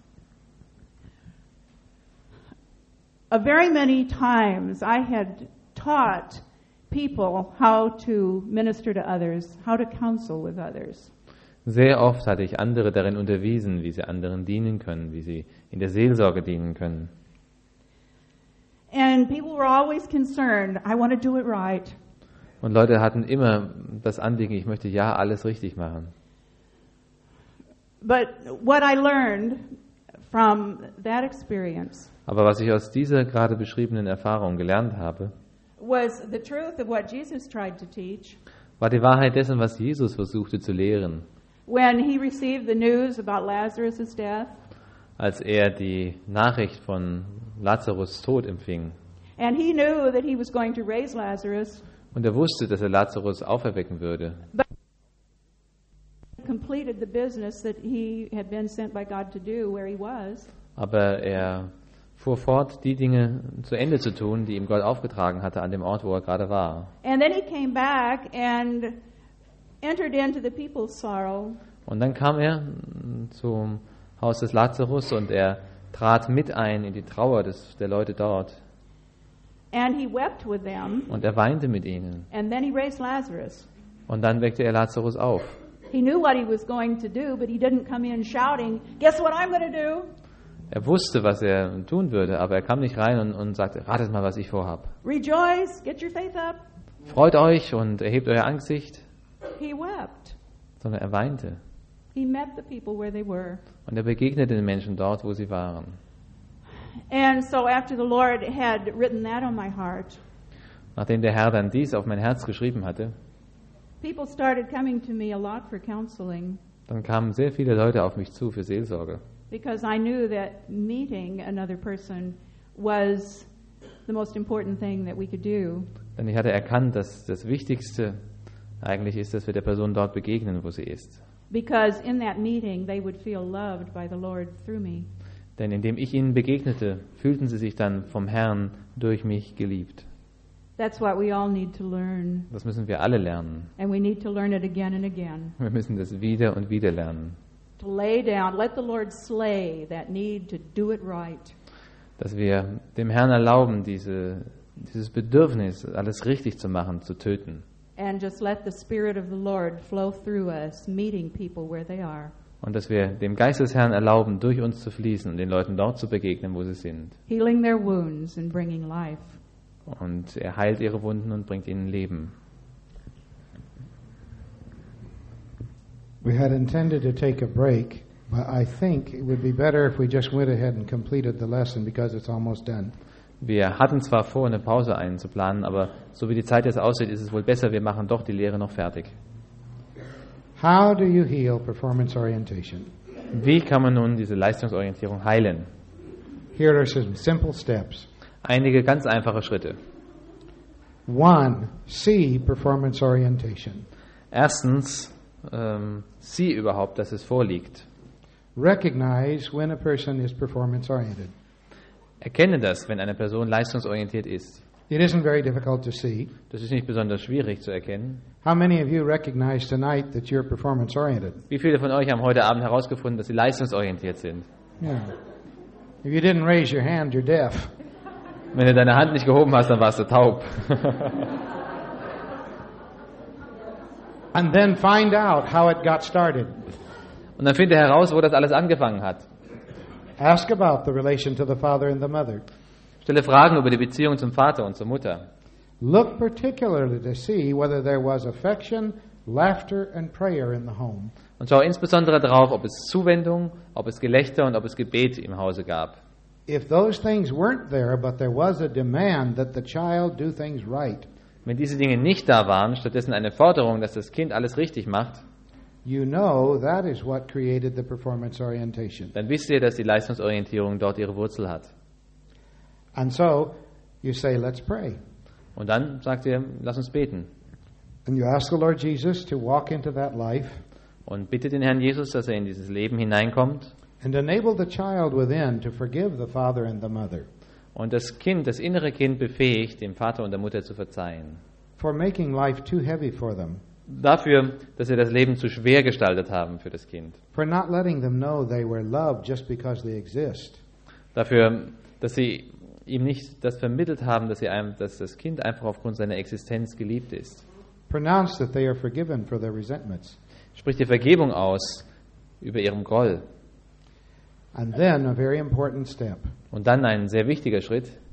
A very many times I had taught people how to minister to others, how to counsel with others. Sehr oft hatte ich andere darin unterwiesen, wie sie anderen dienen können, wie sie in der Seelsorge dienen können. And people were always concerned, I want to do it right. Und Leute hatten immer das Anliegen, ich möchte ja alles richtig machen. But what I learned from that experience Aber was ich aus dieser gerade beschriebenen Erfahrung gelernt habe, was the truth of what Jesus tried to teach war die Wahrheit dessen, was Jesus versuchte zu lehren, when he received the news about Lazarus' death. als er die Nachricht von Lazarus' Tod empfing. And he knew that he was going to raise Lazarus, Und er wusste, dass er Lazarus auferwecken würde. completed the business that he had been sent by God to do where he was. Aber er fuhr fort, die Dinge zu Ende zu tun, die ihm Gott aufgetragen hatte an dem Ort, wo er gerade war. And then he came back and entered into the people's sorrow. Und dann kam er zum Haus des Lazarus und er trat mit ein in die Trauer des, der Leute dort. And he wept with them. Und er weinte mit ihnen. And then he raised Lazarus. Und dann weckte er Lazarus auf. He knew what he was going to do, but he didn't come in shouting, "Guess what I'm going to do?" Er wusste, was er tun würde, aber er kam nicht rein und, und sagte, ratet mal, was ich vorhab. Rejoice, get your faith up. Freut euch und erhebt euer Angesicht. He wept. Sondern er weinte. He met the people where they were. Und er begegnete den Menschen dort, wo sie waren. And so after the Lord had written that on my heart, Nachdem der Herr dann dies auf mein Herz geschrieben hatte, people started coming to me a lot for counseling dann kamen sehr viele Leute auf mich zu für Seelsorge. because I knew that meeting another person was the most important thing that we could do. Denn ich hatte erkannt, dass das Wichtigste eigentlich ist, dass wir der Person dort begegnen, wo sie ist. Because in that meeting they would feel loved by the Lord through me. Denn indem ich ihnen begegnete, fühlten sie sich dann vom Herrn durch mich geliebt. That's what we all need to learn. Das müssen wir alle lernen. And we need to learn it again and again. Wir müssen das wieder und wieder lernen. To lay down, let the Lord slay that need to do it right. Dass wir dem Herrn erlauben, diese, dieses Bedürfnis, alles richtig zu machen, zu töten. And just let the Spirit of the Lord flow through us, meeting people where they are. Und dass wir dem Geist des Herrn erlauben, durch uns zu fließen und den Leuten dort zu begegnen, wo sie sind. Healing their wounds and bringing life. Und er heilt ihre Wunden und bringt ihnen Leben. We had intended to take a break, but I think it would be better if we just went ahead and completed the lesson because it's almost done. Wir hatten zwar vor, eine Pause einzuplanen, aber so wie die Zeit jetzt aussieht, ist es wohl besser, wir machen doch die Lehre noch fertig. How do you heal performance orientation? Wie kann man nun diese Leistungsorientierung heilen? Here are some simple steps. Einige ganz einfache Schritte. One, see performance orientation. Erstens, ähm, sieh überhaupt, dass es vorliegt. Recognize when a person is performance oriented. Erkenne das, wenn eine Person leistungsorientiert ist. It isn't very difficult to see. Das ist nicht besonders schwierig zu erkennen. How many of you recognize tonight that you're performance oriented? Wie viele von euch haben heute Abend herausgefunden, dass sie leistungsorientiert sind? Yeah. If you didn't raise your hand, you're deaf. Wenn du deine Hand nicht gehoben hast, dann warst du taub. And then find out how it got started. Und dann finde heraus, wo das alles angefangen hat. Ask about the relation to the father and the mother. Stelle Fragen über die Beziehung zum Vater und zur Mutter. Look particularly to see whether there was affection, laughter, and prayer in the home. Und schau insbesondere darauf, ob es Zuwendung, ob es Gelächter und ob es Gebet im Hause gab. If those things weren't there, but there was a demand that the child do things right, Wenn diese Dinge nicht da waren, stattdessen eine Forderung, dass das Kind alles richtig macht, you know that is what created the performance orientation. dann wisst ihr, dass die Leistungsorientierung dort ihre Wurzel hat. And so you say, let's pray. Und dann sagt ihr, lass uns beten. And you ask the Lord Jesus to walk into that life Und bitte den Herrn Jesus, dass er in dieses Leben hineinkommt and enable the child within to forgive the father and the mother und das Kind, das innere Kind befähigt, dem Vater und der Mutter zu verzeihen. for making life too heavy for them, Dafür, dass sie das Leben zu schwer gestaltet haben für das Kind. for not letting them know they were loved just because they exist. Dafür, dass sie ihm nicht das vermittelt haben, dass, sie einem, dass das Kind einfach aufgrund seiner Existenz geliebt ist. Pronounce that they are forgiven for their resentments. Sprich die Vergebung aus über ihrem Groll. And then a very important step. Und dann ein sehr wichtiger Schritt.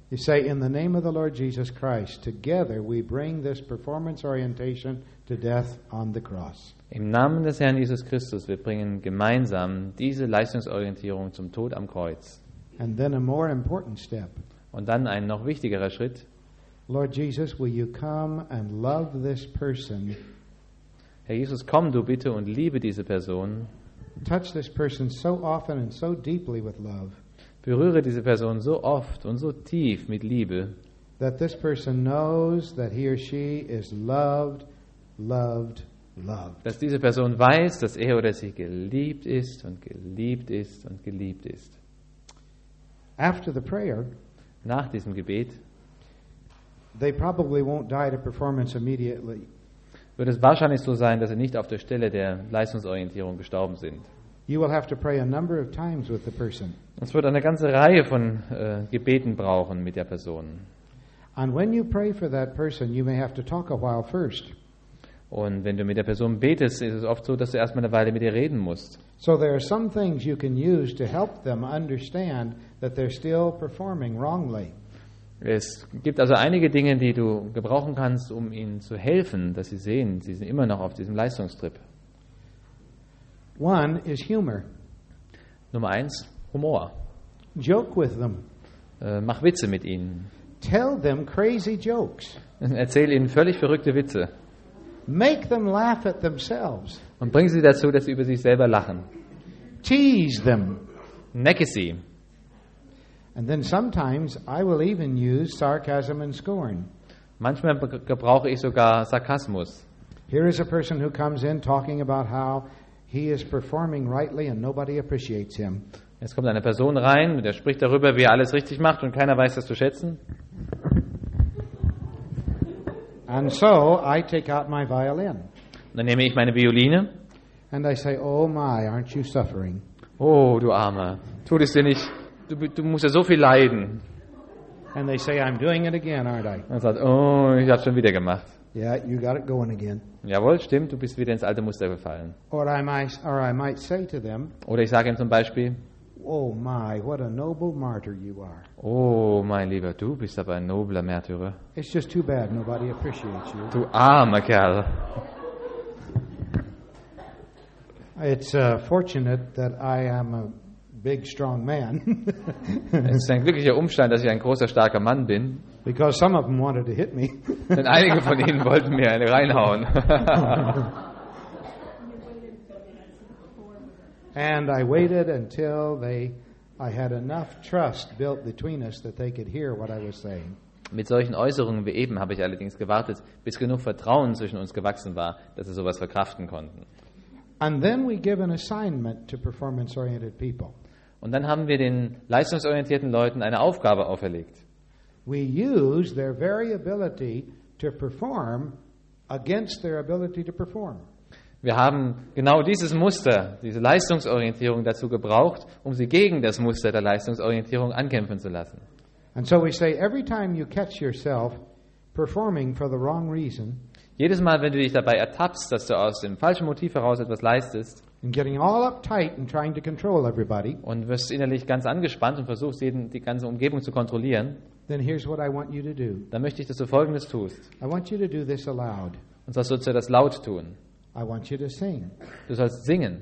You say, in the name of the Lord Jesus Christ, together we bring this performance orientation to death on the cross. Im Namen des Herrn Jesus Christus, wir bringen gemeinsam diese Leistungsorientierung zum Tod am Kreuz. And then a more important step. Und dann ein noch wichtigerer Schritt. Lord Jesus, will you come and love this person? Herr Jesus, komm du bitte und liebe diese Person. Touch this person so often and so deeply with love. Berühre diese Person so oft und so tief mit Liebe, that this person knows that he or she is loved, loved, loved. dass diese Person weiß, dass er oder sie geliebt ist und geliebt ist und geliebt ist. After the prayer, Nach diesem Gebet they probably won't die to performance immediately. wird es wahrscheinlich so sein, dass sie nicht auf der Stelle der Leistungsorientierung gestorben sind. You will have to pray a number of times with the person. Es wird eine ganze Reihe von äh, Gebeten brauchen mit der Person. And when you pray for that person, you may have to talk a while first. Und wenn du mit der Person betest, ist es oft so, dass du erstmal eine Weile mit ihr reden musst. So there are some things you can use to help them understand that they're still performing wrongly. Es gibt also einige Dinge, die du gebrauchen kannst, um ihnen zu helfen, dass sie sehen, sie sind immer noch auf diesem Leistungstrip. One is humor. Nummer eins, Humor. Joke with them. Äh, mach Witze mit ihnen. Tell them crazy jokes. Erzähl ihnen völlig verrückte Witze. Make them laugh at themselves. Und bring sie dazu, dass sie über sich selber lachen. Tease them. Necke sie. And then sometimes I will even use sarcasm and scorn. Manchmal be- gebrauche ich sogar Sarkasmus. Here is a person who comes in talking about how he is performing rightly and nobody appreciates him. Jetzt kommt eine Person rein, der spricht darüber, wie er alles richtig macht und keiner weiß das zu schätzen. And so I take out my violin Und dann nehme ich meine Violine. and I say, oh my, aren't you suffering? Oh, du Armer, tu das dir nicht. Du, du musst ja so viel leiden. And they say, I'm doing it again, aren't I? Und er sagt, oh, ich habe schon wieder gemacht. Yeah, you got it going again. Jawohl, stimmt, du bist wieder ins alte Muster gefallen. Or I might, or I might say to them, Oder ich sage ihm zum Beispiel, oh my, what a noble martyr you are. oh, mein Lieber, du bist aber ein nobler Märtyrer. It's just too bad nobody appreciates you. Du armer Kerl. It's uh, fortunate that I am a big, strong man Es ist ein glücklicher Umstand, dass ich ein großer, starker Mann bin. because some of them wanted to hit me. Denn einige von ihnen wollten mir eine reinhauen. And I waited until they, I had enough trust built between us that they could hear what I was saying. Mit solchen Äußerungen wie eben habe ich allerdings gewartet, bis genug Vertrauen zwischen uns gewachsen war, dass sie sowas verkraften konnten. And then we give an assignment to performance-oriented people. Und dann haben wir den leistungsorientierten Leuten eine Aufgabe auferlegt. We use their very ability to perform against their ability to perform. Wir haben genau dieses Muster, diese Leistungsorientierung dazu gebraucht, um sie gegen das Muster der Leistungsorientierung ankämpfen zu lassen. And so we say every time you catch yourself performing for the wrong reason Jedes Mal, wenn du dich dabei ertappst, dass du aus dem falschen Motiv heraus etwas leistest and getting all uptight and trying to control everybody, und wirst innerlich ganz angespannt und versuchst, jeden, die ganze Umgebung zu kontrollieren, then here's what I want you to do. dann möchte ich, dass du Folgendes tust. I want you to do this aloud. Und zwar sollst du das laut tun. I want you to sing. Du sollst singen.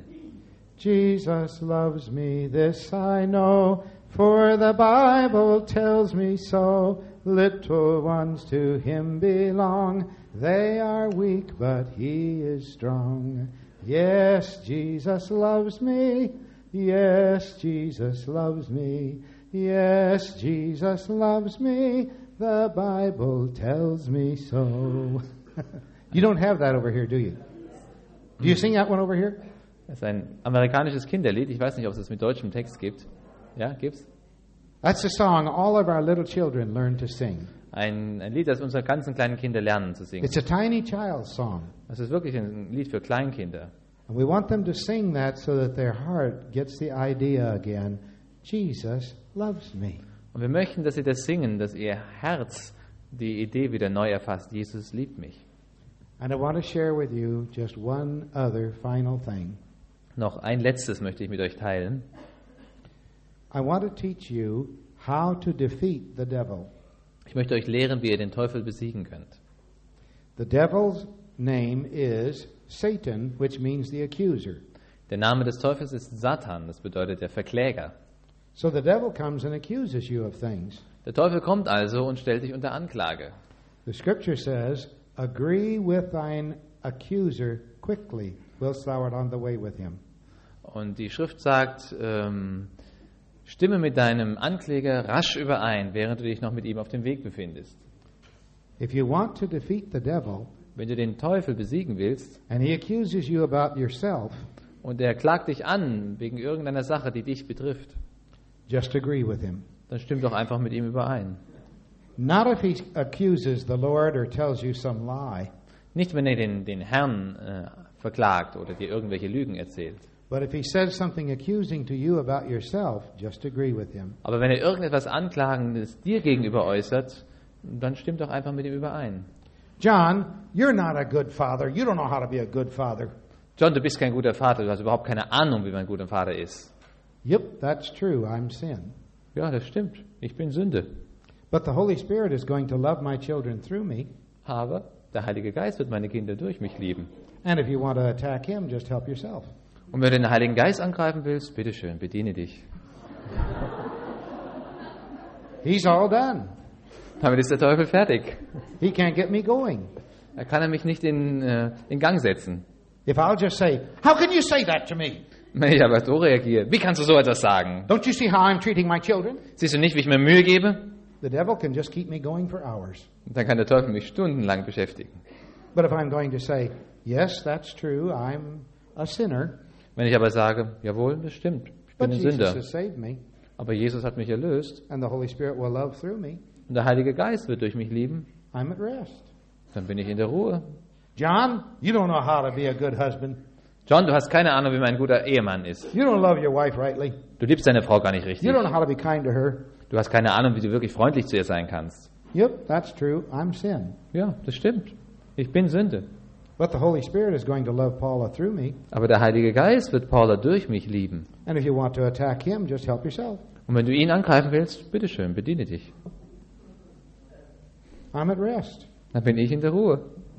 Jesus loves me, this I know, for the Bible tells me so. Little ones to him belong. They are weak, but he is strong. Yes, Jesus loves me. Yes, Jesus loves me. Yes, Jesus loves me. The Bible tells me so. You don't have that over here, do you? Do you sing that one over here? Das ist ein amerikanisches Kinderlied. Ich weiß nicht, ob es das mit deutschem Text gibt. Ja, gibt's? That's the song all of our little children learn to sing. Ein, ein Lied, das unsere ganzen kleinen Kinder lernen zu singen. It's a tiny child's song. Das ist wirklich ein Lied für Kleinkinder. And we want them to sing that so that their heart gets the idea again, Jesus loves me. Und wir möchten, dass sie das singen, dass ihr Herz die Idee wieder neu erfasst. Jesus liebt mich. And I want to share with you just one other final thing. Noch ein letztes möchte ich mit euch teilen. I want to teach you how to defeat the devil. Ich möchte euch lehren, wie ihr den Teufel besiegen könnt. The devil's name is Satan, which means the accuser. Der Name des Teufels ist Satan, das bedeutet der Verkläger. So the devil comes and accuses you of things. Der Teufel kommt also und stellt dich unter Anklage. The scripture says, agree with thine accuser quickly, whilst thou art on the way with him. Und die Schrift sagt, ähm, stimme mit deinem Ankläger rasch überein, während du dich noch mit ihm auf dem Weg befindest. If you want to defeat the devil, Wenn du den Teufel besiegen willst and he accuses you about yourself, und er klagt dich an wegen irgendeiner Sache, die dich betrifft, just agree with him. dann stimm doch einfach mit ihm überein. Not if he accuses the Lord or tells you some lie, Nicht, wenn er den, den Herrn äh, verklagt oder dir irgendwelche Lügen erzählt. but if he says something accusing to you about yourself, just agree with him. Aber wenn er irgendetwas Anklagendes dir gegenüber äußert, dann stimm doch einfach mit ihm überein. John, you're not a good father. You don't know how to be a good father. John, du bist kein guter Vater, du hast überhaupt keine Ahnung, wie man ein guter Vater ist. Yep, that's true. I'm sin. Ja, das stimmt. Ich bin Sünde. But the Holy Spirit is going to love my children through me. Aber der Heilige Geist wird meine Kinder durch mich lieben. And if you want to attack him, just help yourself. Und wenn du den Heiligen Geist angreifen willst, bitteschön, bediene dich. He's all done. Damit ist der Teufel fertig. He can't get me going. Da kann er mich nicht in, äh, in Gang setzen. If I'll just say, how can you say that to me? Wenn ich aber so reagiere, wie kannst du so etwas sagen? Don't you see how I'm treating my children? Siehst du nicht, wie ich mir Mühe gebe? The devil can just keep me going for hours. Dann kann der Teufel mich stundenlang beschäftigen. But if I'm going to say, yes, that's true, I'm a sinner, Wenn ich aber sage, jawohl, das stimmt, ich bin but ein Jesus Sünder, has saved me, aber Jesus hat mich erlöst and the Holy Spirit will love through me, und der Heilige Geist wird durch mich lieben, I'm at rest. dann bin ich in der Ruhe. John, you don't know how to be a good husband. John, du hast keine Ahnung, wie man ein guter Ehemann ist. You don't love your wife rightly. Du liebst deine Frau gar nicht richtig. You don't know how to be kind to her. Du hast keine Ahnung, wie du wirklich freundlich zu ihr sein kannst. Yep, that's true. I'm sin. Ja, das stimmt. Ich bin Sünde. But the Holy Spirit is going to love Paula through me. Aber der Heilige Geist wird Paula durch mich lieben. And if you want to attack him, just help yourself. Und wenn du ihn angreifen willst, bitteschön, bediene dich. I'm at rest. Dann bin ich in der Ruhe.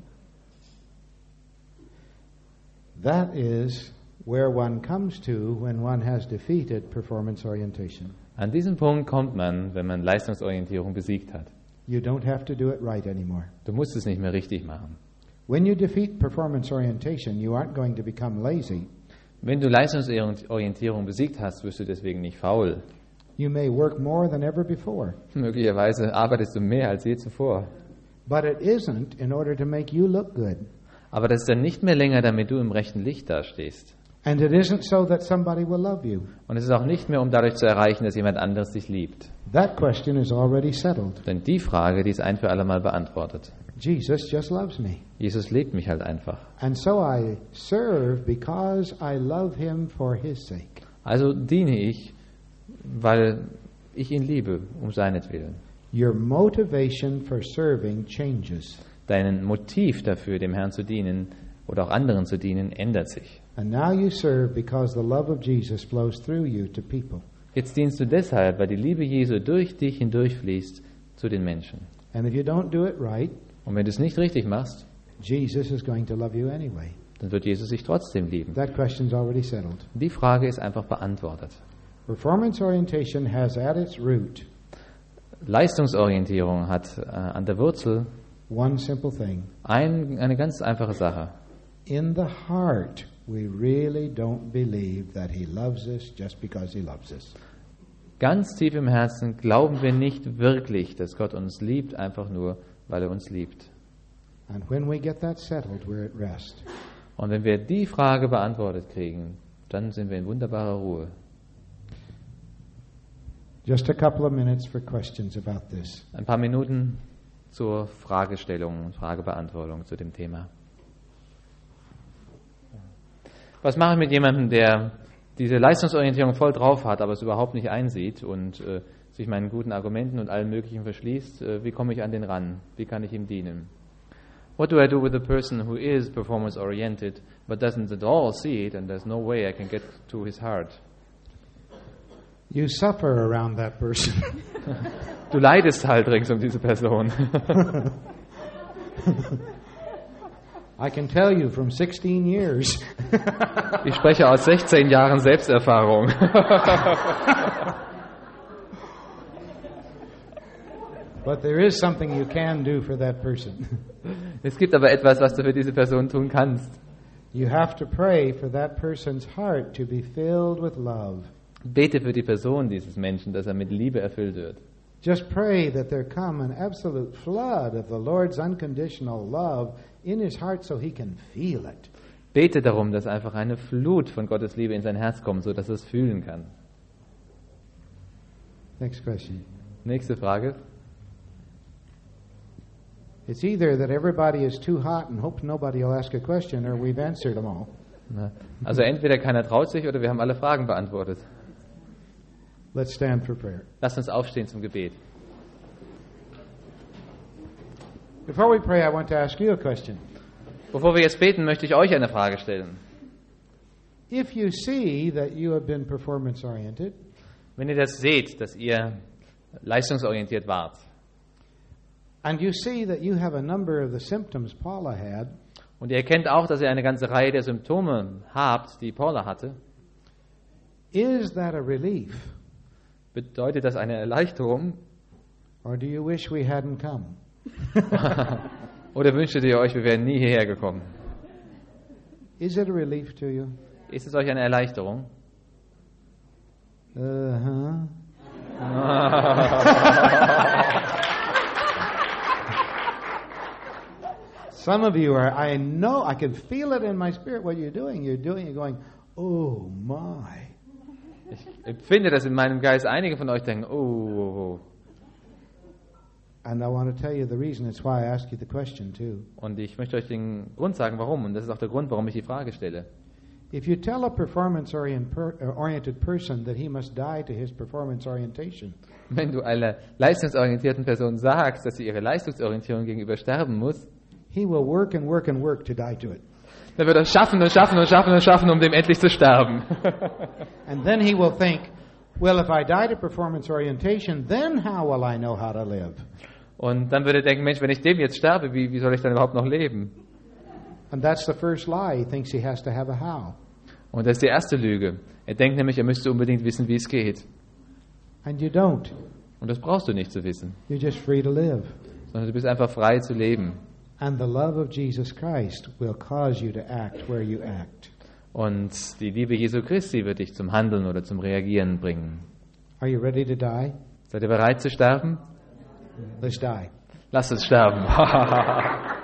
That is where one comes to when one has defeated performance orientation. An diesen Punkt kommt man, wenn man Leistungsorientierung besiegt hat. You don't have to do it right anymore. Du musst es nicht mehr richtig machen. When you defeat performance orientation, you aren't going to become lazy. Wenn du Leistungsorientierung besiegt hast, wirst du deswegen nicht faul. You may work more than ever before. Möglicherweise arbeitest du mehr als je zuvor. But it isn't in order to make you look good. Aber das ist dann nicht mehr länger, damit du im rechten Licht dastehst. And it isn't so that somebody will love you. Und es ist auch nicht mehr, um dadurch zu erreichen, dass jemand anderes dich liebt. That question is already settled. Denn die Frage, die ist ein für alle Mal beantwortet. Jesus just loves me. Jesus liebt mich halt einfach. And so I serve because I love him for his sake. Also diene ich, weil ich ihn liebe, um seinetwillen. Your motivation for serving changes. Dein Motiv dafür, dem Herrn zu dienen oder auch anderen zu dienen, ändert sich. And now you serve because the love of Jesus flows through you to people. Jetzt dienst du deshalb, weil die Liebe Jesu durch dich hindurchfließt zu den Menschen. And if you don't do it right, Und wenn du es nicht richtig machst, Jesus is going to love you anyway. dann wird Jesus dich trotzdem lieben. That question's already settled. Die Frage ist einfach beantwortet. Performance orientation has at its root Leistungsorientierung hat äh, an der Wurzel one simple thing. ein, eine ganz einfache Sache. In the heart, we really don't believe that he loves us just because he loves us. Ganz tief im Herzen glauben wir nicht wirklich, dass Gott uns liebt, einfach nur, weil er uns liebt. And when we get that settled, we're at rest. Und wenn wir die Frage beantwortet kriegen, dann sind wir in wunderbarer Ruhe. Just a couple of minutes for questions about this. Ein paar Minuten zur Fragestellung, Fragebeantwortung zu dem Thema. Was mache ich mit jemandem, der diese Leistungsorientierung voll drauf hat, aber es überhaupt nicht einsieht und äh, sich meinen guten Argumenten und allem Möglichen verschließt? Äh, wie komme ich an den ran? Wie kann ich ihm dienen? What do I do with a person who is performance-oriented but doesn't at all see it and there's no way I can get to his heart? You suffer around that person. Du leidest halt rings um diese Person. I can tell you from sixteen years. Ich spreche aus sechzehn Jahren Selbsterfahrung. But there is something you can do for that person. Es gibt aber etwas, was du für diese Person tun kannst. You have to pray for that person's heart to be filled with love. Bete für die Person dieses Menschen, dass er mit Liebe erfüllt wird. Just pray that there come an absolute flood of the Lord's unconditional love in his heart so he can feel it. Bete darum, dass einfach eine Flut von Gottes Liebe in sein Herz kommt, so dass er es fühlen kann. Next question. Nächste Frage. It's either that everybody is too hot and hopes nobody will ask a question, or we've answered them all. Na, Also entweder keiner traut sich oder wir haben alle Fragen beantwortet. Let's stand for prayer. Lasst uns aufstehen zum Gebet. Before we pray, I want to ask you a question. Bevor wir jetzt beten, möchte ich euch eine Frage stellen. If you see that you have been performance-oriented, Wenn ihr das seht, dass ihr leistungsorientiert wart and you see that you have a number of the symptoms Paula had, und ihr erkennt auch, dass ihr eine ganze Reihe der Symptome habt, die Paula hatte, is that a relief? bedeutet das eine Erleichterung Or do you wish we hadn't come? oder wünschtet ihr euch, wir wären nie hierher gekommen? Is it a relief to you? Ist es euch eine Erleichterung? Uh-huh. Some of you are, I know, I can feel it in my spirit what you're doing. You're doing, you're going, oh my. Ich empfinde das in meinem Geist. Einige von euch denken, oh, oh, oh. And I want to tell you the reason. It's why I asked you the question too. Und ich möchte euch den Grund sagen, warum. Und das ist auch der Grund, warum ich die Frage stelle. If you tell a performance-oriented person that he must die to his performance orientation, Wenn du einer leistungsorientierten Person sagst, dass sie ihre Leistungsorientierung gegenüber sterben muss, he will work and work and work to die to it. dann wird er schaffen und schaffen und schaffen und schaffen, um dem endlich zu sterben. And then he will think, well, if I die to performance orientation, then how will I know how to live? Und dann würde er denken, Mensch, wenn ich dem jetzt sterbe, wie, wie soll ich dann überhaupt noch leben? And that's the first lie. He thinks he has to have a how. Und das ist die erste Lüge. Er denkt nämlich, er müsste unbedingt wissen, wie es geht. And you don't. Und das brauchst du nicht zu wissen, You're just free to live. sondern du bist einfach frei zu leben. And the love of Jesus Christ will cause you to act where you act. Und die Liebe Jesu Christi wird dich zum Handeln oder zum Reagieren bringen. Are you ready to die? Seid ihr bereit zu sterben? Let's die. Lasst uns sterben.